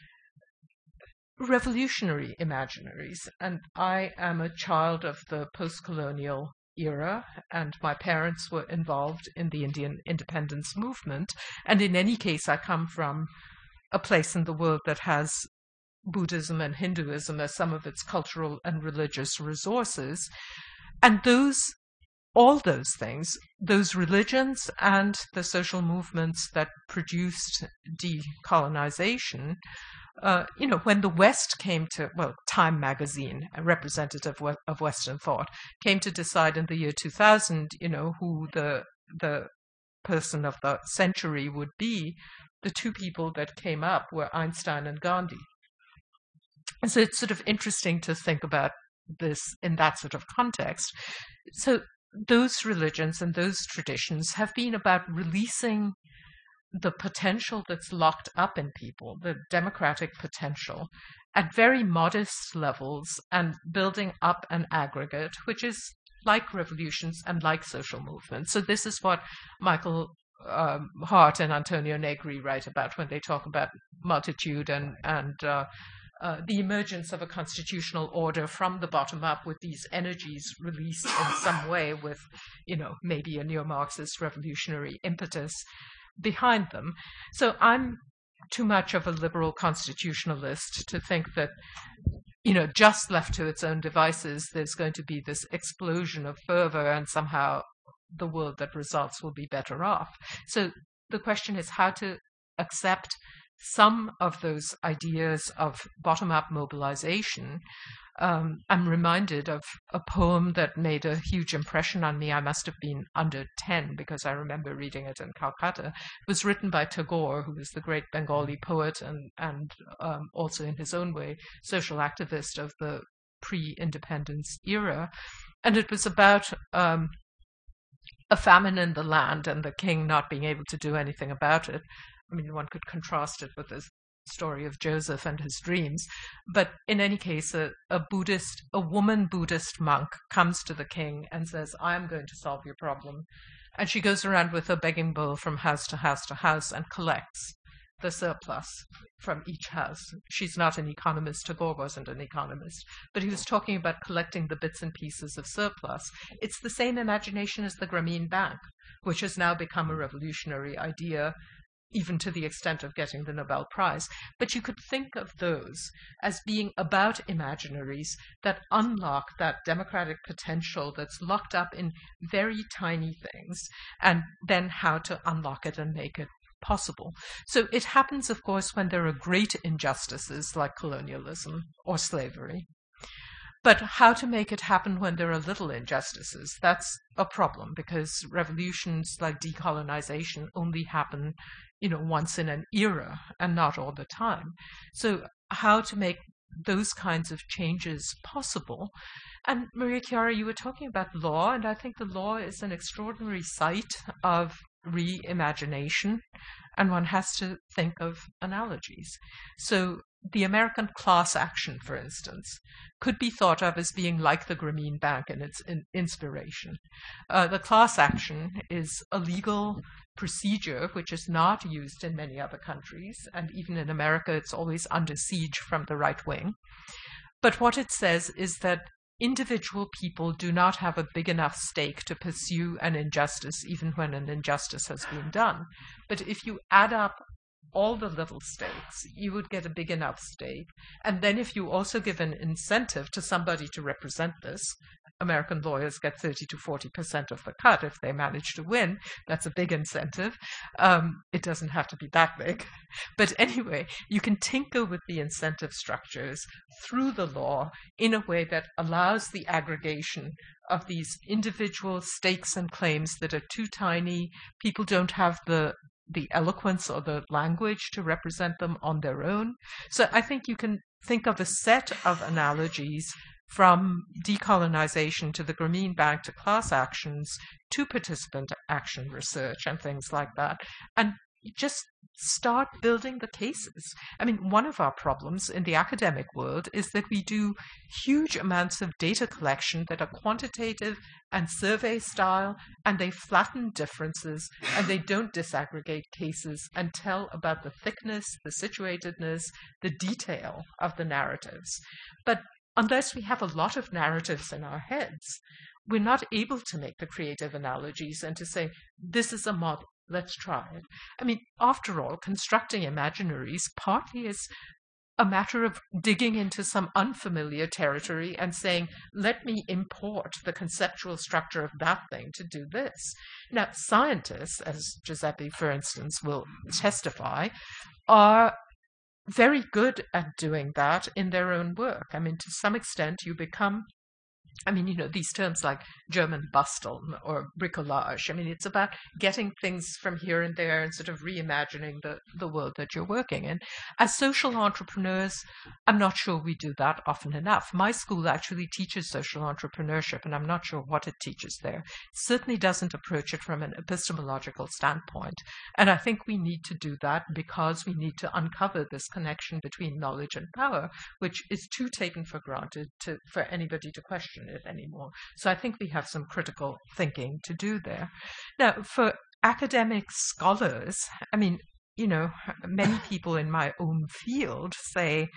revolutionary imaginaries. And I am a child of the post-colonial era, and my parents were involved in the Indian independence movement. And in any case, I come from a place in the world that has Buddhism and Hinduism as some of its cultural and religious resources. And all those things, those religions and the social movements that produced decolonization, when the West came to, Time magazine, a representative of Western thought, came to decide in the year 2000, who the person of the century would be, the two people that came up were Einstein and Gandhi. And so it's sort of interesting to think about this in that sort of context. So those religions and those traditions have been about releasing the potential that's locked up in people, the democratic potential, at very modest levels, and building up an aggregate, which is like revolutions and like social movements. So this is what Michael Hart and Antonio Negri write about when they talk about multitude and the emergence of a constitutional order from the bottom up, with these energies released in some way with, maybe a neo-Marxist revolutionary impetus behind them. So I'm too much of a liberal constitutionalist to think that, just left to its own devices, there's going to be this explosion of fervor and somehow the world that results will be better off. So the question is how to accept some of those ideas of bottom-up mobilization. I'm reminded of a poem that made a huge impression on me. I must have been under 10 because I remember reading it in Calcutta. It was written by Tagore, who was the great Bengali poet and also in his own way social activist of the pre-independence era. And it was about a famine in the land and the king not being able to do anything about it. I mean, one could contrast it with the story of Joseph and his dreams. But in any case, a woman Buddhist monk comes to the king and says, I'm going to solve your problem. And she goes around with a begging bowl from house to house to house and collects. the surplus from each house. She's not an economist. Tagore wasn't an economist. But he was talking about collecting the bits and pieces of surplus. It's the same imagination as the Grameen Bank, which has now become a revolutionary idea, even to the extent of getting the Nobel Prize. But you could think of those as being about imaginaries that unlock that democratic potential that's locked up in very tiny things, and then how to unlock it and make it possible. So it happens, of course, when there are great injustices like colonialism or slavery. But how to make it happen when there are little injustices, that's a problem, because revolutions like decolonization only happen, once in an era and not all the time. So how to make those kinds of changes possible? And Maria Chiara, you were talking about law, and I think the law is an extraordinary site of reimagination, and one has to think of analogies. So the American class action, for instance, could be thought of as being like the Grameen Bank in its inspiration. The class action is a legal procedure which is not used in many other countries, and even in America it's always under siege from the right wing. But what it says is that individual people do not have a big enough stake to pursue an injustice, even when an injustice has been done. But if you add up all the little stakes, you would get a big enough stake. And then if you also give an incentive to somebody to represent this, American lawyers get 30 to 40% of the cut if they manage to win. That's a big incentive. It doesn't have to be that big. But anyway, you can tinker with the incentive structures through the law in a way that allows the aggregation of these individual stakes and claims that are too tiny. People don't have the eloquence or the language to represent them on their own. So I think you can think of a set of analogies from decolonization to the Grameen Bank to class actions to participant action research and things like that, and just start building the cases. I mean, one of our problems in the academic world is that we do huge amounts of data collection that are quantitative and survey style, and they flatten differences, and they don't disaggregate cases and tell about the thickness, the situatedness, the detail of the narratives. But unless we have a lot of narratives in our heads, we're not able to make the creative analogies and to say, this is a model, let's try it. I mean, after all, constructing imaginaries partly is a matter of digging into some unfamiliar territory and saying, let me import the conceptual structure of that thing to do this. Now, scientists, as Giuseppe, for instance, will testify, are very good at doing that in their own work. I mean, to some extent, you become, these terms like German Basteln or bricolage. I mean, it's about getting things from here and there and sort of reimagining the world that you're working in. As social entrepreneurs, I'm not sure we do that often enough. My school actually teaches social entrepreneurship, and I'm not sure what it teaches there. It certainly doesn't approach it from an epistemological standpoint. And I think we need to do that because we need to uncover this connection between knowledge and power, which is too taken for granted for anybody to question it anymore. So I think we have some critical thinking to do there. Now, for academic scholars, I mean, many people in my own field say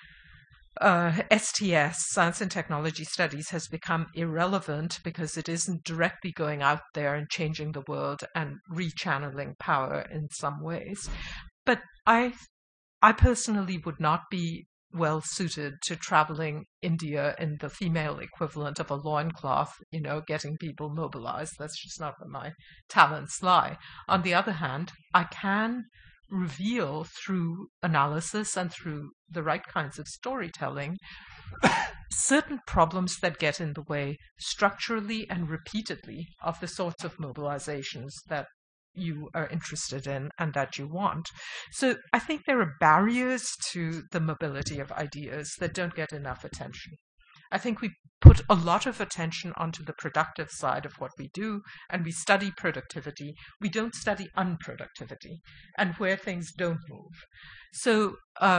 STS, Science and Technology Studies, has become irrelevant because it isn't directly going out there and changing the world and rechanneling power in some ways. But I personally would not be well suited to traveling India in the female equivalent of a loincloth, getting people mobilized. That's just not where my talents lie. On the other hand, I can reveal through analysis and through the right kinds of storytelling certain problems that get in the way structurally and repeatedly of the sorts of mobilizations that you are interested in and that you want. So I think there are barriers to the mobility of ideas that don't get enough attention. I think we put a lot of attention onto the productive side of what we do, and we study productivity. We don't study unproductivity and where things don't move. So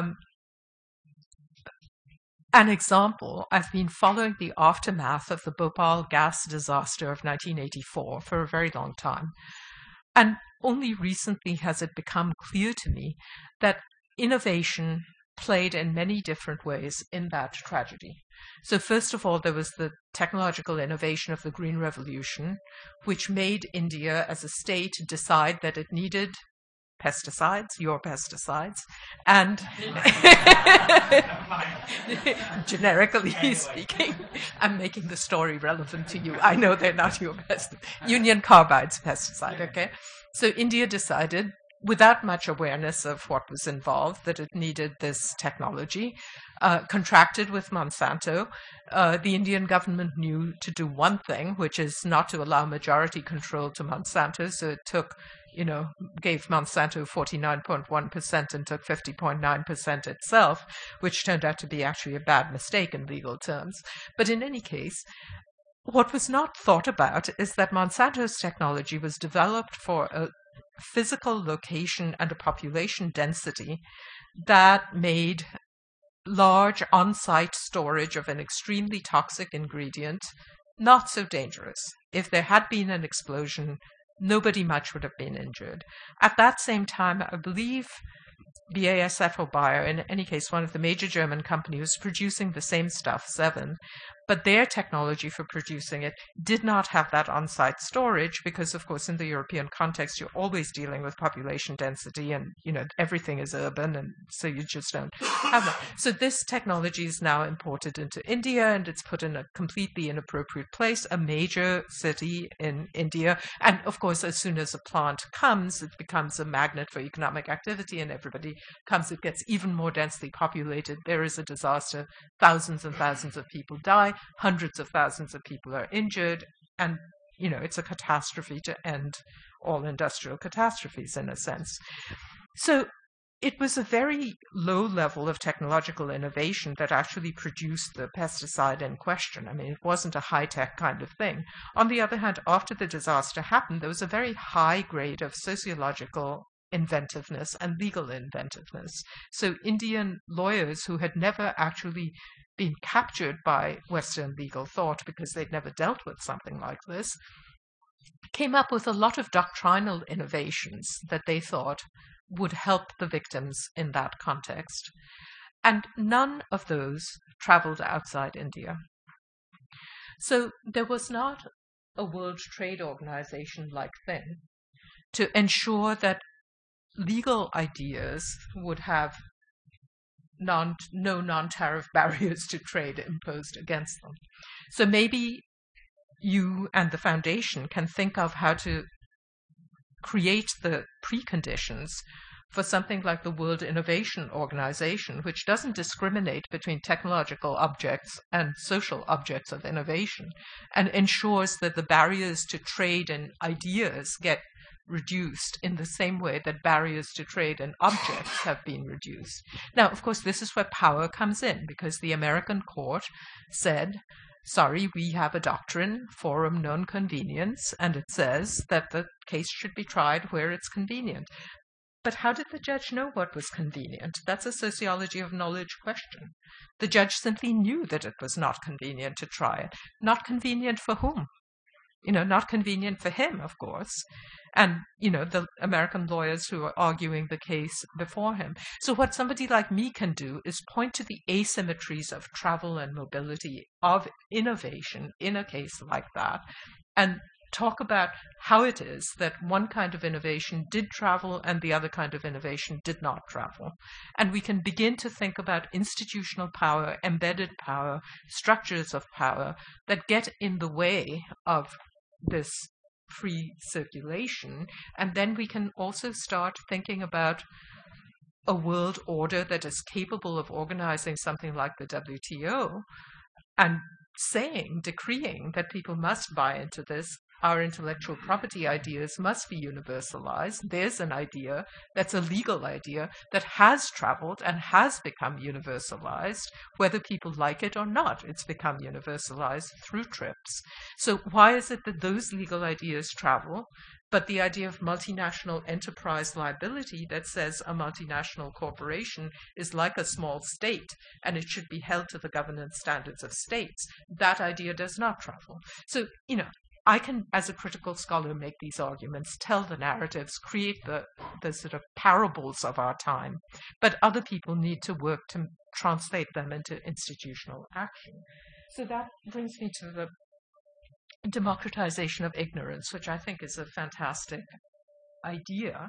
an example, I've been following the aftermath of the Bhopal gas disaster of 1984 for a very long time. And only recently has it become clear to me that innovation played in many different ways in that tragedy. So first of all, there was the technological innovation of the Green Revolution, which made India as a state decide that it needed pesticides, your pesticides, and generically speaking, I'm making the story relevant to you. I know they're not your Union Carbide's pesticide, okay? So India decided, without much awareness of what was involved, that it needed this technology, contracted with Monsanto. The Indian government knew to do one thing, which is not to allow majority control to Monsanto, so it took, gave Monsanto 49.1% and took 50.9% itself, which turned out to be actually a bad mistake in legal terms. But in any case, what was not thought about is that Monsanto's technology was developed for a physical location and a population density that made large on-site storage of an extremely toxic ingredient not so dangerous. If there had been an explosion, nobody much would have been injured. At that same time, I believe BASF or Bayer, in any case, one of the major German companies, was producing the same stuff, 7, but their technology for producing it did not have that on-site storage because, of course, in the European context, you're always dealing with population density and, everything is urban, and so you just don't have that. So this technology is now imported into India, and it's put in a completely inappropriate place, a major city in India. And, of course, as soon as a plant comes, it becomes a magnet for economic activity, and everybody comes. It gets even more densely populated. There is a disaster. Thousands and thousands of people die. Hundreds of thousands of people are injured, and it's a catastrophe to end all industrial catastrophes in a sense. So it was a very low level of technological innovation that actually produced the pesticide in question. I mean, it wasn't a high-tech kind of thing. On the other hand, after the disaster happened, there was a very high grade of sociological inventiveness and legal inventiveness. So Indian lawyers who had never actually been captured by Western legal thought because they'd never dealt with something like this, came up with a lot of doctrinal innovations that they thought would help the victims in that context. And none of those traveled outside India. So there was not a World Trade Organization-like thing to ensure that legal ideas would have no non-tariff barriers to trade imposed against them. So maybe you and the foundation can think of how to create the preconditions for something like the World Innovation Organization, which doesn't discriminate between technological objects and social objects of innovation, and ensures that the barriers to trade in ideas get reduced in the same way that barriers to trade in objects have been reduced. Now, of course, this is where power comes in, because the American court said, sorry, we have a doctrine, forum non convenience, and it says that the case should be tried where it's convenient. But how did the judge know what was convenient? That's a sociology of knowledge question. The judge simply knew that it was not convenient to try it. Not convenient for whom? Not convenient for him, of course, and, the American lawyers who are arguing the case before him. So what somebody like me can do is point to the asymmetries of travel and mobility, of innovation in a case like that, and talk about how it is that one kind of innovation did travel and the other kind of innovation did not travel. And we can begin to think about institutional power, embedded power, structures of power that get in the way of this free circulation. And then we can also start thinking about a world order that is capable of organizing something like the WTO and decreeing that people must buy into this. Our intellectual property ideas must be universalized. There's an idea that's a legal idea that has traveled and has become universalized. Whether people like it or not, it's become universalized through TRIPS. So why is it that those legal ideas travel, but the idea of multinational enterprise liability that says a multinational corporation is like a small state and it should be held to the governance standards of states, that idea does not travel? So, I can, as a critical scholar, make these arguments, tell the narratives, create the sort of parables of our time, but other people need to work to translate them into institutional action. So that brings me to the democratization of ignorance, which I think is a fantastic idea.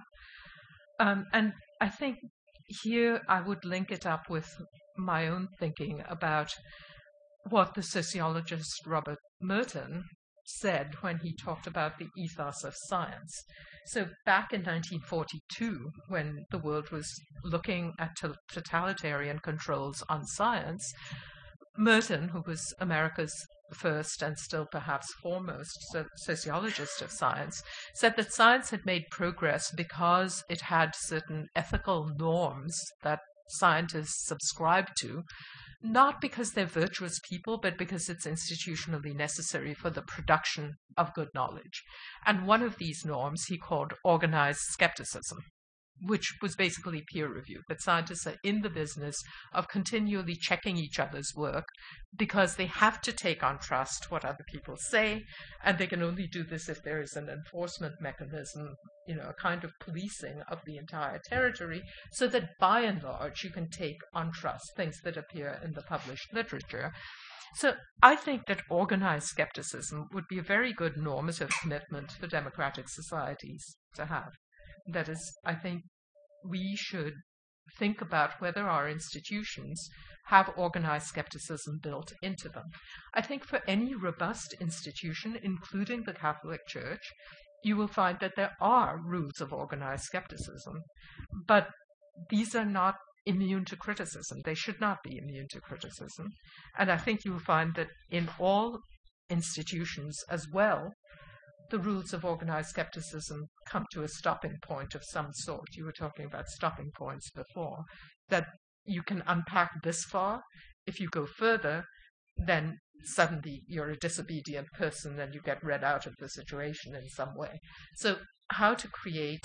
And I think here I would link it up with my own thinking about what the sociologist Robert Merton said when he talked about the ethos of science. So back in 1942, when the world was looking at totalitarian controls on science, Merton, who was America's first and still perhaps foremost sociologist of science, said that science had made progress because it had certain ethical norms that scientists subscribe to, not because they're virtuous people, but because it's institutionally necessary for the production of good knowledge. And one of these norms he called organized skepticism, which was basically peer review, that scientists are in the business of continually checking each other's work because they have to take on trust what other people say, and they can only do this if there is an enforcement mechanism, a kind of policing of the entire territory, so that by and large you can take on trust things that appear in the published literature. So I think that organized skepticism would be a very good normative commitment for democratic societies to have. That is, I think we should think about whether our institutions have organized skepticism built into them. I think for any robust institution, including the Catholic Church, you will find that there are rules of organized skepticism, but these are not immune to criticism. They should not be immune to criticism. And I think you will find that in all institutions as well, the rules of organized skepticism come to a stopping point of some sort. You were talking about stopping points before, that you can unpack this far. If you go further, then suddenly you're a disobedient person and you get read out of the situation in some way. So how to create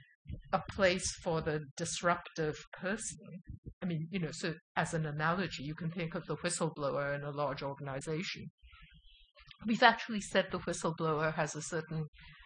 a place for the disruptive person? I mean, so as an analogy, you can think of the whistleblower in a large organization. We've actually said the whistleblower has a certain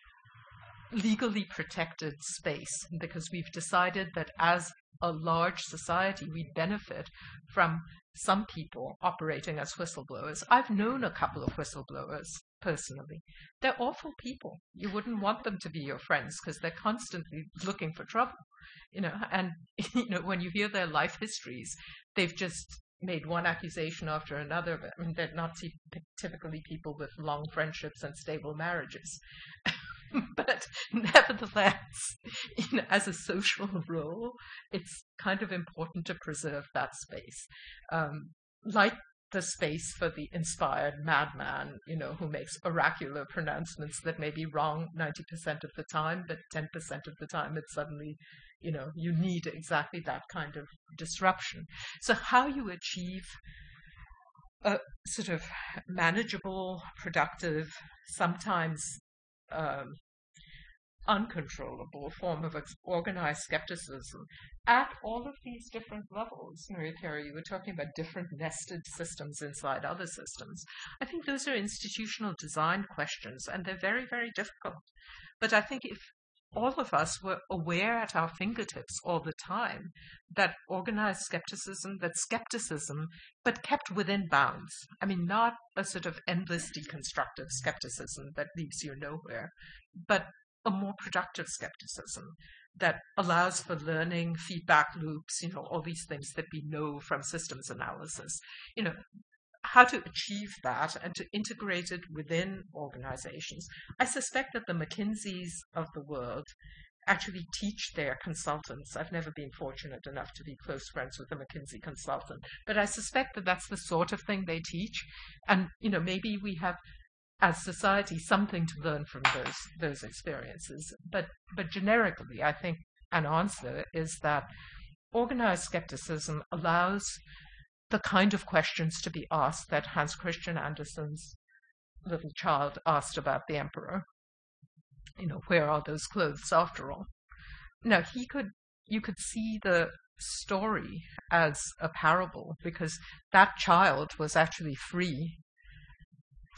legally protected space because we've decided that as a large society, we benefit from some people operating as whistleblowers. I've known a couple of whistleblowers personally. They're awful people. You wouldn't want them to be your friends because they're constantly looking for trouble, and when you hear their life histories, they've just made one accusation after another. I mean, they're not typically people with long friendships and stable marriages. But nevertheless, as a social role, it's kind of important to preserve that space. Like the space for the inspired madman, who makes oracular pronouncements that may be wrong 90% of the time, but 10% of the time it's suddenly, you need exactly that kind of disruption. So how you achieve a sort of manageable, productive, sometimes uncontrollable form of organized skepticism at all of these different levels. Maria Carey, you were talking about different nested systems inside other systems. I think those are institutional design questions, and they're very, very difficult. But I think if all of us were aware at our fingertips all the time that organized skepticism, but kept within bounds. I mean, not a sort of endless deconstructive skepticism that leaves you nowhere, but a more productive skepticism that allows for learning, feedback loops, all these things that we know from systems analysis. How to achieve that and to integrate it within organizations. I suspect that the McKinseys of the world actually teach their consultants. I've never been fortunate enough to be close friends with a McKinsey consultant, but I suspect that that's the sort of thing they teach. And, maybe we have, as society, something to learn from those experiences. But generically, I think an answer is that organized skepticism allows the kind of questions to be asked that Hans Christian Andersen's little child asked about the emperor. Where are those clothes after all? Now, you could see the story as a parable because that child was actually free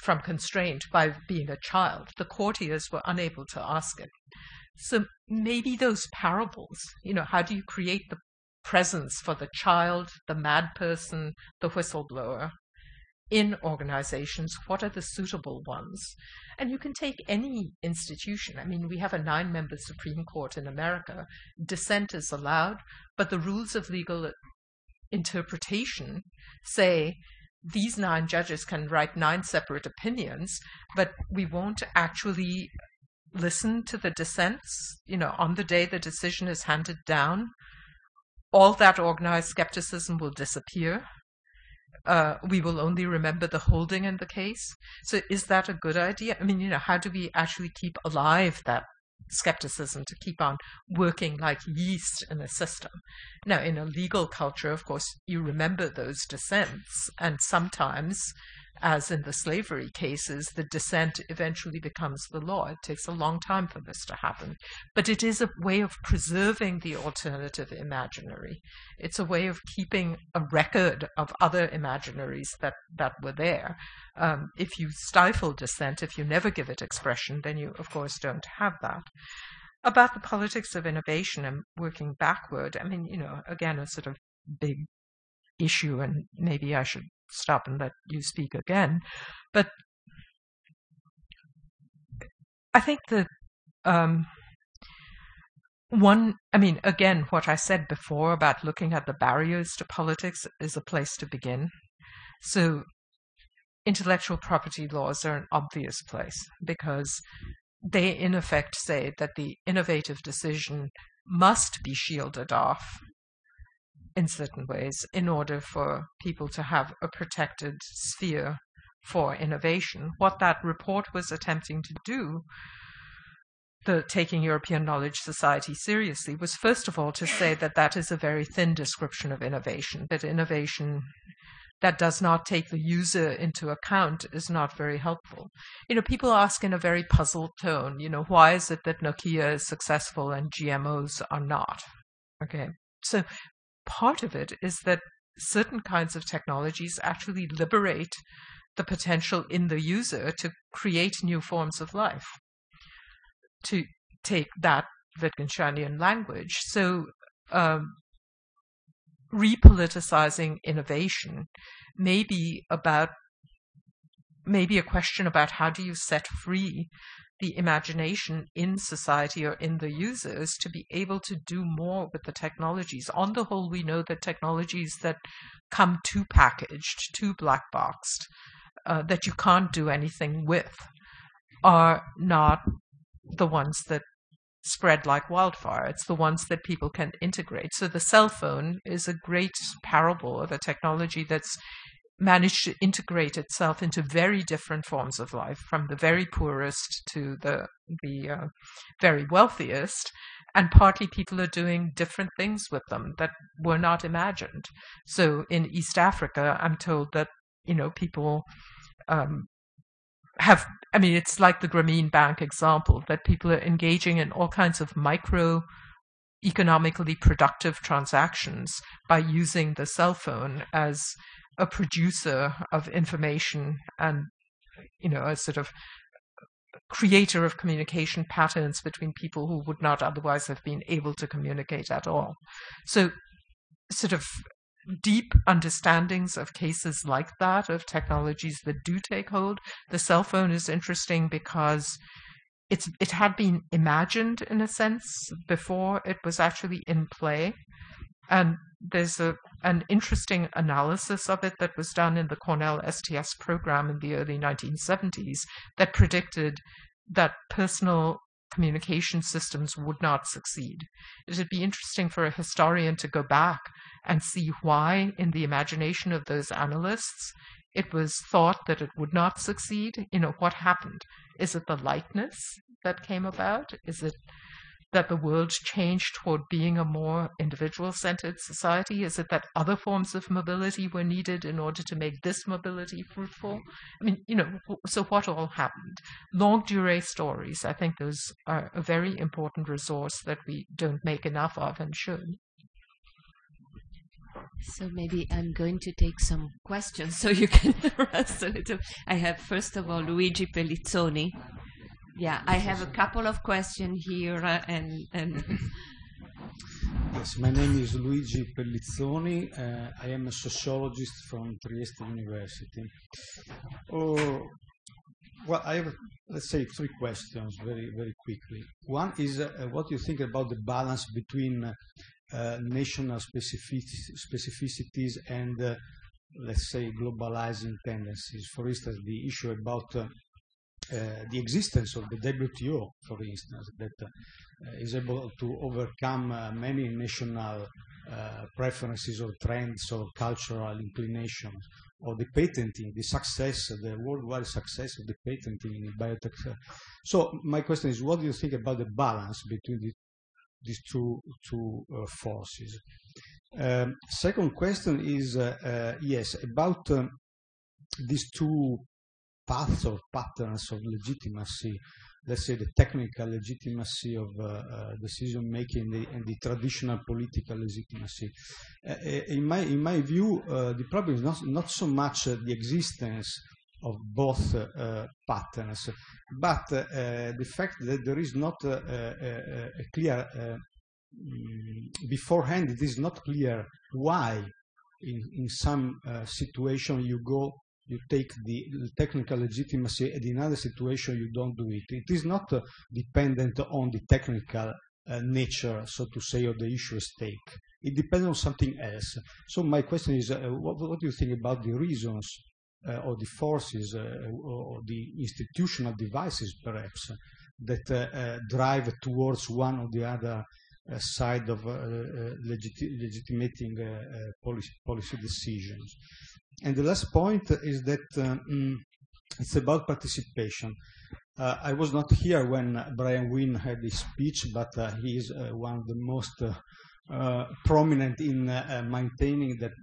from constraint by being a child. The courtiers were unable to ask it. So maybe those parables, how do you create the presence for the child, the mad person, the whistleblower in organizations? What are the suitable ones? And you can take any institution. I mean, we have a 9-member Supreme Court in America. Dissent is allowed, but the rules of legal interpretation say these 9 judges can write 9 separate opinions, but we won't actually listen to the dissents, on the day the decision is handed down. All that organized skepticism will disappear. We will only remember the holding in the case. So is that a good idea? I mean, how do we actually keep alive that skepticism to keep on working like yeast in a system? Now, in a legal culture, of course, you remember those dissents, and sometimes, as in the slavery cases, the dissent eventually becomes the law. It takes a long time for this to happen. But it is a way of preserving the alternative imaginary. It's a way of keeping a record of other imaginaries that were there. If you stifle dissent, if you never give it expression, then you, of course, don't have that. About the politics of innovation and working backward, I mean, again, a sort of big issue, and maybe I should stop and let you speak again. But I think that again, what I said before about looking at the barriers to politics is a place to begin. So intellectual property laws are an obvious place because they in effect say that the innovative decision must be shielded off in certain ways in order for people to have a protected sphere for innovation. What that report was attempting to do, the Taking European Knowledge Society Seriously, was first of all to say that that is a very thin description of innovation, that innovation that does not take the user into account is not very helpful. People ask in a very puzzled tone, why is it that Nokia is successful and GMOs are not? Okay, so part of it is that certain kinds of technologies actually liberate the potential in the user to create new forms of life, to take that Wittgensteinian language. So repoliticizing innovation may be a question about how do you set free the imagination in society or in the users to be able to do more with the technologies. On the whole, we know that technologies that come too packaged, too black boxed, that you can't do anything with, are not the ones that spread like wildfire. It's the ones that people can integrate. So the cell phone is a great parable of a technology that's managed to integrate itself into very different forms of life, from the very poorest to the very wealthiest, and partly people are doing different things with them that were not imagined. So in East Africa, I'm told that people it's like the Grameen Bank example, that people are engaging in all kinds of economically productive transactions by using the cell phone as a producer of information and, a sort of creator of communication patterns between people who would not otherwise have been able to communicate at all. So sort of deep understandings of cases like that, of technologies that do take hold. The cell phone is interesting because it had been imagined in a sense before it was actually in play. And there's an interesting analysis of it that was done in the Cornell STS program in the early 1970s that predicted that personal communication systems would not succeed. It would be interesting for a historian to go back and see why, in the imagination of those analysts, it was thought that it would not succeed. What happened? Is it the lightness that came about? Is it that the world changed toward being a more individual-centered society? Is it that other forms of mobility were needed in order to make this mobility fruitful? So what all happened? Longue durée stories, I think those are a very important resource that we don't make enough of and should. So maybe I'm going to take some questions so you can rest a little. I have, first of all, Luigi Pellizzoni. Yeah, I have a couple of questions here and Yes, my name is Luigi Pellizzoni. I am a sociologist from Trieste University. Well, I have, let's say, three questions very, very quickly. One is what do you think about the balance between national specificities and, let's say, globalizing tendencies? For instance, the issue about the existence of the WTO, for instance, that is able to overcome many national preferences or trends or cultural inclinations, or the patenting, the success, the worldwide success of the patenting in biotech. So my question is, what do you think about the balance between these two forces? Second question is, yes, about these two paths or patterns of legitimacy, let's say the technical legitimacy of decision making and the traditional political legitimacy. In my view, the problem is not so much the existence of both patterns, but the fact that there is not a clear beforehand. It is not clear why in some situation you take the technical legitimacy, and in another situation you don't do it. It is not dependent on the technical nature, so to say, of the issue at stake. It depends on something else. So my question is, what do you think about the reasons or the forces or the institutional devices, perhaps, that drive towards one or the other side of legitimating policy decisions? And the last point is that it's about participation. I was not here when Brian Wynne had his speech, but he is one of the most prominent in maintaining that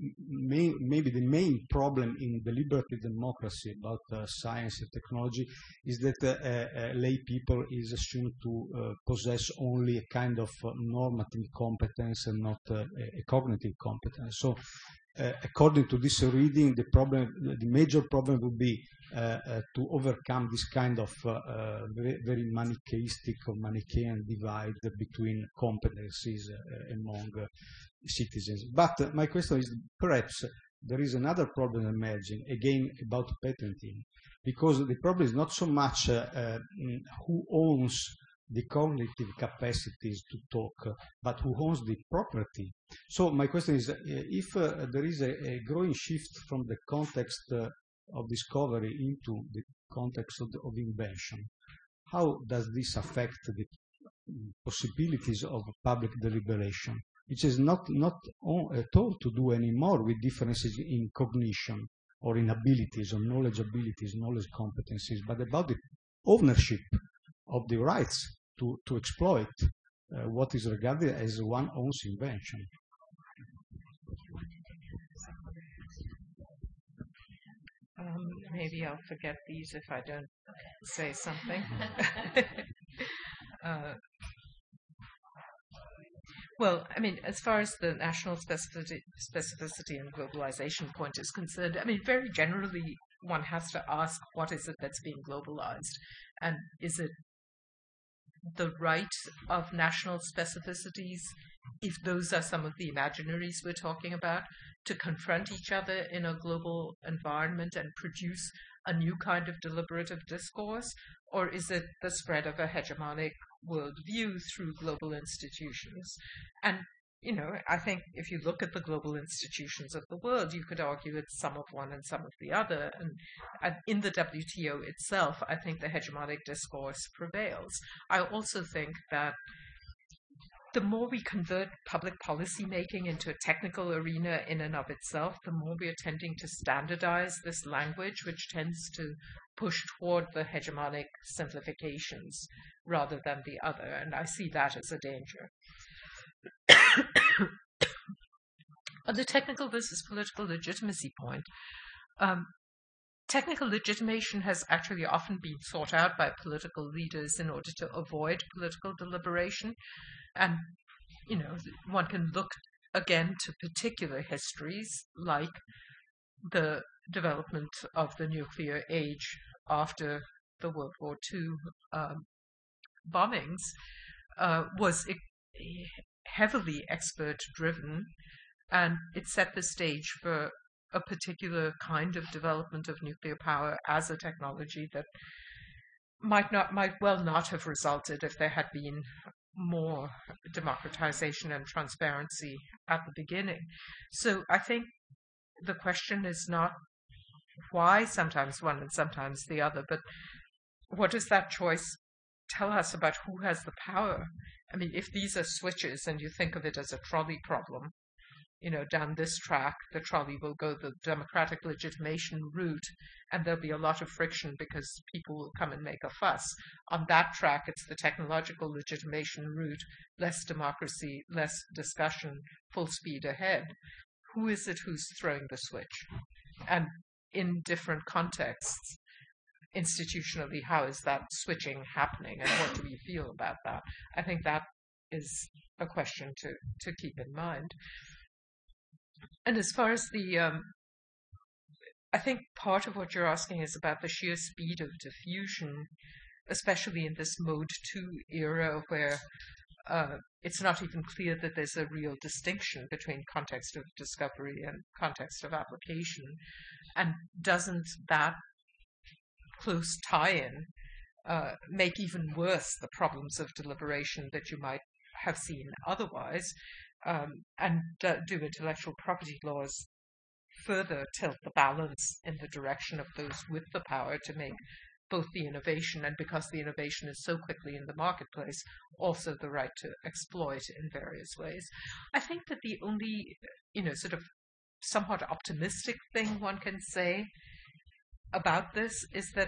maybe the main problem in deliberative democracy about science and technology is that lay people is assumed to possess only a kind of normative competence and not a cognitive competence. So according to this reading, the major problem would be to overcome this kind of very Manichaeistic or Manichaean divide between competencies among citizens. But my question is, perhaps there is another problem emerging, again about patenting, because the problem is not so much who owns the cognitive capacities to talk, but who owns the property. So my question is, if there is a growing shift from the context of discovery into the context of invention, how does this affect the possibilities of public deliberation, which is not at all to do anymore with differences in cognition or in abilities or knowledge abilities, knowledge competencies, but about the ownership of the rights to exploit what is regarded as one owns invention. Maybe I'll forget these if I don't say something. Well, I mean, as far as the national specificity and globalization point is concerned, I mean, very generally, one has to ask, what is it that's being globalized? And is it the right of national specificities, if those are some of the imaginaries we're talking about, to confront each other in a global environment and produce a new kind of deliberative discourse? Or is it the spread of a hegemonic worldview through global institutions? And, you know, I think if you look at the global institutions of the world, you could argue it's some of one and some of the other. And in the WTO itself, I think the hegemonic discourse prevails. I also think that the more we convert public policy making into a technical arena in and of itself, the more we are tending to standardize this language, which tends to push toward the hegemonic simplifications rather than the other. And I see that as a danger. On the technical versus political legitimacy point, technical legitimation has actually often been sought out by political leaders in order to avoid political deliberation. And, you know, one can look again, to particular histories like the development of the nuclear age after the World War II bombings, was heavily expert-driven, and it set the stage for a particular kind of development of nuclear power as a technology that might well not have resulted if there had been more democratization and transparency at the beginning. So I think the question is not why sometimes one and sometimes the other, but what does that choice tell us about who has the power? I mean, if these are switches and you think of it as a trolley problem, down this track, the trolley will go the democratic legitimation route, and there'll be a lot of friction because people will come and make a fuss. On that track, it's the technological legitimation route, less democracy, less discussion, full speed ahead. Who is it who's throwing the switch? And in different contexts, institutionally, how is that switching happening, and what do we feel about that? I think that is a question to keep in mind. And as far as I think part of what you're asking is about the sheer speed of diffusion, especially in this Mode 2 era where it's not even clear that there's a real distinction between context of discovery and context of application. And doesn't that close tie-in make even worse the problems of deliberation that you might have seen otherwise? And do intellectual property laws further tilt the balance in the direction of those with the power to make both the innovation, and because the innovation is so quickly in the marketplace, also the right to exploit in various ways? I think that the only, sort of somewhat optimistic thing one can say about this is that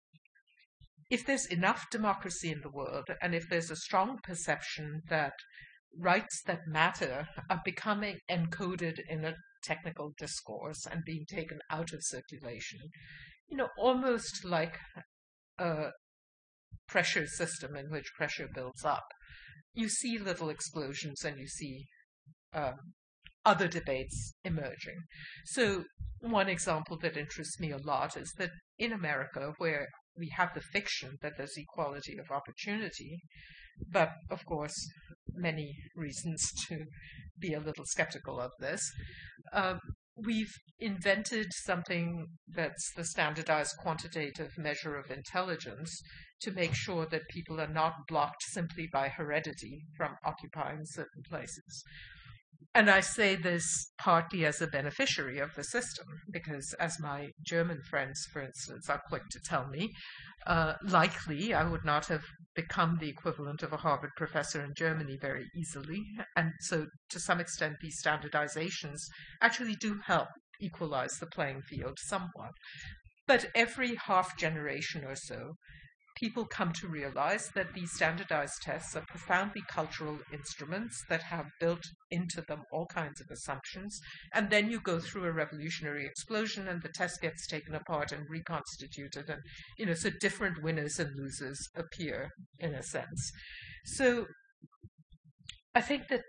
if there's enough democracy in the world, and if there's a strong perception that rights that matter are becoming encoded in a technical discourse and being taken out of circulation, almost like a pressure system in which pressure builds up, you see little explosions and you see other debates emerging. So one example that interests me a lot is that in America, where we have the fiction that there's equality of opportunity, but of course, many reasons to be a little skeptical of this, we've invented something that's the standardized quantitative measure of intelligence to make sure that people are not blocked simply by heredity from occupying certain places. And I say this partly as a beneficiary of the system, because as my German friends, for instance, are quick to tell me, likely I would not have become the equivalent of a Harvard professor in Germany very easily. And so to some extent, these standardizations actually do help equalize the playing field somewhat. But every half generation or so, people come to realize that these standardized tests are profoundly cultural instruments that have built into them all kinds of assumptions. And then you go through a revolutionary explosion and the test gets taken apart and reconstituted. And, so different winners and losers appear in a sense. So I think that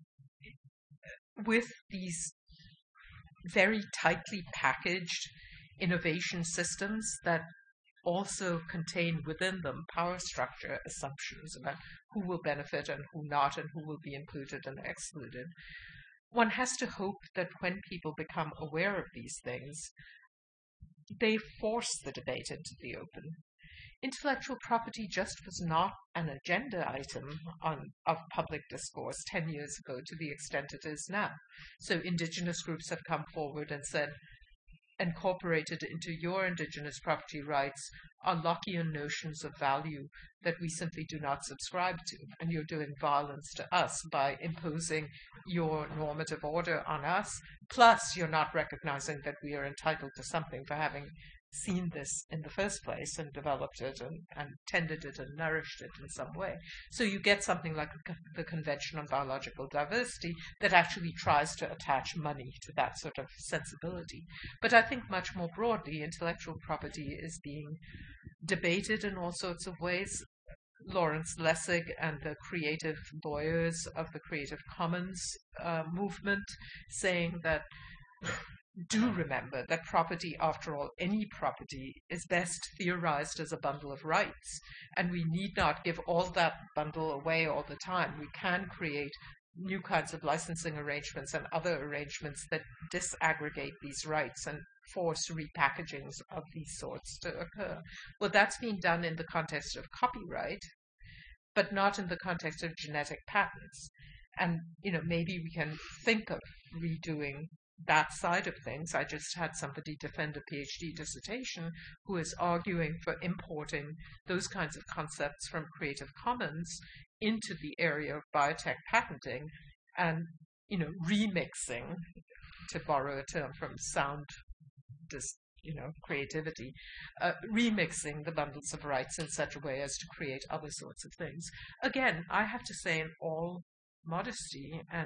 with these very tightly packaged innovation systems that also contain within them power structure assumptions about who will benefit and who not, and who will be included and excluded, one has to hope that when people become aware of these things, they force the debate into the open. Intellectual property just was not an agenda item of public discourse 10 years ago to the extent it is now. So indigenous groups have come forward and said, incorporated into your indigenous property rights are Lockean notions of value that we simply do not subscribe to, and you're doing violence to us by imposing your normative order on us, plus you're not recognizing that we are entitled to something for having seen this in the first place and developed it and tended it and nourished it in some way. So you get something like the Convention on Biological Diversity that actually tries to attach money to that sort of sensibility. But I think much more broadly, intellectual property is being debated in all sorts of ways, Lawrence Lessig and the creative lawyers of the Creative Commons movement, saying that do remember that property, after all, any property, is best theorized as a bundle of rights, and we need not give all that bundle away all the time. We can create new kinds of licensing arrangements and other arrangements that disaggregate these rights and force repackagings of these sorts to occur. Well, that's been done in the context of copyright, but not in the context of genetic patents. And, maybe we can think of redoing that side of things. I just had somebody defend a PhD dissertation who is arguing for importing those kinds of concepts from Creative Commons into the area of biotech patenting and, remixing, to borrow a term from sound creativity, remixing the bundles of rights in such a way as to create other sorts of things. Again, I have to say, in all modesty and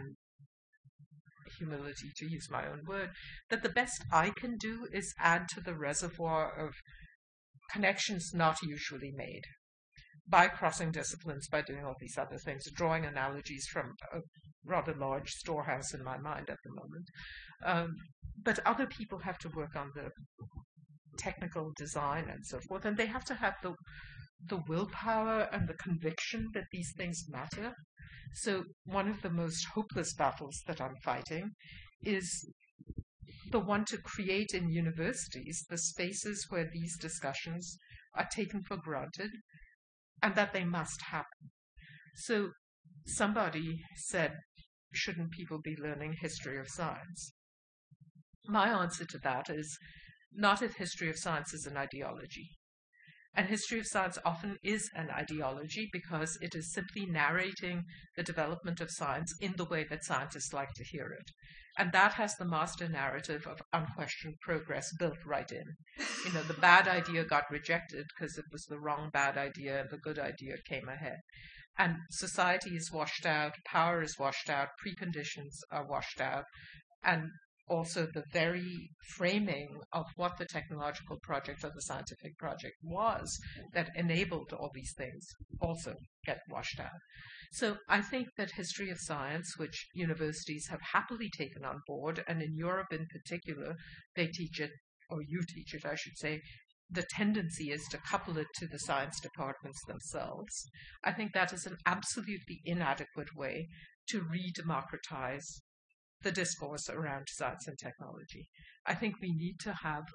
humility, to use my own word, that the best I can do is add to the reservoir of connections not usually made by crossing disciplines, by doing all these other things, drawing analogies from a rather large storehouse in my mind at the moment. But other people have to work on the technical design and so forth, and they have to have the willpower and the conviction that these things matter. So one of the most hopeless battles that I'm fighting is the one to create in universities the spaces where these discussions are taken for granted and that they must happen. So somebody said, shouldn't people be learning history of science? My answer to that is not if history of science is an ideology. And history of science often is an ideology because it is simply narrating the development of science in the way that scientists like to hear it. And that has the master narrative of unquestioned progress built right in. The bad idea got rejected because it was the wrong bad idea, and the good idea came ahead. And society is washed out, power is washed out, preconditions are washed out, and also the very framing of what the technological project or the scientific project was that enabled all these things also get washed out. So I think that history of science, which universities have happily taken on board, and in Europe in particular, they teach it, or you teach it, I should say, the tendency is to couple it to the science departments themselves. I think that is an absolutely inadequate way to re-democratize the discourse around science and technology. I think we need to have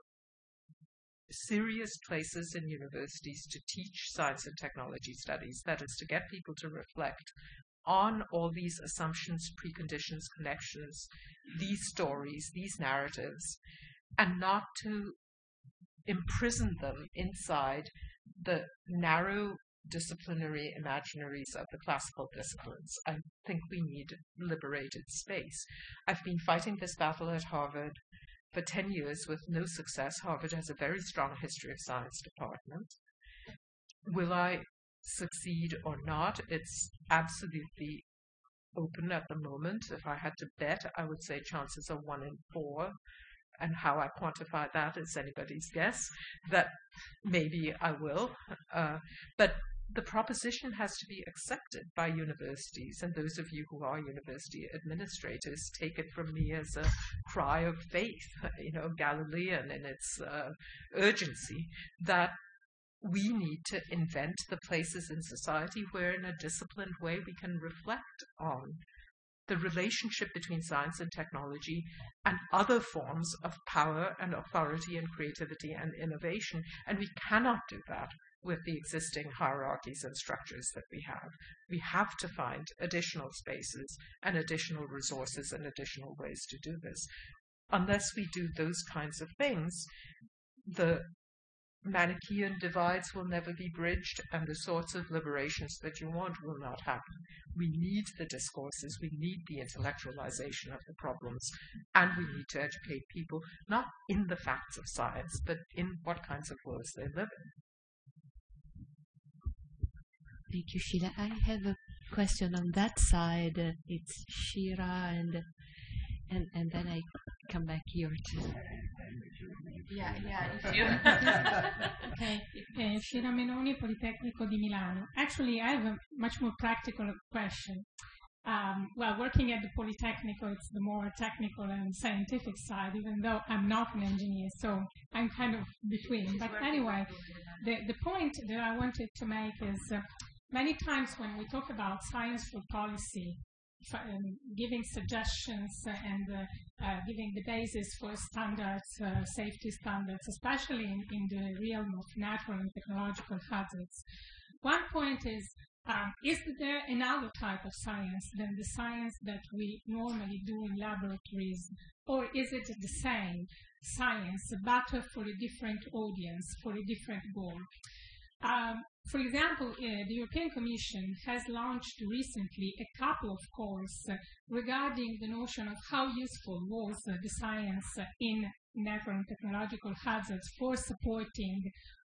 serious places in universities to teach science and technology studies, that is, to get people to reflect on all these assumptions, preconditions, connections, these stories, these narratives, and not to imprison them inside the narrow disciplinary imaginaries of the classical disciplines. I think we need liberated space. I've been fighting this battle at Harvard for 10 years with no success. Harvard has a very strong history of science department. Will I succeed or not? It's absolutely open at the moment. If I had to bet, I would say chances are 1 in 4. And how I quantify that is anybody's guess. That maybe I will. But the proposition has to be accepted by universities. And those of you who are university administrators take it from me as a cry of faith, Galilean in its urgency, that we need to invent the places in society where in a disciplined way we can reflect on the relationship between science and technology and other forms of power and authority and creativity and innovation. And we cannot do that with the existing hierarchies and structures that we have. We have to find additional spaces and additional resources and additional ways to do this. Unless we do those kinds of things, the Manichaean divides will never be bridged, and the sorts of liberations that you want will not happen. We need the discourses, we need the intellectualization of the problems, and we need to educate people, not in the facts of science, but in what kinds of worlds they live in. Thank you, Sheila. I have a question on that side. It's Shira, and then I come back here to... If you Okay, Sheila Menoni, Politecnico di Milano. Actually, I have a much more practical question. Well, working at the Politecnico, it's the more technical and scientific side, even though I'm not an engineer, so I'm kind of between. But anyway, the point that I wanted to make is many times when we talk about science for policy, giving suggestions and giving the basis for standards, safety standards, especially in the realm of natural and technological hazards. One point is there another type of science than the science that we normally do in laboratories, or is it the same science, but for a different audience, for a different goal? For example, the European Commission has launched recently a couple of calls regarding the notion of how useful was the science in natural and technological hazards for supporting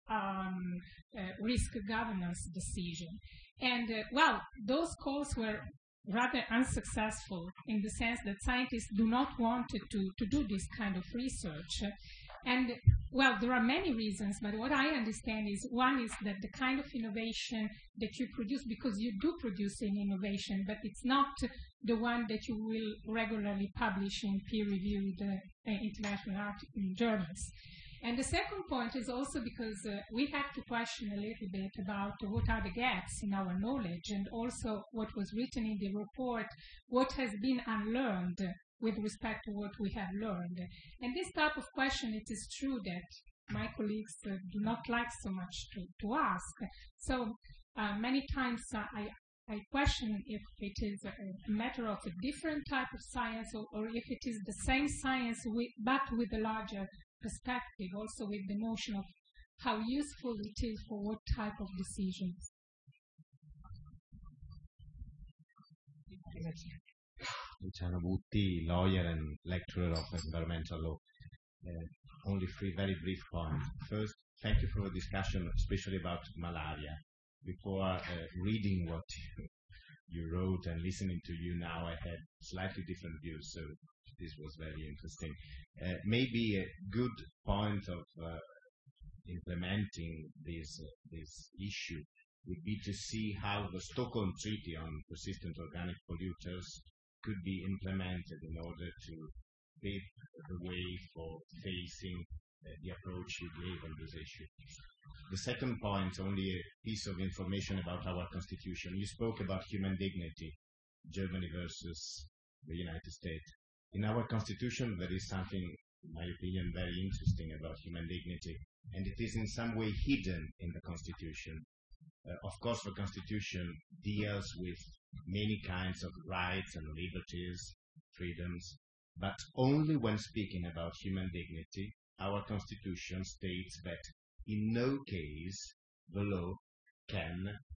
risk governance decision. And, well, those calls were rather unsuccessful in the sense that scientists do not want to do this kind of research. And, well, there are many reasons, but what I understand is one is that the kind of innovation that you produce, because you do produce an innovation, but it's not the one that you will regularly publish in peer-reviewed international journals. And the second point is also because we have to question a little bit about what are the gaps in our knowledge, and also what was written in the report, what has been unlearned with respect to what we have learned. And this type of question, it is true that my colleagues do not like so much to ask. So many times I question if it is a matter of a different type of science, or if it is the same science but with a larger perspective, also with the notion of how useful it is for what type of decisions. Luciano Butti, lawyer and lecturer of environmental law. Only three very brief points. First, thank you for the discussion, especially about malaria. Before reading what you wrote and listening to you now, I had slightly different views, so this was very interesting. Maybe a good point of implementing this issue would be to see how the Stockholm Treaty on Persistent Organic Polluters could be implemented in order to pave the way for facing the approach you gave on this issue. The second point, only a piece of information about our constitution. You spoke about human dignity, Germany versus the United States. In our constitution, there is something, in my opinion, very interesting about human dignity, and it is in some way hidden in the constitution. Of course, the constitution deals with many kinds of rights and liberties, freedoms, but only when speaking about human dignity, our constitution states that in no case the law can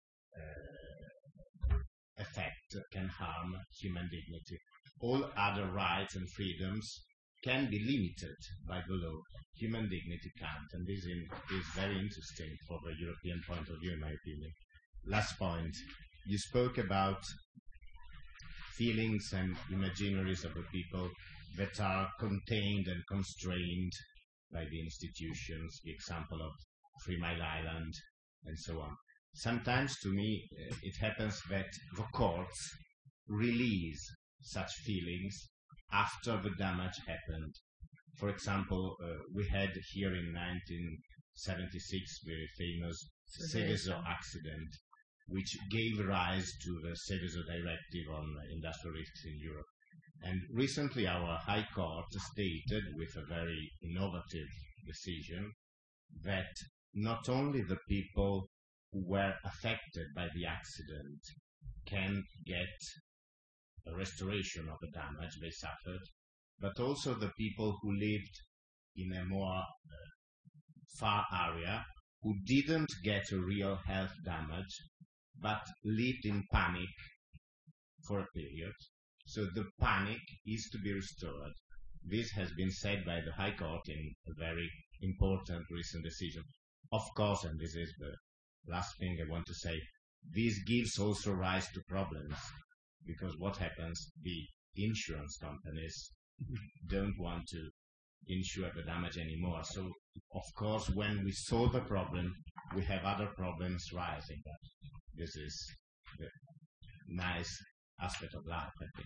harm human dignity. All other rights and freedoms can be limited by the law. Human dignity can't, and this is very interesting for the European point of view, in my opinion. Last point, you spoke about feelings and imaginaries of the people that are contained and constrained by the institutions, the example of 3 Mile Island, and so on. Sometimes, to me, it happens that the courts release such feelings after the damage happened. For example, we had here in 1976 the famous Seveso accident, which gave rise to the Seveso Directive on industrial risks in Europe. And recently our High Court stated, with a very innovative decision, that not only the people who were affected by the accident can get a restoration of the damage they suffered, but also the people who lived in a more far area, who didn't get a real health damage, but lived in panic for a period. So the panic is to be restored. This has been said by the High Court in a very important recent decision. Of course, and this is the last thing I want to say, this gives also rise to problems, because what happens, the insurance companies don't want to insure the damage anymore. So, of course, when we solve a problem, we have other problems rising. But this is the nice aspect of life, I think.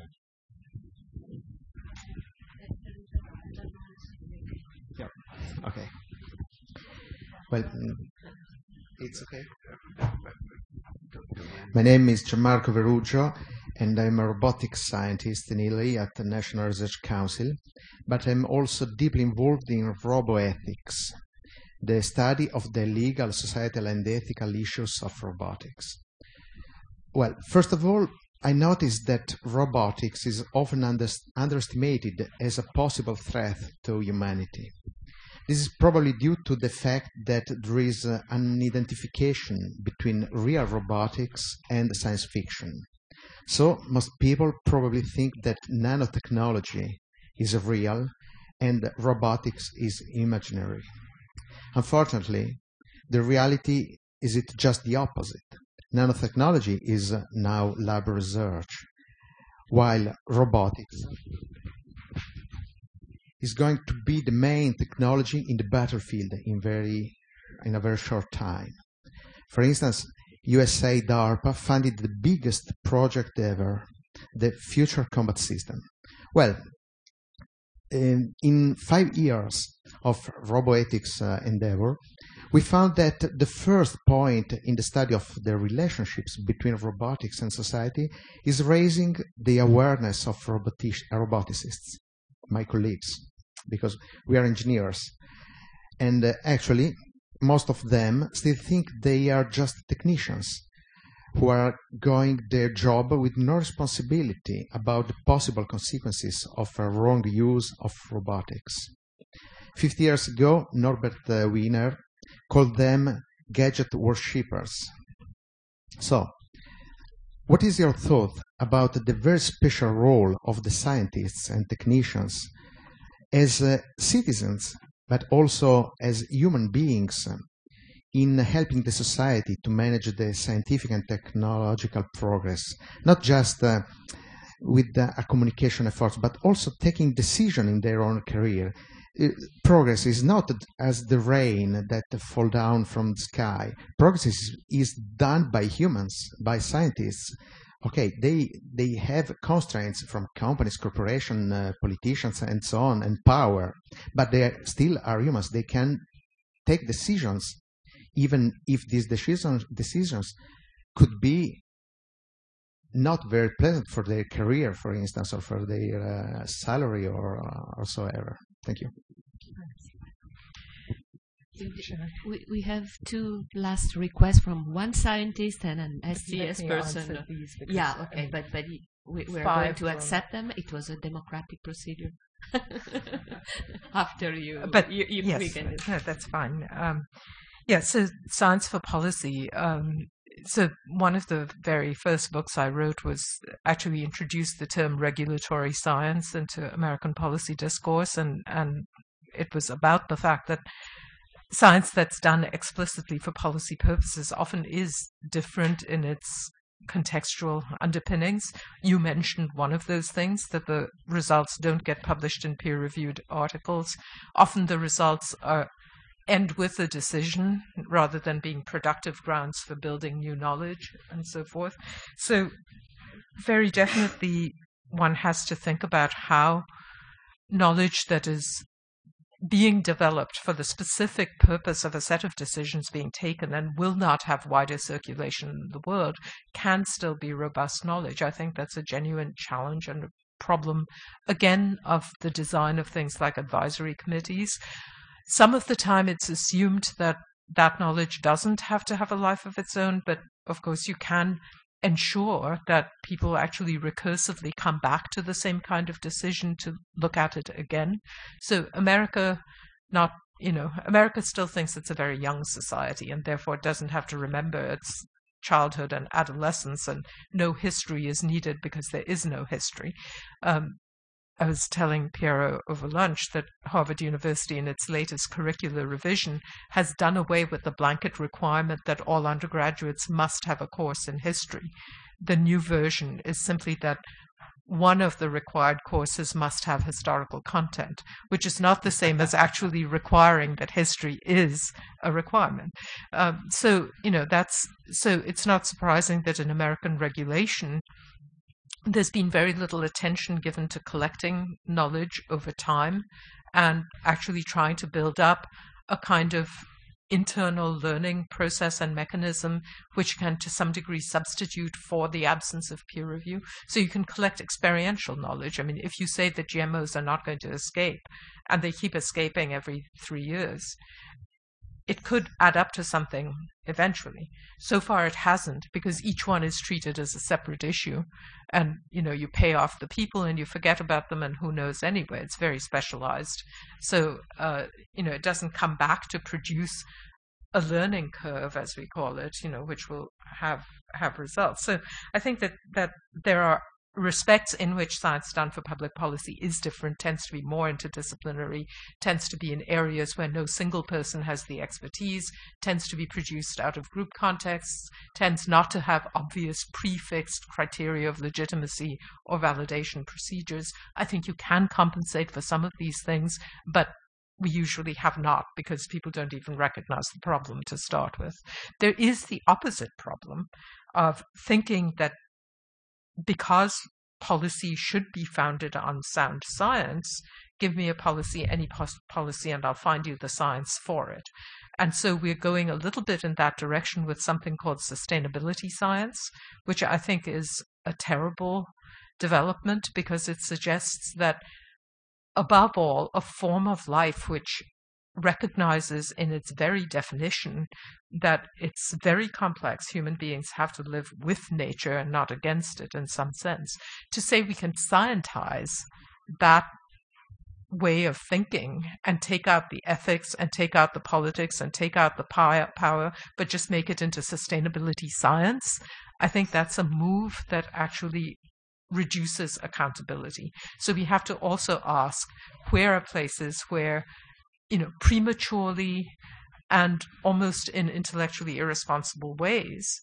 Yeah. Okay. Well, it's okay. My name is Gianmarco Verugio, and I'm a robotics scientist in Italy at the National Research Council, but I'm also deeply involved in roboethics, the study of the legal, societal, and ethical issues of robotics. Well, first of all, I noticed that robotics is often underestimated as a possible threat to humanity. This is probably due to the fact that there is an identification between real robotics and science fiction. So most people probably think that nanotechnology is real and robotics is imaginary. Unfortunately, the reality is just the opposite. Nanotechnology is now lab research, while robotics is going to be the main technology in the battlefield in a very short time. For instance, USA DARPA funded the biggest project ever, the Future Combat System. Well, in 5 years of roboethics endeavor, we found that the first point in the study of the relationships between robotics and society is raising the awareness of roboticists, my colleagues, because we are engineers. And actually, most of them still think they are just technicians who are going their job with no responsibility about the possible consequences of a wrong use of robotics. 50 years ago, Norbert Wiener called them gadget worshippers. So, what is your thought about the very special role of the scientists and technicians as citizens, but also as human beings in helping the society to manage the scientific and technological progress, not just with a communication effort, but also taking decision in their own career? Progress is not as the rain that fall down from the sky. Progress is done by humans, by scientists. Okay, they have constraints from companies, corporations, politicians, and so on, and power, but they still are humans. They can take decisions, even if these decisions could be not very pleasant for their career, for instance, or for their salary or so ever. Thank you. We have two last requests from one scientist and an STS person. Yeah, okay, but we're going to accept them. It was a democratic procedure. After you, but you yes, no, that's fine. Yeah, so Science for Policy. So one of the very first books I wrote was actually introduced the term regulatory science into American policy discourse, and it was about the fact that science that's done explicitly for policy purposes often is different in its contextual underpinnings. You mentioned one of those things, that the results don't get published in peer-reviewed articles. Often the results end with a decision rather than being productive grounds for building new knowledge and so forth. So very definitely one has to think about how knowledge that is being developed for the specific purpose of a set of decisions being taken and will not have wider circulation in the world can still be robust knowledge. I think that's a genuine challenge and a problem, again, of the design of things like advisory committees. Some of the time it's assumed that that knowledge doesn't have to have a life of its own, but of course you can ensure that people actually recursively come back to the same kind of decision to look at it again. So America still thinks it's a very young society and therefore it doesn't have to remember its childhood and adolescence, and no history is needed because there is no history. I was telling Piero over lunch that Harvard University, in its latest curricular revision, has done away with the blanket requirement that all undergraduates must have a course in history. The new version is simply that one of the required courses must have historical content, which is not the same as actually requiring that history is a requirement. So it's not surprising that in American regulation, there's been very little attention given to collecting knowledge over time and actually trying to build up a kind of internal learning process and mechanism which can to some degree substitute for the absence of peer review. So you can collect experiential knowledge. I mean, if you say that GMOs are not going to escape and they keep escaping every 3 years, it could add up to something eventually. So far it hasn't, because each one is treated as a separate issue. And, you pay off the people and you forget about them, and who knows anyway. It's very specialized. So, it doesn't come back to produce a learning curve, as we call it, which will have results. So I think that there are respects in which science done for public policy is different, tends to be more interdisciplinary, tends to be in areas where no single person has the expertise, tends to be produced out of group contexts, tends not to have obvious prefixed criteria of legitimacy or validation procedures. I think you can compensate for some of these things, but we usually have not, because people don't even recognize the problem to start with. There is the opposite problem of thinking that because policy should be founded on sound science, give me a policy, any policy, and I'll find you the science for it. And so we're going a little bit in that direction with something called sustainability science, which I think is a terrible development, because it suggests that, above all, a form of life which recognizes in its very definition that it's very complex. Human beings have to live with nature and not against it in some sense. To say we can scientize that way of thinking and take out the ethics and take out the politics and take out the power, but just make it into sustainability science, I think that's a move that actually reduces accountability. So we have to also ask, where are places where prematurely and almost in intellectually irresponsible ways,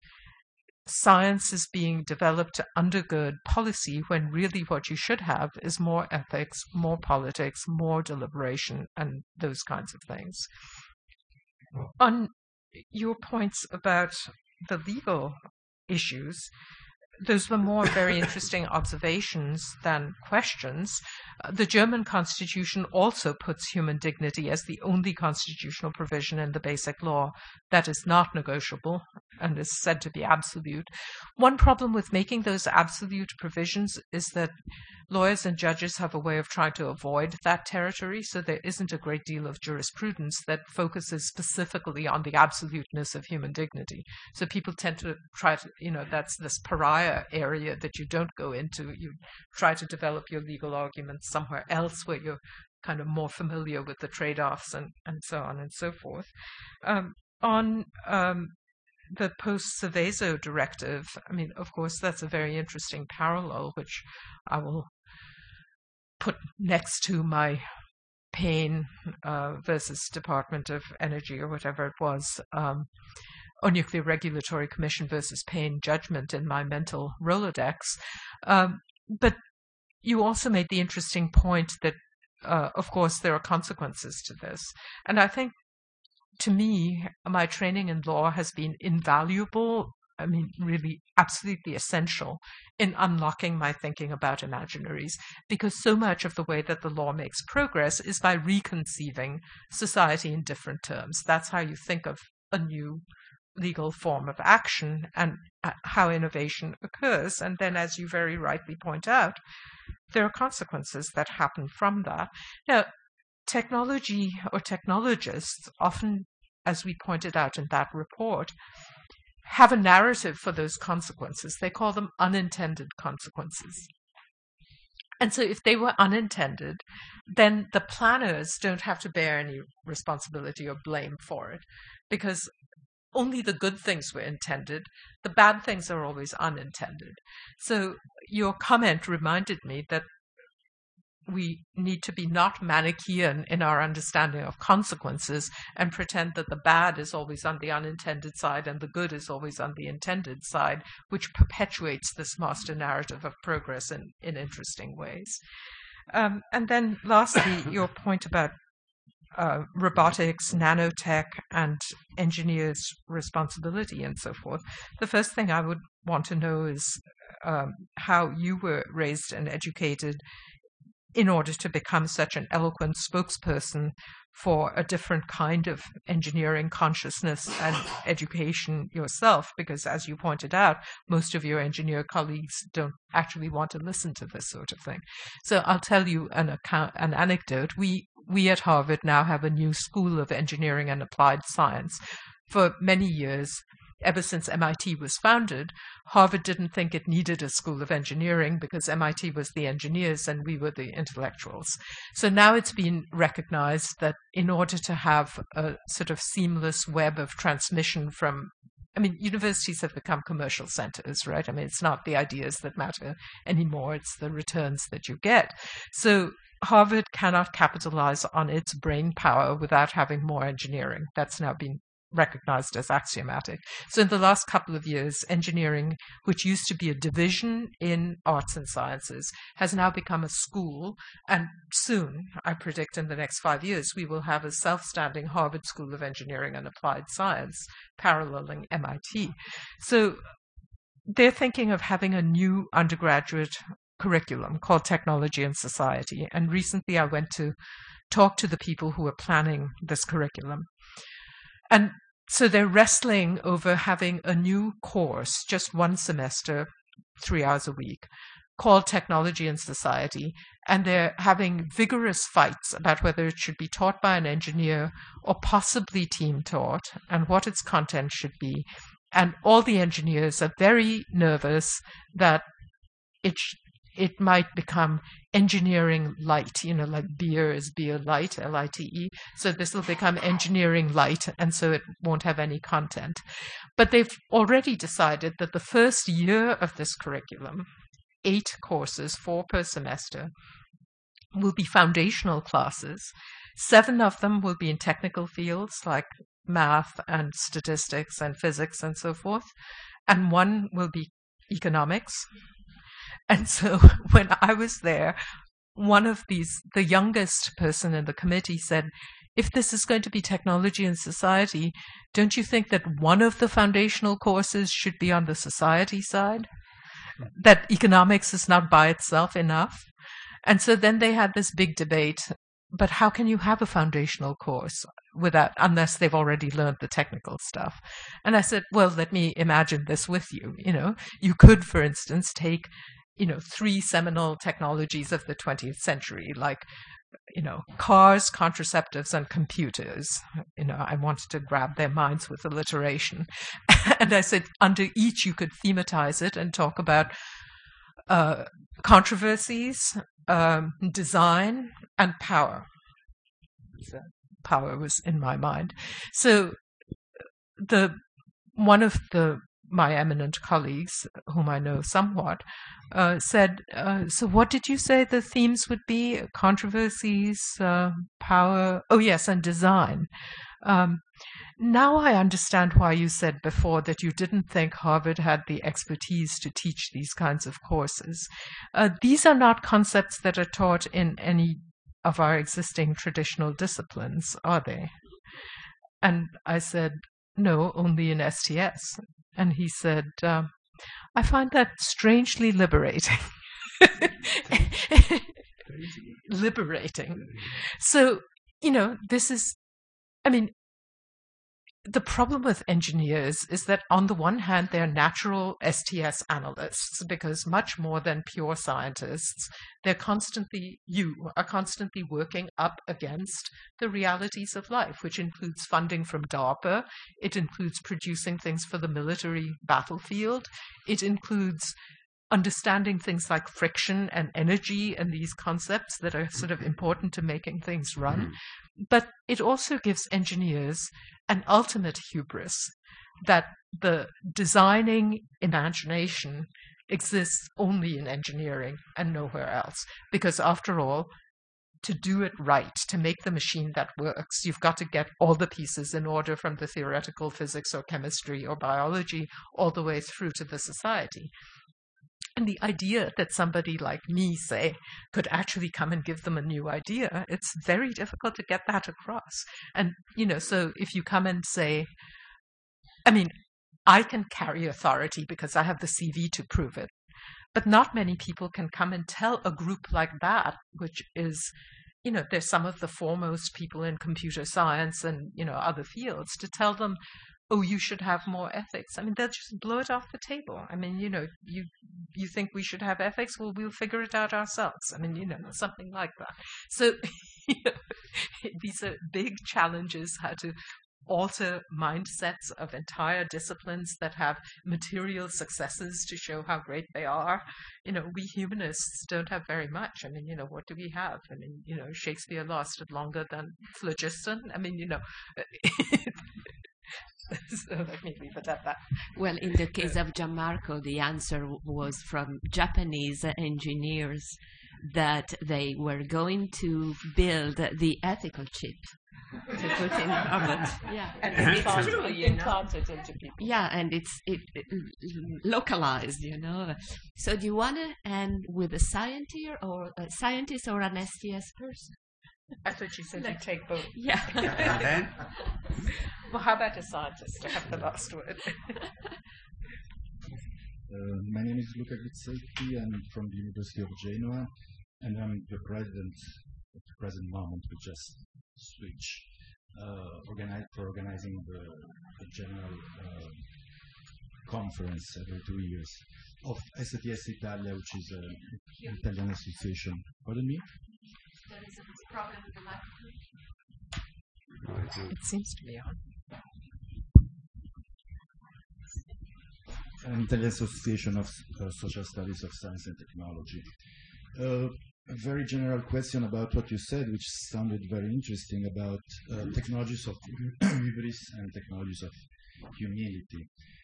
science is being developed to undergird policy, when really what you should have is more ethics, more politics, more deliberation, and those kinds of things. On your points about the legal issues, those were more very interesting observations than questions. The German constitution also puts human dignity as the only constitutional provision in the basic law that is not negotiable and is said to be absolute. One problem with making those absolute provisions is that lawyers and judges have a way of trying to avoid that territory, so there isn't a great deal of jurisprudence that focuses specifically on the absoluteness of human dignity. So people tend to try to, that's this pariah area that you don't go into. You try to develop your legal arguments somewhere else where you're kind of more familiar with the trade-offs and so on and so forth. On the post-Seveso directive, I mean, of course, that's a very interesting parallel, which I will put next to my Payne versus Department of Energy, or whatever it was, or Nuclear Regulatory Commission versus Payne judgment in my mental Rolodex. But you also made the interesting point that, of course, there are consequences to this. And I think, to me, my training in law has been invaluable, I mean, really absolutely essential in unlocking my thinking about imaginaries, because so much of the way that the law makes progress is by reconceiving society in different terms. That's how you think of a new legal form of action and how innovation occurs. And then, as you very rightly point out, there are consequences that happen from that. Now, technology or technologists often, as we pointed out in that report, have a narrative for those consequences. They call them unintended consequences. And so if they were unintended, then the planners don't have to bear any responsibility or blame for it, because only the good things were intended. The bad things are always unintended. So your comment reminded me that we need to be not Manichaean in our understanding of consequences and pretend that the bad is always on the unintended side and the good is always on the intended side, which perpetuates this master narrative of progress in interesting ways. And then lastly, your point about robotics, nanotech, and engineers' responsibility and so forth. The first thing I would want to know is how you were raised and educated in order to become such an eloquent spokesperson for a different kind of engineering consciousness and education yourself, because as you pointed out, most of your engineer colleagues don't actually want to listen to this sort of thing. So I'll tell you an anecdote. We at Harvard now have a new school of engineering and applied science. For many years, ever since MIT was founded, Harvard didn't think it needed a school of engineering because MIT was the engineers and we were the intellectuals. So now it's been recognized that in order to have a sort of seamless web of transmission from, I mean, universities have become commercial centers, right? I mean, it's not the ideas that matter anymore, it's the returns that you get. So Harvard cannot capitalize on its brain power without having more engineering. That's now been recognized as axiomatic. So in the last couple of years, engineering, which used to be a division in arts and sciences, has now become a school. And soon, I predict in the next 5 years, we will have a self-standing Harvard School of Engineering and Applied Science paralleling MIT. So they're thinking of having a new undergraduate curriculum called Technology and Society. And recently I went to talk to the people who are planning this curriculum. And so they're wrestling over having a new course, just one semester, 3 hours a week, called Technology and Society. And they're having vigorous fights about whether it should be taught by an engineer or possibly team taught, and what its content should be. And all the engineers are very nervous that it might become engineering light, you know, like beer is beer light, L-I-T-E. So this will become engineering light, and so it won't have any content. But they've already decided that the first year of this curriculum, 8 courses, 4 per semester, will be foundational classes. 7 of them will be in technical fields like math and statistics and physics and so forth. And 1 will be economics. And so when I was there, the youngest person in the committee said, if this is going to be Technology and Society, don't you think that one of the foundational courses should be on the society side? That economics is not by itself enough? And so then they had this big debate, but how can you have a foundational course unless they've already learned the technical stuff? And I said, well, let me imagine this with you. You know, you could, for instance, take 3 seminal technologies of the 20th century, like, cars, contraceptives, and computers. I wanted to grab their minds with alliteration. And I said, under each you could thematize it and talk about controversies, design, and power. So power was in my mind. So one of my eminent colleagues, whom I know somewhat, said, so what did you say the themes would be? Controversies, power, oh yes, and design. Now I understand why you said before that you didn't think Harvard had the expertise to teach these kinds of courses. These are not concepts that are taught in any of our existing traditional disciplines, are they? And I said, no, only in STS. And he said, I find that strangely liberating. Liberating. So, this is, the problem with engineers is that on the one hand, they're natural STS analysts, because much more than pure scientists, you are constantly working up against the realities of life, which includes funding from DARPA. It includes producing things for the military battlefield. It includes understanding things like friction and energy and these concepts that are sort of important to making things run. Mm-hmm. But it also gives engineers an ultimate hubris that the designing imagination exists only in engineering and nowhere else. Because after all, to do it right, to make the machine that works, you've got to get all the pieces in order from the theoretical physics or chemistry or biology all the way through to the society. And the idea that somebody like me, say, could actually come and give them a new idea, it's very difficult to get that across. And, so if you come and say, I can carry authority because I have the CV to prove it. But not many people can come and tell a group like that, which is, they're some of the foremost people in computer science and, other fields, to tell them, oh, you should have more ethics. They'll just blow it off the table. You think we should have ethics? Well, we'll figure it out ourselves. Something like that. So these are big challenges, how to alter mindsets of entire disciplines that have material successes to show how great they are. We humanists don't have very much. What do we have? Shakespeare lasted longer than phlogiston. So let me leave it at that. Well, in the case of Gianmarco, the answer was from Japanese engineers that they were going to build the ethical chip to put in orbit. Yeah, and implant it into people. Yeah, and it localized, So do you want to end with a scientist or an STS person? I thought you said you'd take both. Yeah. And then? Well, how about a scientist to have the last word? My name is Luca Grizzetti. I'm from the University of Genoa, and I'm the president at the present moment. We just switch for organizing the general conference every 2 years of STS Italia, which is an Italian association. Pardon me? There is a problem with the microphone. It seems to be on. An Italian Association of Social Studies of Science and Technology. A very general question about what you said, which sounded very interesting, about technologies of hubris and technologies of humility.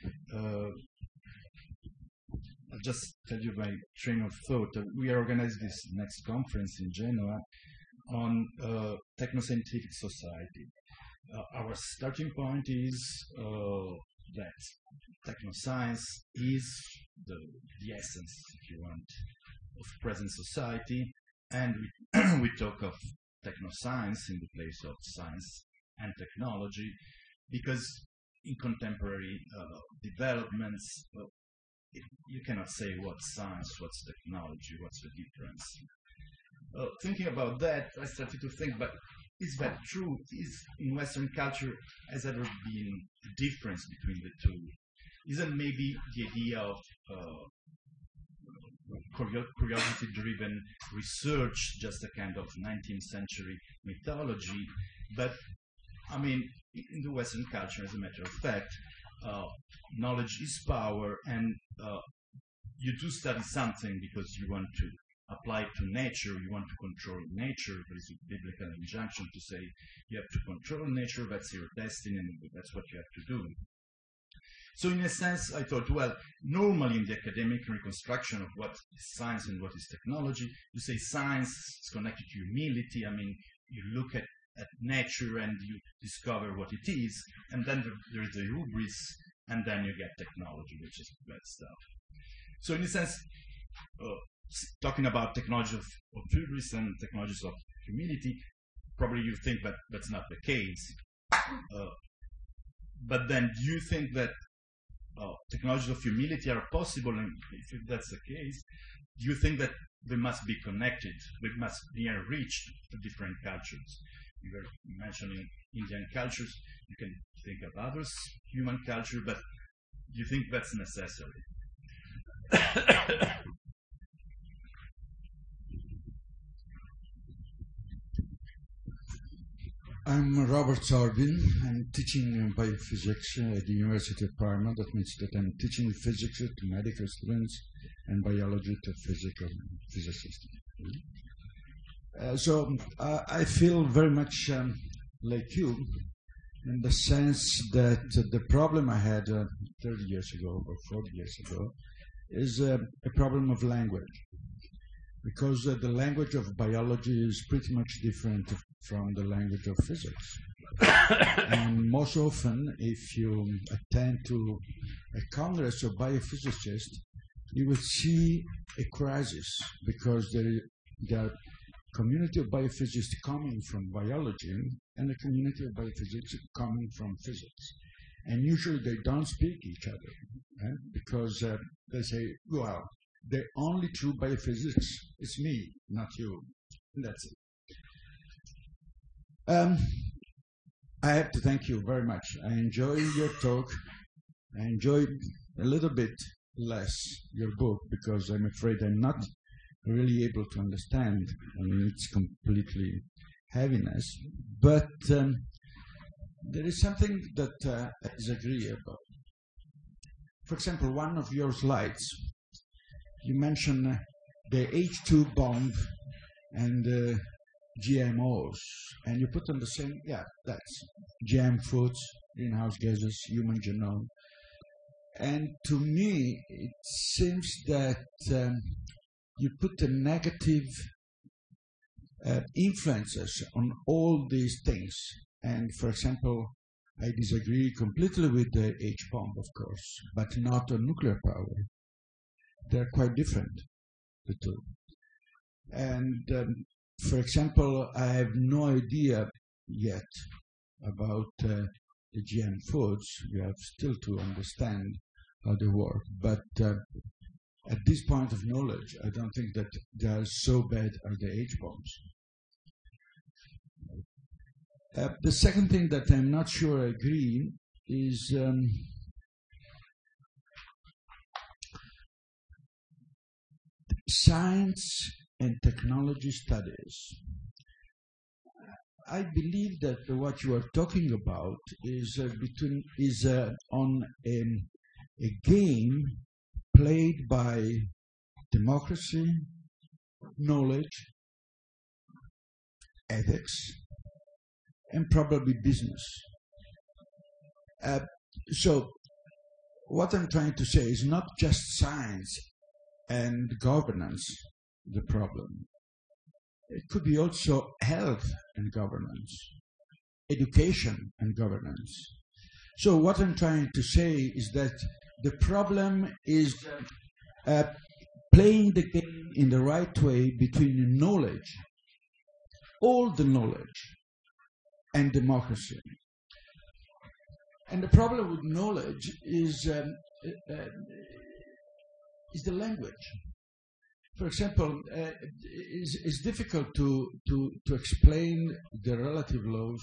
I'll just tell you my train of thought. We are organizing this next conference in Genoa on technoscientific society. Our starting point is that technoscience is the essence, if you want, of present society, and we talk of technoscience in the place of science and technology, because in contemporary developments, you cannot say what's science, what's technology, what's the difference. Thinking about that, I started to think, but is that true? Is in Western culture has ever been a difference between the two? Isn't maybe the idea of curiosity-driven research just a kind of 19th century mythology? But I mean, in the Western culture, as a matter of fact, knowledge is power, and you do study something because you want to apply it to nature, you want to control nature. There is a biblical injunction to say you have to control nature, that's your destiny, and that's what you have to do. So in a sense, I thought, well, normally in the academic reconstruction of what is science and what is technology, you say science is connected to humility. I mean, you look at nature and you discover what it is, and then there is the hubris, and then you get technology, which is bad stuff. So in a sense, talking about technology of hubris and technologies of humility, probably you think that that's not the case. But then do you think that technologies of humility are possible? And if that's the case, do you think that they must be connected, they must be enriched to different cultures? You were mentioning Indian cultures, you can think of others, human culture, but do you think that's necessary? I'm Robert Sorbin. I'm teaching biophysics at the University of Parma. That means that I'm teaching physics to medical students and biology to physical physicists. So I feel very much like you, in the sense that the problem I had 30 years ago or 40 years ago is a problem of language, because the language of biology is pretty much different from the language of physics. And most often, if you attend to a congress of biophysicists, you will see a crisis, because there are community of biophysicists coming from biology and a community of biophysicists coming from physics. And usually they don't speak each other, because they say, well, the only true biophysics is me, not you. And that's it. I have to thank you very much. I enjoyed your talk. I enjoyed a little bit less your book, because I'm afraid I'm not really able to understand. I mean, it's completely heaviness. But there is something that I disagree about. For example, one of your slides, you mentioned the H2 bomb and GMOs, and you put on the same, that's GM foods, greenhouse gases, human genome. And to me, it seems that you put the negative influences on all these things. And for example, I disagree completely with the H-bomb, of course, but not on nuclear power. They're quite different, the two. And for example, I have no idea yet about the GM foods. We have still to understand how they work. But at this point of knowledge, I don't think that they are so bad as the H-bombs. The second thing that I'm not sure I agree is science and technology studies. I believe that what you are talking about is on a game played by democracy, knowledge, ethics, and probably business. So what I'm trying to say is not just science and governance the problem. It could be also health and governance, education and governance. So what I'm trying to say is that the problem is playing the game in the right way between knowledge, all the knowledge, and democracy. And the problem with knowledge is the language. For example, it's difficult to explain the relative laws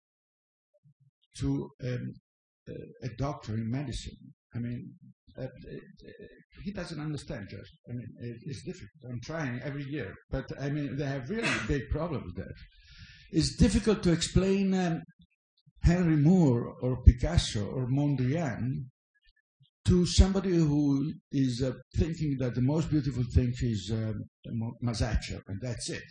to a doctor in medicine. I mean, he doesn't understand just. I mean, it's difficult. I'm trying every year, but I mean, they have really big problems there. It's difficult to explain Henry Moore or Picasso or Mondrian to somebody who is thinking that the most beautiful thing is Masaccio, and that's it.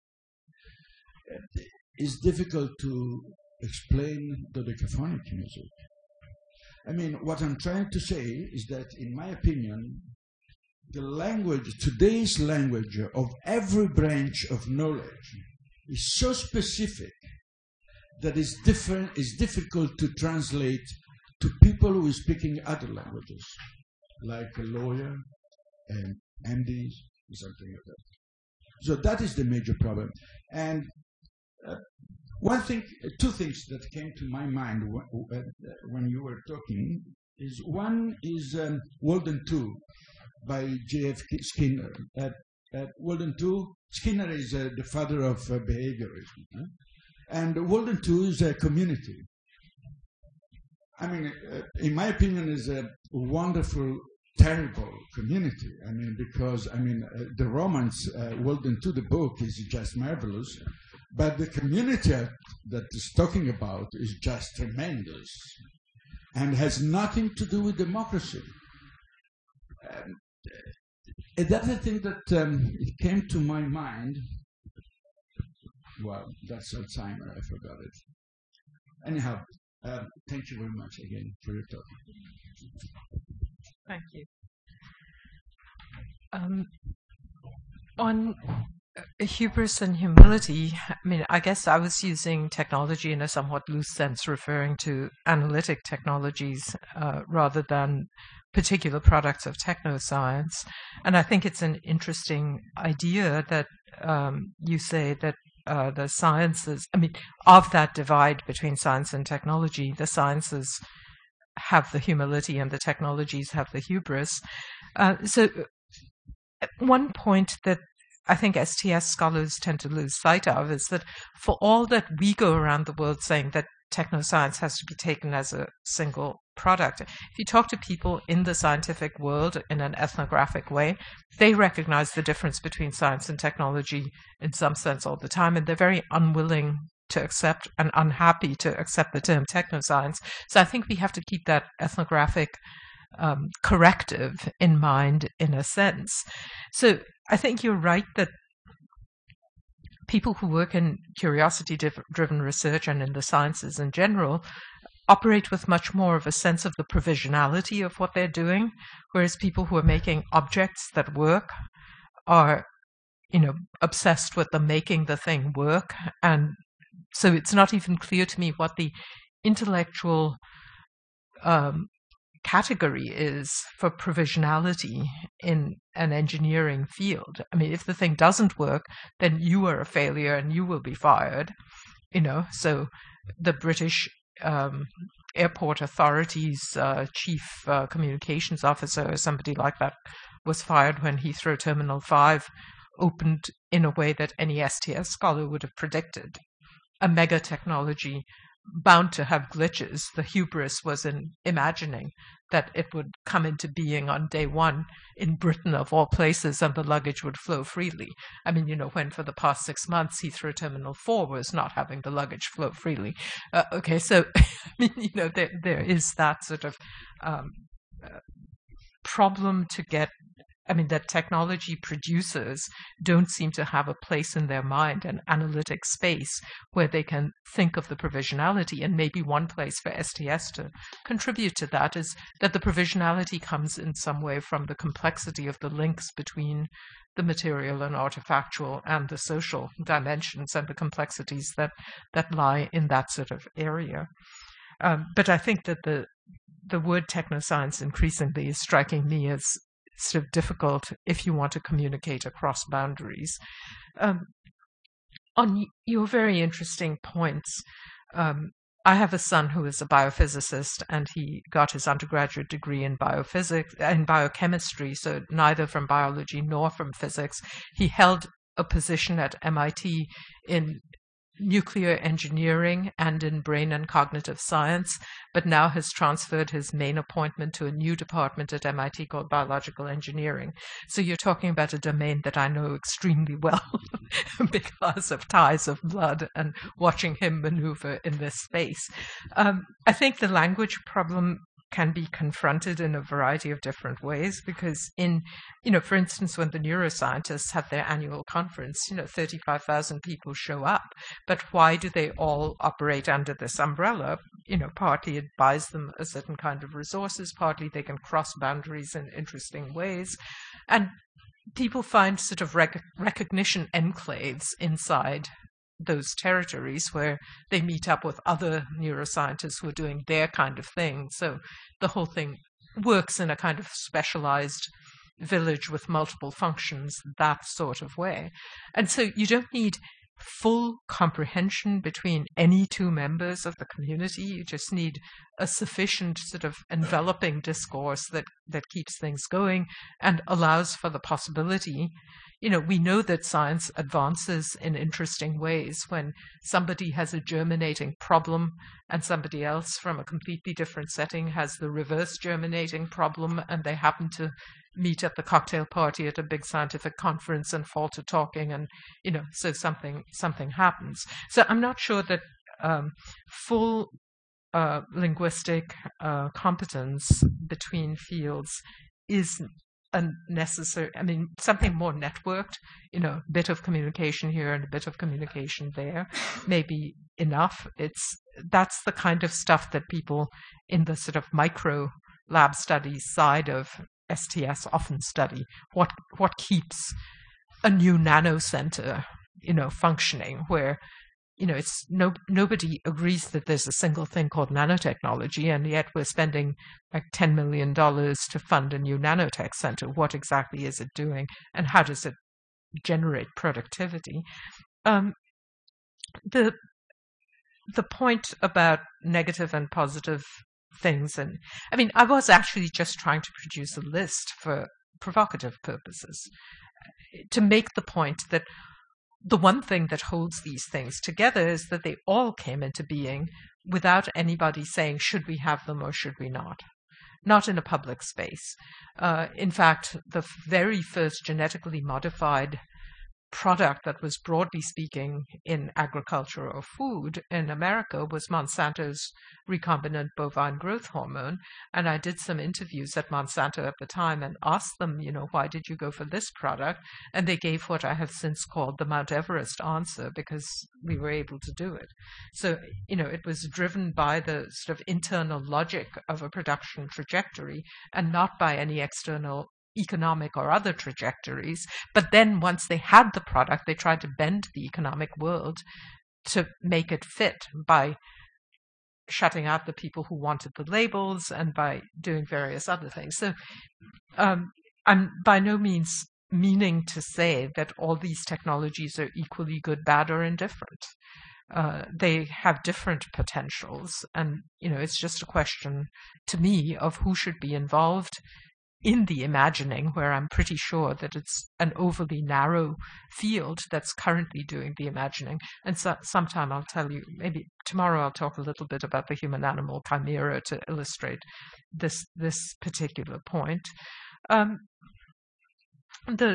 It's difficult to explain dodecaphonic music. I mean, what I'm trying to say is that, in my opinion, the language, today's language of every branch of knowledge is so specific that it's difficult to translate to people who are speaking other languages, like a lawyer and MDs, something like that. So that is the major problem. And two things that came to my mind when you were talking is, one is Walden 2 by J.F. Skinner. Walden 2, Skinner is the father of behaviorism. And Walden 2 is a community. I mean, in my opinion, is a wonderful, terrible community. I mean, because, I mean, the romance, Walden 2, the book, is just marvelous. But the community that is talking about is just tremendous and has nothing to do with democracy. Another thing that it came to my mind, well, that's Alzheimer, I forgot it. Anyhow, thank you very much again for your talk. Thank you. On hubris and humility, I mean, I guess I was using technology in a somewhat loose sense, referring to analytic technologies rather than particular products of technoscience. And I think it's an interesting idea that you say that the sciences, I mean, of that divide between science and technology, the sciences have the humility and the technologies have the hubris. So one point that I think STS scholars tend to lose sight of is that for all that we go around the world saying that technoscience has to be taken as a single product, if you talk to people in the scientific world in an ethnographic way, they recognize the difference between science and technology in some sense all the time, and they're very unwilling to accept and unhappy to accept the term technoscience. So I think we have to keep that ethnographic corrective in mind in a sense. So I think you're right that people who work in curiosity-driven research and in the sciences in general operate with much more of a sense of the provisionality of what they're doing, whereas people who are making objects that work are, obsessed with making the thing work. And so it's not even clear to me what the intellectual category is for provisionality in an engineering field. I mean, if the thing doesn't work, then you are a failure and you will be fired. So the British airport authorities chief communications officer or somebody like that was fired when Heathrow Terminal 5 opened in a way that any STS scholar would have predicted. A mega technology bound to have glitches. The hubris was in imagining that it would come into being on day one in Britain, of all places, and the luggage would flow freely. I mean, when for the past 6 months, Heathrow Terminal 4 was not having the luggage flow freely. Okay, so, I mean, there is that sort of problem to get. I mean, that technology producers don't seem to have a place in their mind, an analytic space where they can think of the provisionality. And maybe one place for STS to contribute to that is that the provisionality comes in some way from the complexity of the links between the material and artifactual and the social dimensions and the complexities that lie in that sort of area. But I think that the word technoscience increasingly is striking me as sort of difficult if you want to communicate across boundaries. On your very interesting points, I have a son who is a biophysicist, and he got his undergraduate degree in biochemistry, so neither from biology nor from physics. He held a position at MIT in nuclear engineering and in brain and cognitive science, but now has transferred his main appointment to a new department at MIT called biological engineering. So you're talking about a domain that I know extremely well because of ties of blood and watching him maneuver in this space. I think the language problem can be confronted in a variety of different ways because for instance, when the neuroscientists have their annual conference, 35,000 people show up. But why do they all operate under this umbrella? Partly it buys them a certain kind of resources, partly they can cross boundaries in interesting ways. And people find sort of recognition enclaves inside those territories where they meet up with other neuroscientists who are doing their kind of thing. So the whole thing works in a kind of specialized village with multiple functions, that sort of way. And so you don't need full comprehension between any two members of the community. You just need a sufficient sort of enveloping discourse that keeps things going and allows for the possibility. We know that science advances in interesting ways when somebody has a germinating problem and somebody else from a completely different setting has the reverse germinating problem, and they happen to meet at the cocktail party at a big scientific conference and fall to talking, and so something happens. So I'm not sure that full linguistic competence between fields is unnecessary. I mean, something more networked, a bit of communication here and a bit of communication there may be enough. That's the kind of stuff that people in the sort of micro lab studies side of STS often study. What keeps a new nano center, functioning, where it's nobody agrees that there's a single thing called nanotechnology, and yet we're spending like $10 million to fund a new nanotech center. What exactly is it doing, and how does it generate productivity? The point about negative and positive things, and I was actually just trying to produce a list for provocative purposes to make the point that the one thing that holds these things together is that they all came into being without anybody saying, should we have them or should we not in a public space. In fact, the very first genetically modified product that was, broadly speaking, in agriculture or food in America was Monsanto's recombinant bovine growth hormone. And I did some interviews at Monsanto at the time and asked them, why did you go for this product? And they gave what I have since called the Mount Everest answer, because we were able to do it. So, it was driven by the sort of internal logic of a production trajectory and not by any external economic or other trajectories. But then once they had the product, they tried to bend the economic world to make it fit by shutting out the people who wanted the labels and by doing various other things. So I'm by no means meaning to say that all these technologies are equally good, bad, or indifferent. They have different potentials, and it's just a question to me of who should be involved in the imagining, where I'm pretty sure that it's an overly narrow field that's currently doing the imagining. And so sometime I'll tell you, maybe tomorrow I'll talk a little bit about the human-animal chimera to illustrate this particular point. The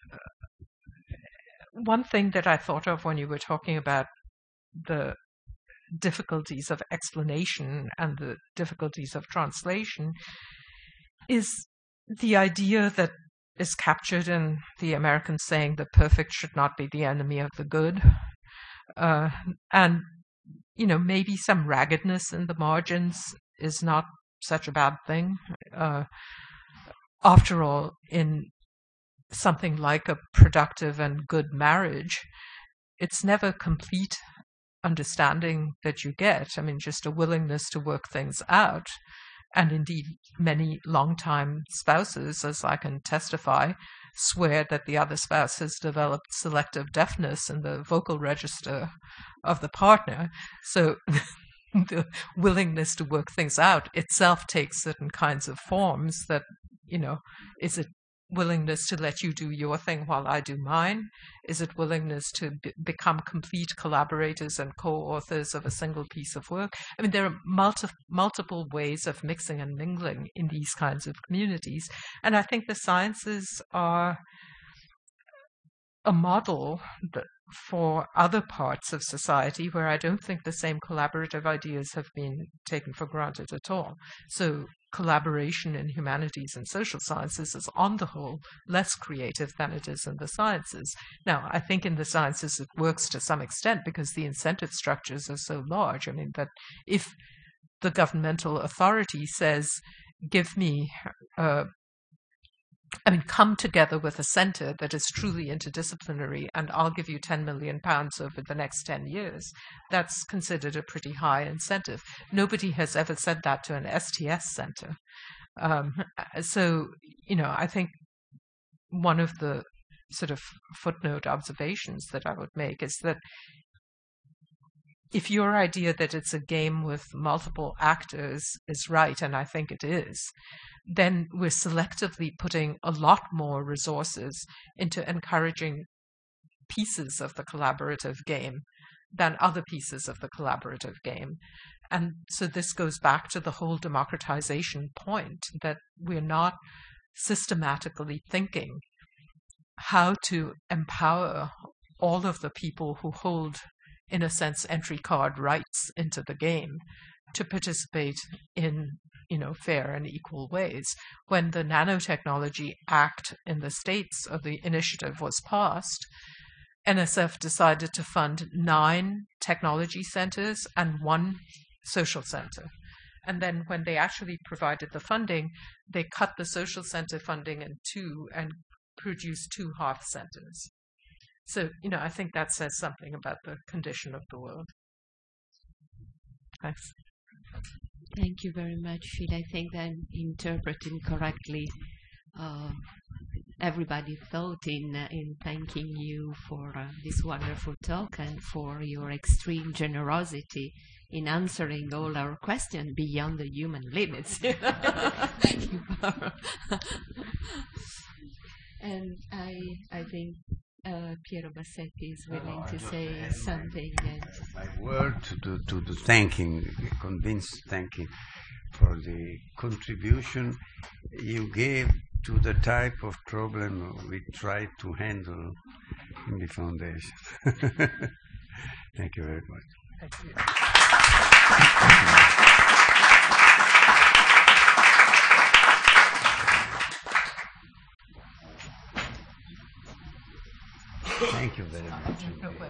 one thing that I thought of when you were talking about the difficulties of explanation and the difficulties of translation is the idea that is captured in the American saying, the perfect should not be the enemy of the good. And, maybe some raggedness in the margins is not such a bad thing. After all, in something like a productive and good marriage, it's never complete understanding that you get. Just a willingness to work things out. And indeed, many long-time spouses, as I can testify, swear that the other spouse has developed selective deafness in the vocal register of the partner. So the willingness to work things out itself takes certain kinds of forms that, is it willingness to let you do your thing while I do mine? Is it willingness to become complete collaborators and co-authors of a single piece of work? There are multiple ways of mixing and mingling in these kinds of communities. And I think the sciences are a model for other parts of society where I don't think the same collaborative ideas have been taken for granted at all. So collaboration in humanities and social sciences is, on the whole, less creative than it is in the sciences. Now, I think in the sciences it works to some extent because the incentive structures are so large. That if the governmental authority says, give me come together with a center that is truly interdisciplinary and I'll give you £10 million over the next 10 years. That's considered a pretty high incentive. Nobody has ever said that to an STS center. So, I think one of the sort of footnote observations that I would make is that if your idea that it's a game with multiple actors is right, and I think it is, then we're selectively putting a lot more resources into encouraging pieces of the collaborative game than other pieces of the collaborative game. And so this goes back to the whole democratization point, that we're not systematically thinking how to empower all of the people who hold, in a sense, entry card rights into the game to participate in, fair and equal ways. When the Nanotechnology Act in the States, or the initiative, was passed, NSF decided to fund 9 technology centers and 1 social center. And then when they actually provided the funding, they cut the social center funding in two and produced 2 hearth centers. So, I think that says something about the condition of the world. Thanks. Thank you very much, Sheila. I think I'm interpreting correctly. Everybody thought in thanking you for this wonderful talk and for your extreme generosity in answering all our questions beyond the human limits. And I think Piero Bassetti is willing to say something. My word to the thanking, convinced thanking for the contribution you gave to the type of problem we try to handle in the foundation. Thank you very much. Thank you. Thank you very much.